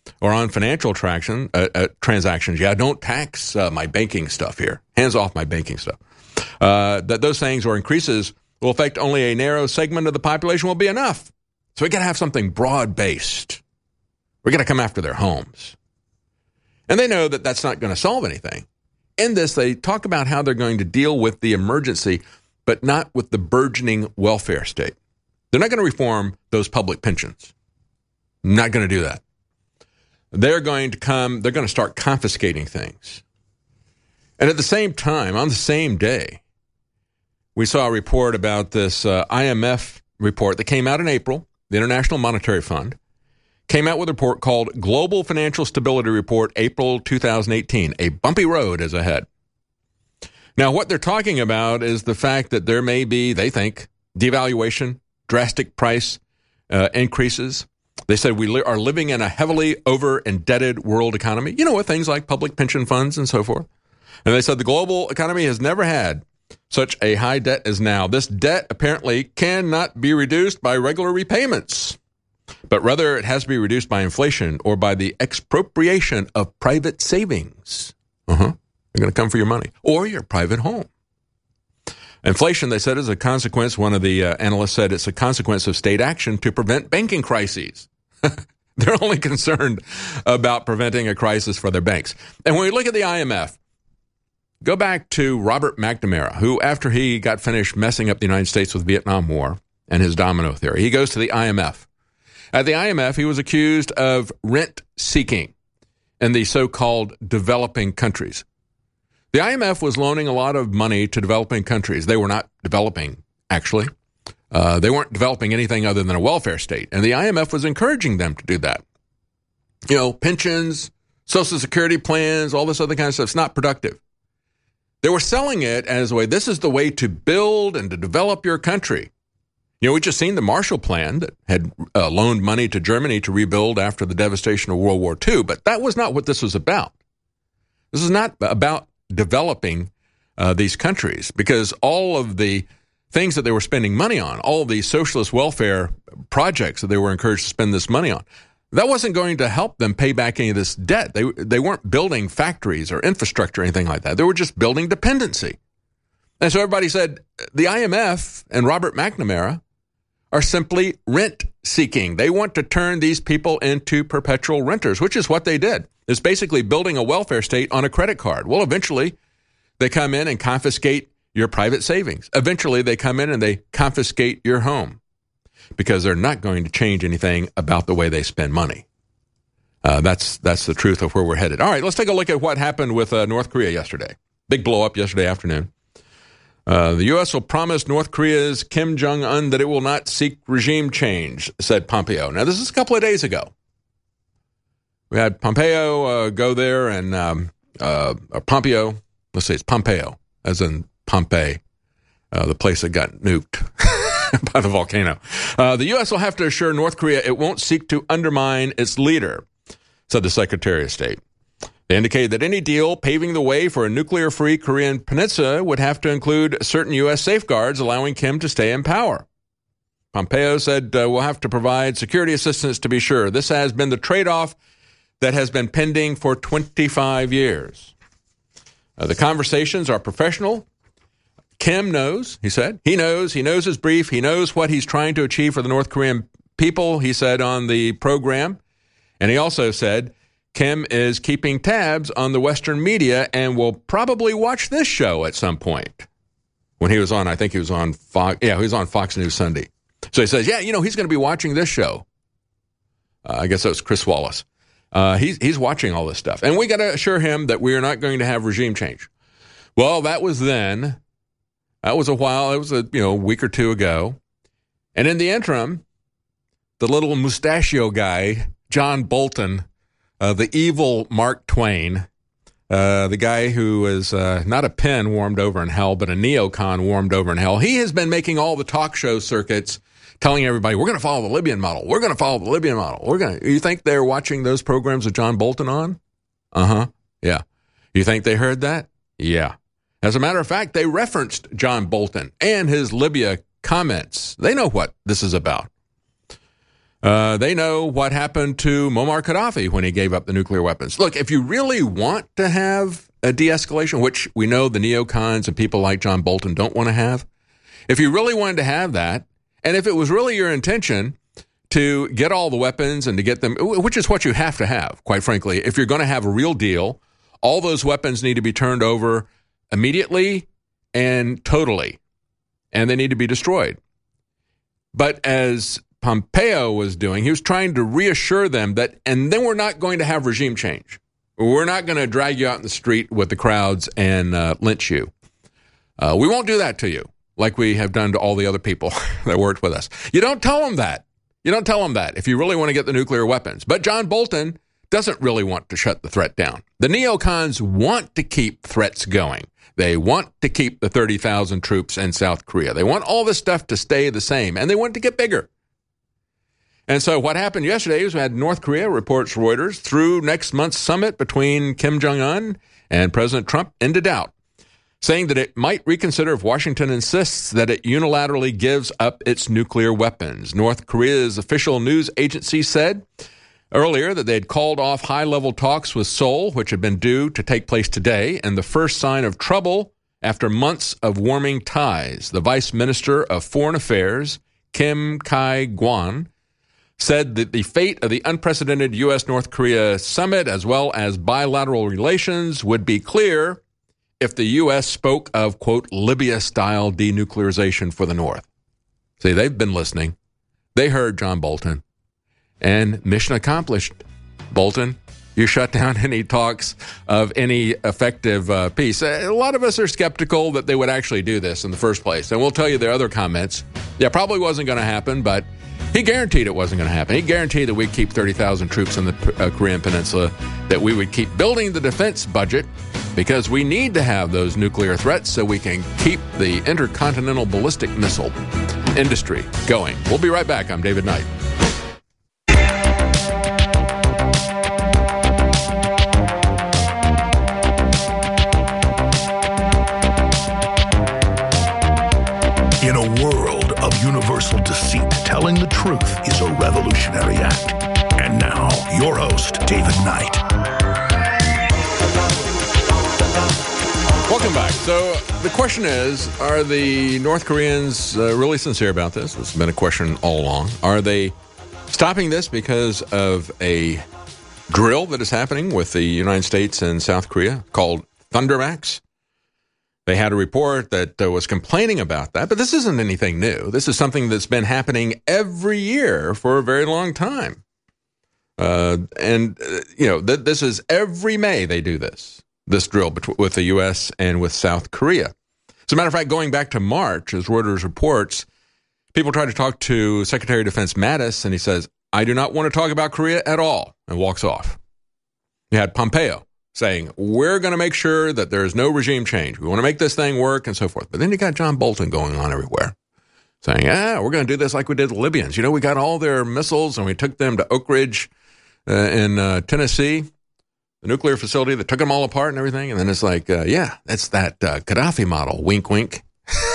or on financial transactions. Yeah, don't tax my banking stuff here. Hands off my banking stuff. That those things or increases will affect only a narrow segment of the population will be enough. So we got to have something broad-based. We got to come after their homes. And they know that that's not going to solve anything. In this, they talk about how they're going to deal with the emergency, but not with the burgeoning welfare state. They're not going to reform those public pensions. Not going to do that. They're going to start confiscating things. And at the same time, on the same day, we saw a report about this IMF report that came out in April. The International Monetary Fund came out with a report called Global Financial Stability Report, April 2018. A bumpy road is ahead. Now, what they're talking about is the fact that there may be, they think, devaluation, drastic price increases. They said we are living in a heavily over-indebted world economy, with things like public pension funds and so forth. And they said the global economy has never had such a high debt as now. This debt apparently cannot be reduced by regular repayments, but rather it has to be reduced by inflation or by the expropriation of private savings. They're going to come for your money or your private home. Inflation, they said, is a consequence. One of the analysts said it's a consequence of state action to prevent banking crises. They're only concerned about preventing a crisis for their banks. And when we look at the IMF, go back to Robert McNamara, who, after he got finished messing up the United States with the Vietnam War and his domino theory, he goes to the IMF. At the IMF, he was accused of rent-seeking in the so-called developing countries. The IMF was loaning a lot of money to developing countries. They were not developing, actually. They weren't developing anything other than a welfare state. And the IMF was encouraging them to do that. Pensions, Social Security plans, all this other kind of stuff. It's not productive. They were selling it as a way, this is the way to build and to develop your country. We just seen the Marshall Plan that had loaned money to Germany to rebuild after the devastation of World War II. But that was not what this was about. This is not about developing these countries, because all of the things that they were spending money on, all of these socialist welfare projects that they were encouraged to spend this money on, that wasn't going to help them pay back any of this debt. They weren't building factories or infrastructure or anything like that. They were just building dependency. And so everybody said the IMF and Robert McNamara are simply rent-seeking. They want to turn these people into perpetual renters, which is what they did. It's basically building a welfare state on a credit card. Well, eventually, they come in and confiscate your private savings. Eventually, they come in and they confiscate your home because they're not going to change anything about the way they spend money. That's the truth of where we're headed. All right, let's take a look at what happened with North Korea yesterday. Big blow-up yesterday afternoon. The U.S. will promise North Korea's Kim Jong-un that it will not seek regime change, said Pompeo. Now, this is a couple of days ago. We had Pompeo go there and Pompeo, let's say it's Pompeo, as in Pompeii, the place that got nuked by the volcano. The U.S. will have to assure North Korea it won't seek to undermine its leader, said the Secretary of State. They indicated that any deal paving the way for a nuclear-free Korean peninsula would have to include certain U.S. safeguards allowing Kim to stay in power. Pompeo said we'll have to provide security assistance to be sure. This has been the trade-off that has been pending for 25 years. The conversations are professional. Kim knows, he said. He knows his brief. He knows what he's trying to achieve for the North Korean people, he said on the program. And he also said Kim is keeping tabs on the Western media and will probably watch this show at some point. When he was on, I think he was on Fox. Yeah, he was on Fox News Sunday. So he says, he's going to be watching this show. I guess that was Chris Wallace. He's watching all this stuff. And we got to assure him that we are not going to have regime change. Well, that was then. That was a while. It was a week or two ago. And in the interim, the little mustachio guy, John Bolton, the evil Mark Twain, the guy who is not a pen warmed over in hell, but a neocon warmed over in hell. He has been making all the talk show circuits, telling everybody, we're going to follow the Libyan model. We're going to follow the Libyan model. You think they're watching those programs with John Bolton on? Yeah. You think they heard that? Yeah. As a matter of fact, they referenced John Bolton and his Libya comments. They know what this is about. They know what happened to Muammar Gaddafi when he gave up the nuclear weapons. Look, if you really want to have a de-escalation, which we know the neocons and people like John Bolton don't want to have, if you really wanted to have that, and if it was really your intention to get all the weapons and to get them, which is what you have to have, quite frankly, if you're going to have a real deal, all those weapons need to be turned over immediately and totally, and they need to be destroyed. But as Pompeo was doing, he was trying to reassure them that, and then we're not going to have regime change. We're not going to drag you out in the street with the crowds and lynch you. We won't do that to you like we have done to all the other people that worked with us. You don't tell them that. You don't tell them that if you really want to get the nuclear weapons. But John Bolton doesn't really want to shut the threat down. The neocons want to keep threats going. They want to keep the 30,000 troops in South Korea. They want all this stuff to stay the same, and they want it to get bigger. And so what happened yesterday is we had North Korea, reports Reuters, through next month's summit between Kim Jong-un and President Trump into doubt, saying that it might reconsider if Washington insists that it unilaterally gives up its nuclear weapons. North Korea's official news agency said earlier that they had called off high-level talks with Seoul, which had been due to take place today, and the first sign of trouble after months of warming ties. The Vice Minister of Foreign Affairs, Kim Kai-gwan, said that the fate of the unprecedented U.S.-North Korea summit, as well as bilateral relations, would be clear if the U.S. spoke of, quote, Libya-style denuclearization for the North. See, they've been listening. They heard John Bolton. And mission accomplished. Bolton, you shut down any talks of any effective peace. A lot of us are skeptical that they would actually do this in the first place. And we'll tell you their other comments. Yeah, probably wasn't going to happen, but he guaranteed it wasn't going to happen. He guaranteed that we'd keep 30,000 troops in the Korean Peninsula, that we would keep building the defense budget because we need to have those nuclear threats so we can keep the intercontinental ballistic missile industry going. We'll be right back. I'm David Knight. In a world of universal deceit, telling the truth is a revolutionary act. And now, your host, David Knight. Welcome back. So the question is, are the North Koreans really sincere about this? This has been a question all along. Are they stopping this because of a drill that is happening with the United States and South Korea called Thundermax? They had a report that was complaining about that, but this isn't anything new. This is something that's been happening every year for a very long time. This is every May they do this drill with the U.S. and with South Korea. As a matter of fact, going back to March, as Reuters reports, people tried to talk to Secretary of Defense Mattis, and he says, I do not want to talk about Korea at all, and walks off. You had Pompeo saying, we're going to make sure that there is no regime change. We want to make this thing work and so forth. But then you got John Bolton going on everywhere saying, we're going to do this like we did the Libyans. We got all their missiles and we took them to Oak Ridge in Tennessee, the nuclear facility that took them all apart and everything. And then it's like, that's that Gaddafi model. Wink, wink.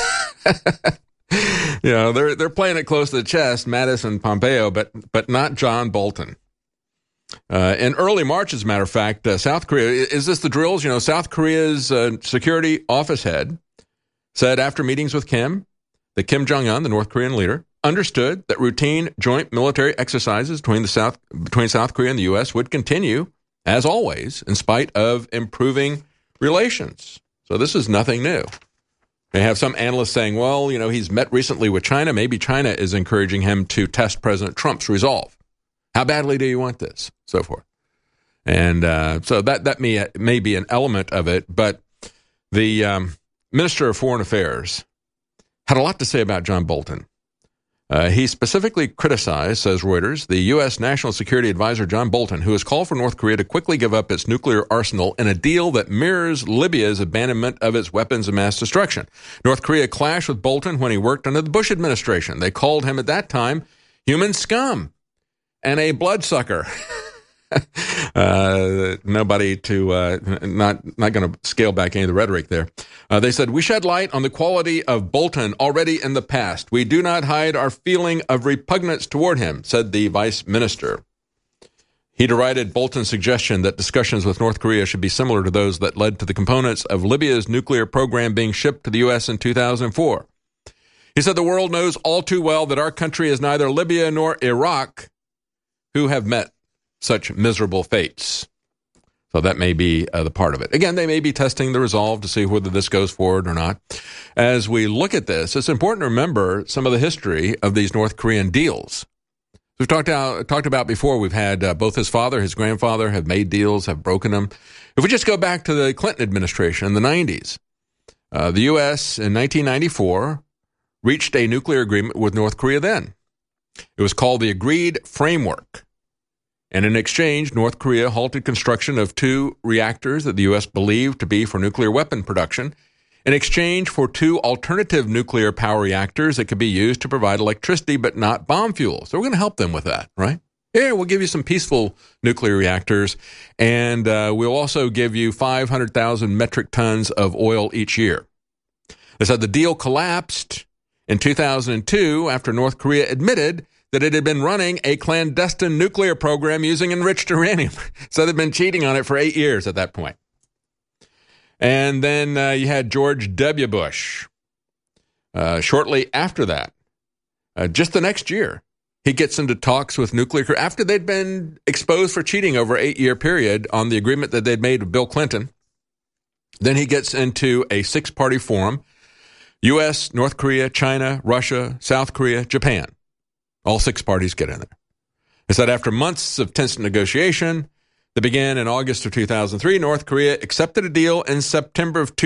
They're playing it close to the chest, Mattis and Pompeo, but not John Bolton. In early March, as a matter of fact, South Korea, is this the drills? South Korea's security office head said after meetings with Kim, that Kim Jong-un, the North Korean leader, understood that routine joint military exercises between South Korea and the U.S. would continue, as always, in spite of improving relations. So this is nothing new. They have some analysts saying, well, he's met recently with China. Maybe China is encouraging him to test President Trump's resolve. How badly do you want this? So forth. And so that may be an element of it. But the Minister of Foreign Affairs had a lot to say about John Bolton. He specifically criticized, says Reuters, the U.S. National Security Advisor John Bolton, who has called for North Korea to quickly give up its nuclear arsenal in a deal that mirrors Libya's abandonment of its weapons of mass destruction. North Korea clashed with Bolton when he worked under the Bush administration. They called him at that time human scum and a bloodsucker. Nobody to not going to scale back any of the rhetoric there. They said, we shed light on the quality of Bolton already in the past. We do not hide our feeling of repugnance toward him, said the vice minister. He derided Bolton's suggestion that discussions with North Korea should be similar to those that led to the components of Libya's nuclear program being shipped to the U.S. in 2004. He said the world knows all too well that our country is neither Libya nor Iraq, who have met such miserable fates. So that may be the part of it. Again, they may be testing the resolve to see whether this goes forward or not. As we look at this, it's important to remember some of the history of these North Korean deals. We've talked about before, we've had both his father, his grandfather have made deals, have broken them. If we just go back to the Clinton administration in the 90s, the U.S. in 1994 reached a nuclear agreement with North Korea then. It was called the Agreed Framework. And in exchange, North Korea halted construction of 2 reactors that the U.S. believed to be for nuclear weapon production in exchange for 2 alternative nuclear power reactors that could be used to provide electricity but not bomb fuel. So we're going to help them with that, right? Yeah, we'll give you some peaceful nuclear reactors, and we'll also give you 500,000 metric tons of oil each year. They said the deal collapsed in 2002 after North Korea admitted that it had been running a clandestine nuclear program using enriched uranium. So they'd been cheating on it for 8 years at that point. And then you had George W. Bush. Shortly after that, just the next year, he gets into talks with nuclear, after they'd been exposed for cheating over an 8-year period on the agreement that they'd made with Bill Clinton. Then he gets into a 6-party forum, U.S., North Korea, China, Russia, South Korea, Japan. All 6 parties get in there. It said after months of tense negotiation that began in August of 2003, North Korea accepted a deal in September of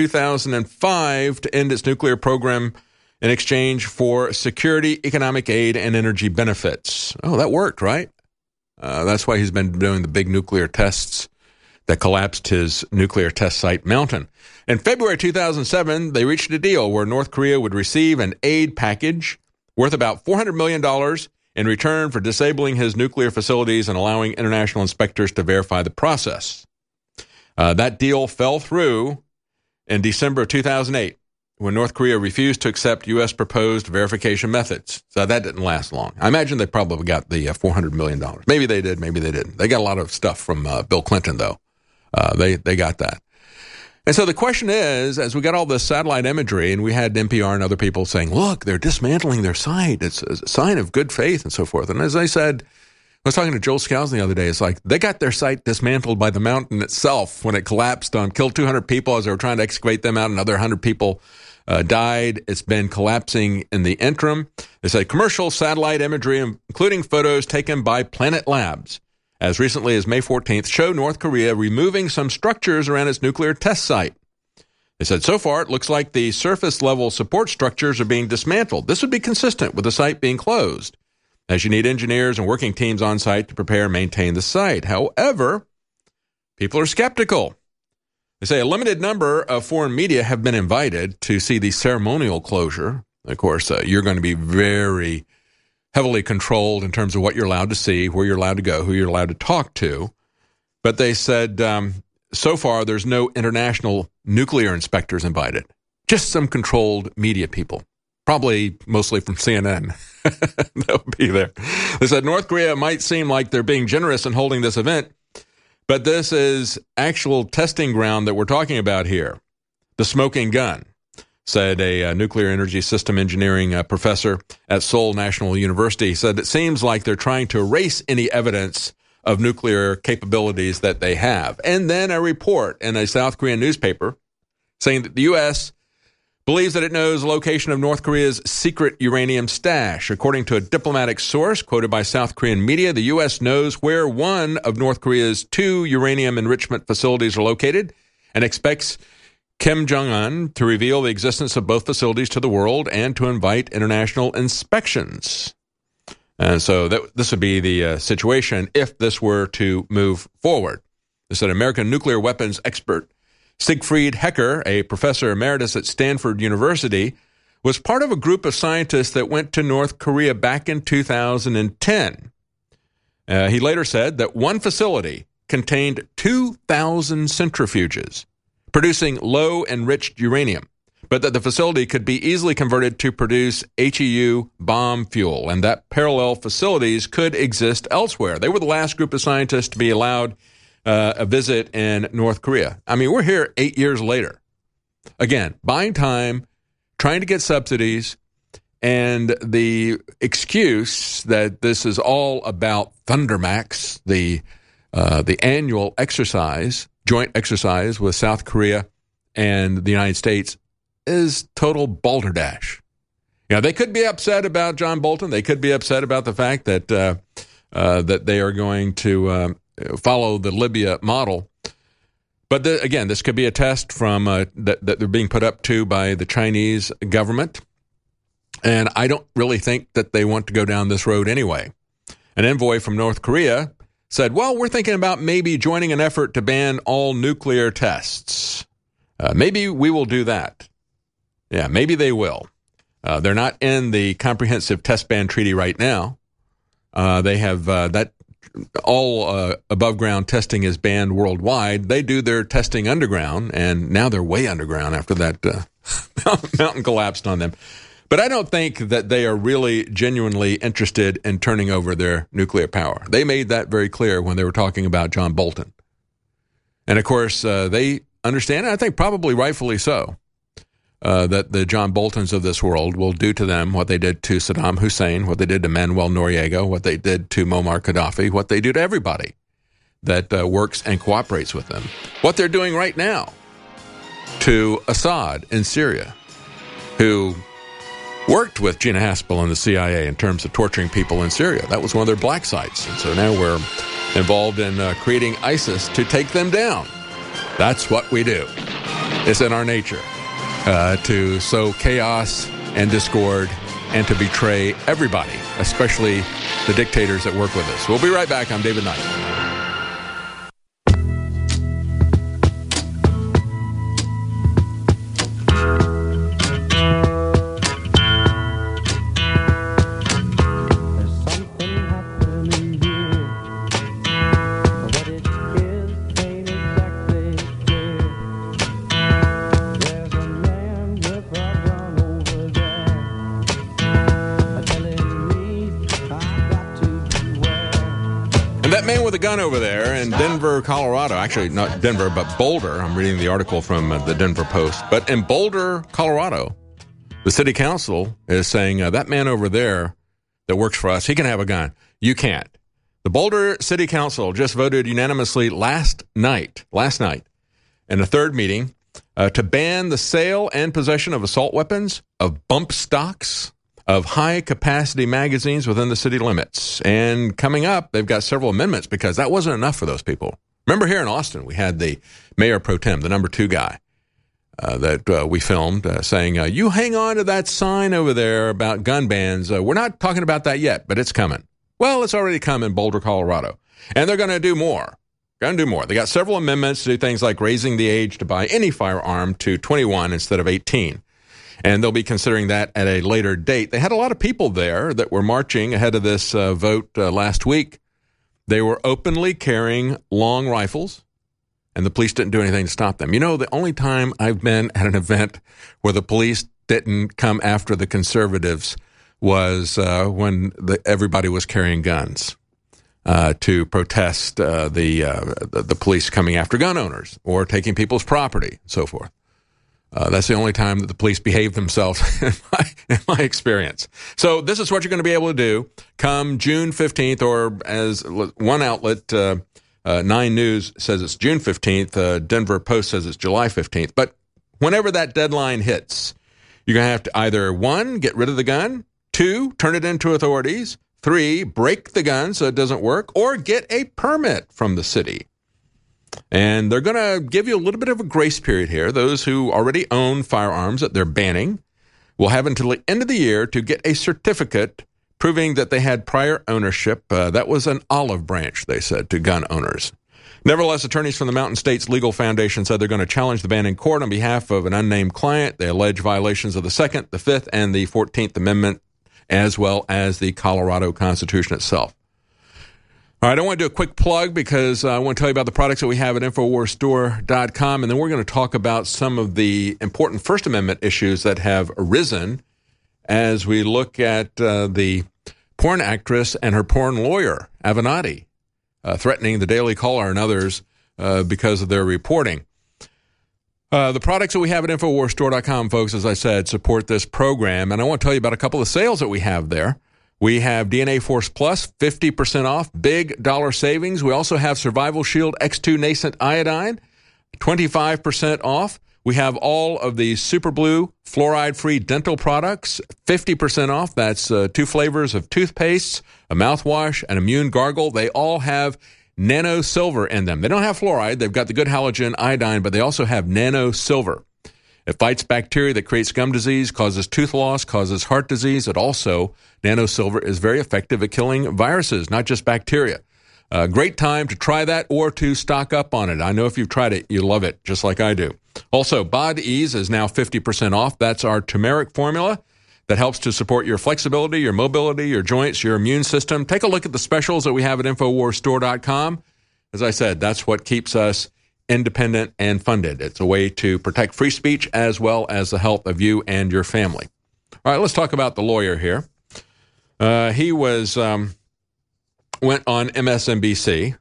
2005 to end its nuclear program in exchange for security, economic aid, and energy benefits. Oh, that worked, right? That's why he's been doing the big nuclear tests that collapsed his nuclear test site Mountain. In February 2007, they reached a deal where North Korea would receive an aid package worth about $400 million in return for disabling his nuclear facilities and allowing international inspectors to verify the process. That deal fell through in December of 2008 when North Korea refused to accept U.S. proposed verification methods. So that didn't last long. I imagine they probably got the $400 million. Maybe they did, maybe they didn't. They got a lot of stuff from Bill Clinton, though. They got that. And so the question is, as we got all this satellite imagery, and we had NPR and other people saying, look, they're dismantling their site. It's a sign of good faith and so forth. And as I said, I was talking to Joel Skousen the other day. It's like they got their site dismantled by the mountain itself when it collapsed killed 200 people as they were trying to excavate them out. Another 100 people died. It's been collapsing in the interim. They said commercial satellite imagery, including photos taken by Planet Labs, as recently as May 14th, showed North Korea removing some structures around its nuclear test site. They said, so far, it looks like the surface-level support structures are being dismantled. This would be consistent with the site being closed, as you need engineers and working teams on site to prepare and maintain the site. However, people are skeptical. They say a limited number of foreign media have been invited to see the ceremonial closure. Of course, you're going to be very heavily controlled in terms of what you're allowed to see, where you're allowed to go, who you're allowed to talk to. But they said so far there's no international nuclear inspectors invited, just some controlled media people, probably mostly from CNN. They'll be there. They said North Korea might seem like they're being generous in holding this event, but this is actual testing ground that we're talking about here, the smoking gun, said a nuclear energy system engineering professor at Seoul National University. He said it seems like they're trying to erase any evidence of nuclear capabilities that they have. And then a report in a South Korean newspaper saying that the U.S. believes that it knows the location of North Korea's secret uranium stash. According to a diplomatic source quoted by South Korean media, the U.S. knows where one of North Korea's 2 uranium enrichment facilities are located and expects Kim Jong-un to reveal the existence of both facilities to the world and to invite international inspections. And so this would be the situation if this were to move forward. This is an American nuclear weapons expert, Siegfried Hecker, a professor emeritus at Stanford University, was part of a group of scientists that went to North Korea back in 2010. He later said that one facility contained 2,000 centrifuges producing low-enriched uranium, but that the facility could be easily converted to produce HEU bomb fuel, and that parallel facilities could exist elsewhere. They were the last group of scientists to be allowed a visit in North Korea. I mean, we're here 8 years later. Again, buying time, trying to get subsidies, and the excuse that this is all about Thundermax, the annual exercise, joint exercise with South Korea and the United States, is total balderdash. You know, they could be upset about John Bolton. They could be upset about the fact that that they are going to follow the Libya model. But again, this could be a test from that they're being put up to by the Chinese government. And I don't really think that they want to go down this road anyway. An envoy from North Korea said, well, we're thinking about maybe joining an effort to ban all nuclear tests. Maybe we will do that. Yeah, maybe they will. They're not in the Comprehensive Test Ban Treaty right now. They have that all above-ground testing is banned worldwide. They do their testing underground, and now they're way underground after that mountain collapsed on them. But I don't think that they are really genuinely interested in turning over their nuclear power. They made that very clear when they were talking about John Bolton. And, of course, they understand, and I think probably rightfully so, that the John Boltons of this world will do to them what they did to Saddam Hussein, what they did to Manuel Noriega, what they did to Muammar Gaddafi, what they do to everybody that works and cooperates with them. What they're doing right now to Assad in Syria, who worked with Gina Haspel and the CIA in terms of torturing people in Syria. That was one of their black sites. And so now we're involved in creating ISIS to take them down. That's what we do. It's in our nature to sow chaos and discord and to betray everybody, especially the dictators that work with us. We'll be right back. I'm David Knight. Gun over there in Denver, Colorado. Actually, not Denver, but Boulder. I'm reading the article from the Denver Post. But in Boulder, Colorado, the city council is saying that man over there that works for us, he can have a gun. You can't. The Boulder City Council just voted unanimously last night, in a third meeting, to ban the sale and possession of assault weapons, of bump stocks, of high-capacity magazines within the city limits. And coming up, they've got several amendments because that wasn't enough for those people. Remember here in Austin, we had the mayor pro tem, the number 2 guy, that we filmed saying, you hang on to that sign over there about gun bans. We're not talking about that yet, but it's coming. Well, it's already come in Boulder, Colorado. And they're going to do more. They got several amendments to do things like raising the age to buy any firearm to 21 instead of 18. And they'll be considering that at a later date. They had a lot of people there that were marching ahead of this vote last week. They were openly carrying long rifles, and the police didn't do anything to stop them. You know, the only time I've been at an event where the police didn't come after the conservatives was when everybody was carrying guns to protest the police coming after gun owners or taking people's property and so forth. That's the only time that the police behave themselves in my experience. So this is what you're going to be able to do come June 15th, or as one outlet, 9 News, says it's June 15th. Denver Post says it's July 15th. But whenever that deadline hits, you're going to have to either, 1, get rid of the gun, 2, turn it into authorities, 3, break the gun so it doesn't work, or get a permit from the city. And they're going to give you a little bit of a grace period here. Those who already own firearms that they're banning will have until the end of the year to get a certificate proving that they had prior ownership. That was an olive branch, they said, to gun owners. Nevertheless, attorneys from the Mountain States Legal Foundation said they're going to challenge the ban in court on behalf of an unnamed client. They allege violations of the 2nd, the 5th, and the 14th Amendment, as well as the Colorado Constitution itself. All right, I want to do a quick plug because I want to tell you about the products that we have at InfoWarsStore.com, and then we're going to talk about some of the important First Amendment issues that have arisen as we look at the porn actress and her porn lawyer, Avenatti, threatening the Daily Caller and others because of their reporting. The products that we have at InfoWarsStore.com, folks, as I said, support this program, and I want to tell you about a couple of sales that we have there. We have DNA Force Plus, 50% off, big dollar savings. We also have Survival Shield X2 Nascent Iodine, 25% off. We have all of the Super Blue fluoride-free dental products, 50% off. That's 2 flavors of toothpaste, a mouthwash, an immune gargle. They all have nano silver in them. They don't have fluoride. They've got the good halogen iodine, but they also have nano silver. It fights bacteria that creates gum disease, causes tooth loss, causes heart disease. It also, nano silver is very effective at killing viruses, not just bacteria. Great time to try that or to stock up on it. I know if you've tried it, you love it, just like I do. Also, Bod Ease is now 50% off. That's our turmeric formula that helps to support your flexibility, your mobility, your joints, your immune system. Take a look at the specials that we have at InfoWarsStore.com. As I said, that's what keeps us independent and funded. It's a way to protect free speech as well as the health of you and your family. All right, let's talk about the lawyer here. He went on MSNBC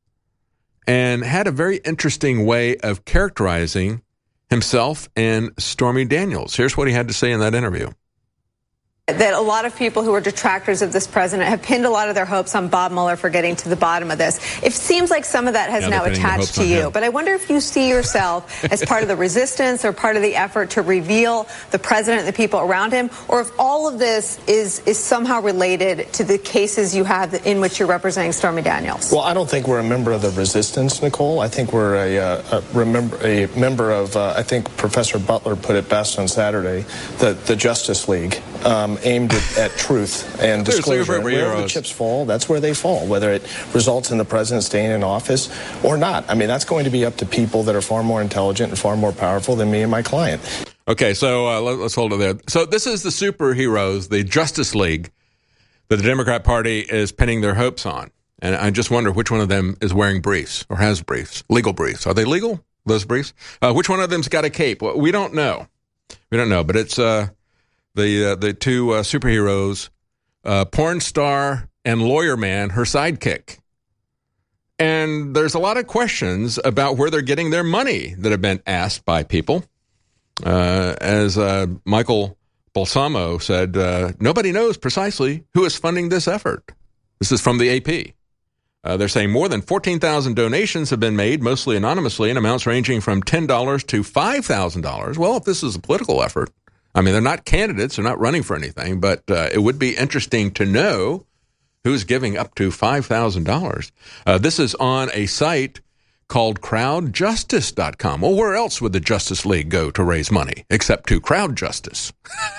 and had a very interesting way of characterizing himself and Stormy Daniels. Here's what he had to say in that interview. That a lot of people who are detractors of this president have pinned a lot of their hopes on Bob Mueller for getting to the bottom of this. It seems like some of that has now attached to you. But I wonder if you see yourself as part of the resistance or part of the effort to reveal the president and the people around him, or if all of this is somehow related to the cases you have in which you're representing Stormy Daniels. Well, I don't think we're a member of the resistance, Nicole. I think we're a member of, I think Professor Butler put it best on Saturday, the Justice League. Aimed at truth and disclosure. And where the chips fall, that's where they fall, whether it results in the president staying in office or not. I mean, that's going to be up to people that are far more intelligent and far more powerful than me and my client. Okay, so let's hold it there. So this is the superheroes, the Justice League, that the Democrat Party is pinning their hopes on. And I just wonder which one of them is wearing briefs or has briefs, legal briefs. Are they legal, those briefs? Which one of them's got a cape? Well, we don't know. We don't know, but it's... The two superheroes, porn star and lawyer man, her sidekick. And there's a lot of questions about where they're getting their money that have been asked by people. As Michael Balsamo said, nobody knows precisely who is funding this effort. This is from the AP. They're saying more than 14,000 donations have been made, mostly anonymously, in amounts ranging from $10 to $5,000. Well, if this is a political effort, I mean, they're not candidates, they're not running for anything, but it would be interesting to know who's giving up to $5,000. This is on a site called crowdjustice.com. Well, where else would the Justice League go to raise money except to Crowd Justice?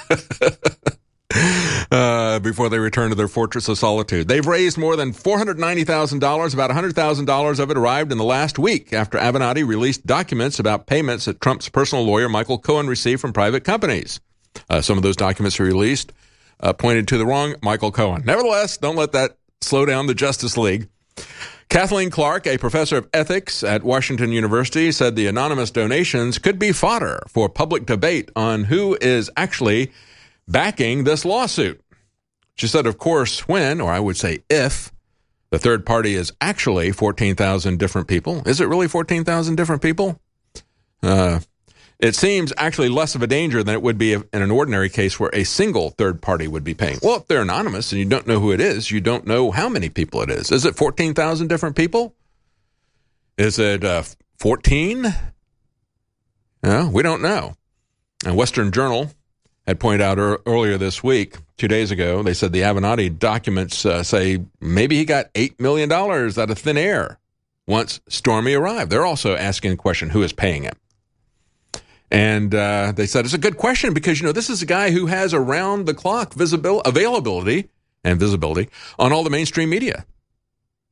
Before they return to their fortress of solitude. They've raised more than $490,000. About $100,000 of it arrived in the last week after Avenatti released documents about payments that Trump's personal lawyer, Michael Cohen, received from private companies. Some of those documents released pointed to the wrong Michael Cohen. Nevertheless, don't let that slow down the Justice League. Kathleen Clark, a professor of ethics at Washington University, said the anonymous donations could be fodder for public debate on who is actually backing this lawsuit. She said, of course, when, or I would say if, the third party is actually 14,000 different people. Is it really 14,000 different people? It seems actually less of a danger than it would be in an ordinary case where a single third party would be paying. Well, if they're anonymous and you don't know who it is, you don't know how many people it is. Is it 14,000 different people? Is it 14? No, we don't know. And Western Journal had pointed out earlier this week, 2 days ago, they said the Avenatti documents say maybe he got $8 million out of thin air once Stormy arrived. They're also asking the question, who is paying him? And they said it's a good question because, this is a guy who has around-the-clock availability and visibility on all the mainstream media.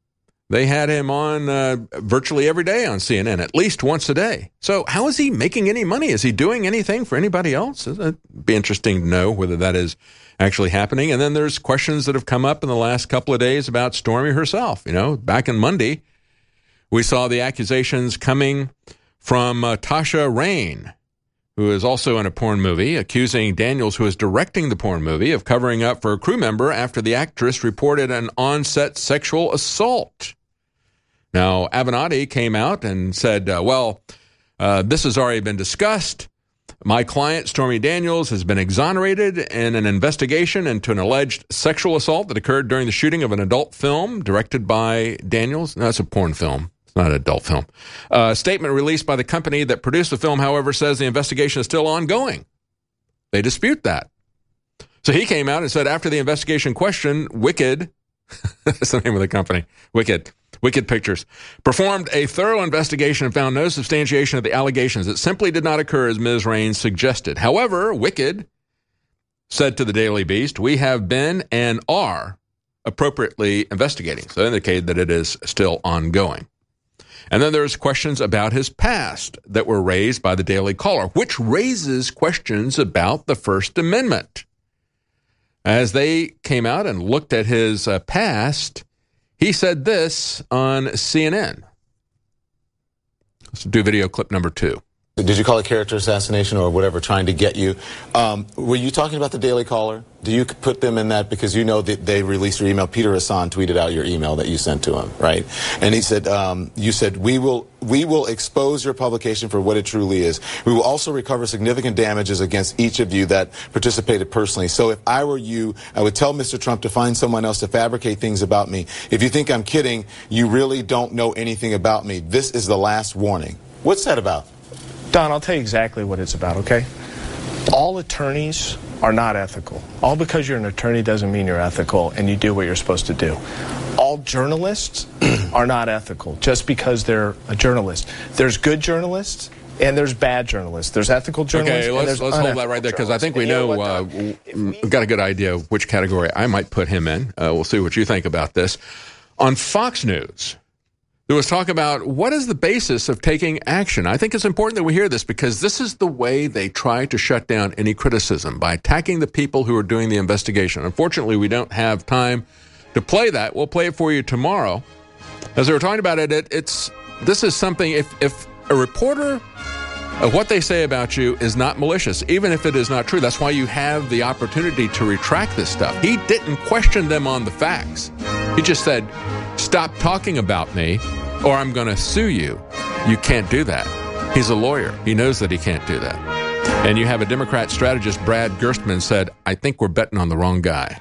They had him on virtually every day on CNN, at least once a day. So how is he making any money? Is he doing anything for anybody else? It'd be interesting to know whether that is actually happening. And then there's questions that have come up in the last couple of days about Stormy herself. You know, back on Monday, we saw the accusations coming from Tasha Rain, who is also in a porn movie, accusing Daniels, who is directing the porn movie, of covering up for a crew member after the actress reported an on-set sexual assault. Now, Avenatti came out and said, this has already been discussed. My client, Stormy Daniels, has been exonerated in an investigation into an alleged sexual assault that occurred during the shooting of an adult film directed by Daniels. No, it's a porn film. Not an adult film. A statement released by the company that produced the film, however, says the investigation is still ongoing. They dispute that. So he came out and said after the investigation question, Wicked, that's the name of the company, Wicked Pictures, performed a thorough investigation and found no substantiation of the allegations. It simply did not occur as Ms. Raines suggested. However, Wicked said to the Daily Beast, we have been and are appropriately investigating. So they indicated that it is still ongoing. And then there's questions about his past that were raised by the Daily Caller, which raises questions about the First Amendment. As they came out and looked at his past, he said this on CNN. Let's do video clip number 2. Did you call it character assassination or whatever, trying to get you? Were you talking about the Daily Caller? Do you put them in that because you know that they released your email? Peter Hassan tweeted out your email that you sent to him, right? And he said, you said, we will expose your publication for what it truly is. We will also recover significant damages against each of you that participated personally. So if I were you, I would tell Mr. Trump to find someone else to fabricate things about me. If you think I'm kidding, you really don't know anything about me. This is the last warning. What's that about? Don, I'll tell you exactly what it's about, okay? All attorneys are not ethical. All because you're an attorney doesn't mean you're ethical and you do what you're supposed to do. All journalists are not ethical just because they're a journalist. There's good journalists and there's bad journalists. There's ethical journalists. Okay, let's hold that right there because I think we know we've got a good idea of which category I might put him in. We'll see what you think about this. On Fox News, there was talk about what is the basis of taking action. I think it's important that we hear this because this is the way they try to shut down any criticism, by attacking the people who are doing the investigation. Unfortunately, we don't have time to play that. We'll play it for you tomorrow. As they were talking about it, this is something, if a reporter of what they say about you is not malicious, even if it is not true, that's why you have the opportunity to retract this stuff. He didn't question them on the facts. He just said, stop talking about me or I'm going to sue you. You can't do that. He's a lawyer. He knows that he can't do that. And you have a Democrat strategist, Brad Gerstmann, said, I think we're betting on the wrong guy.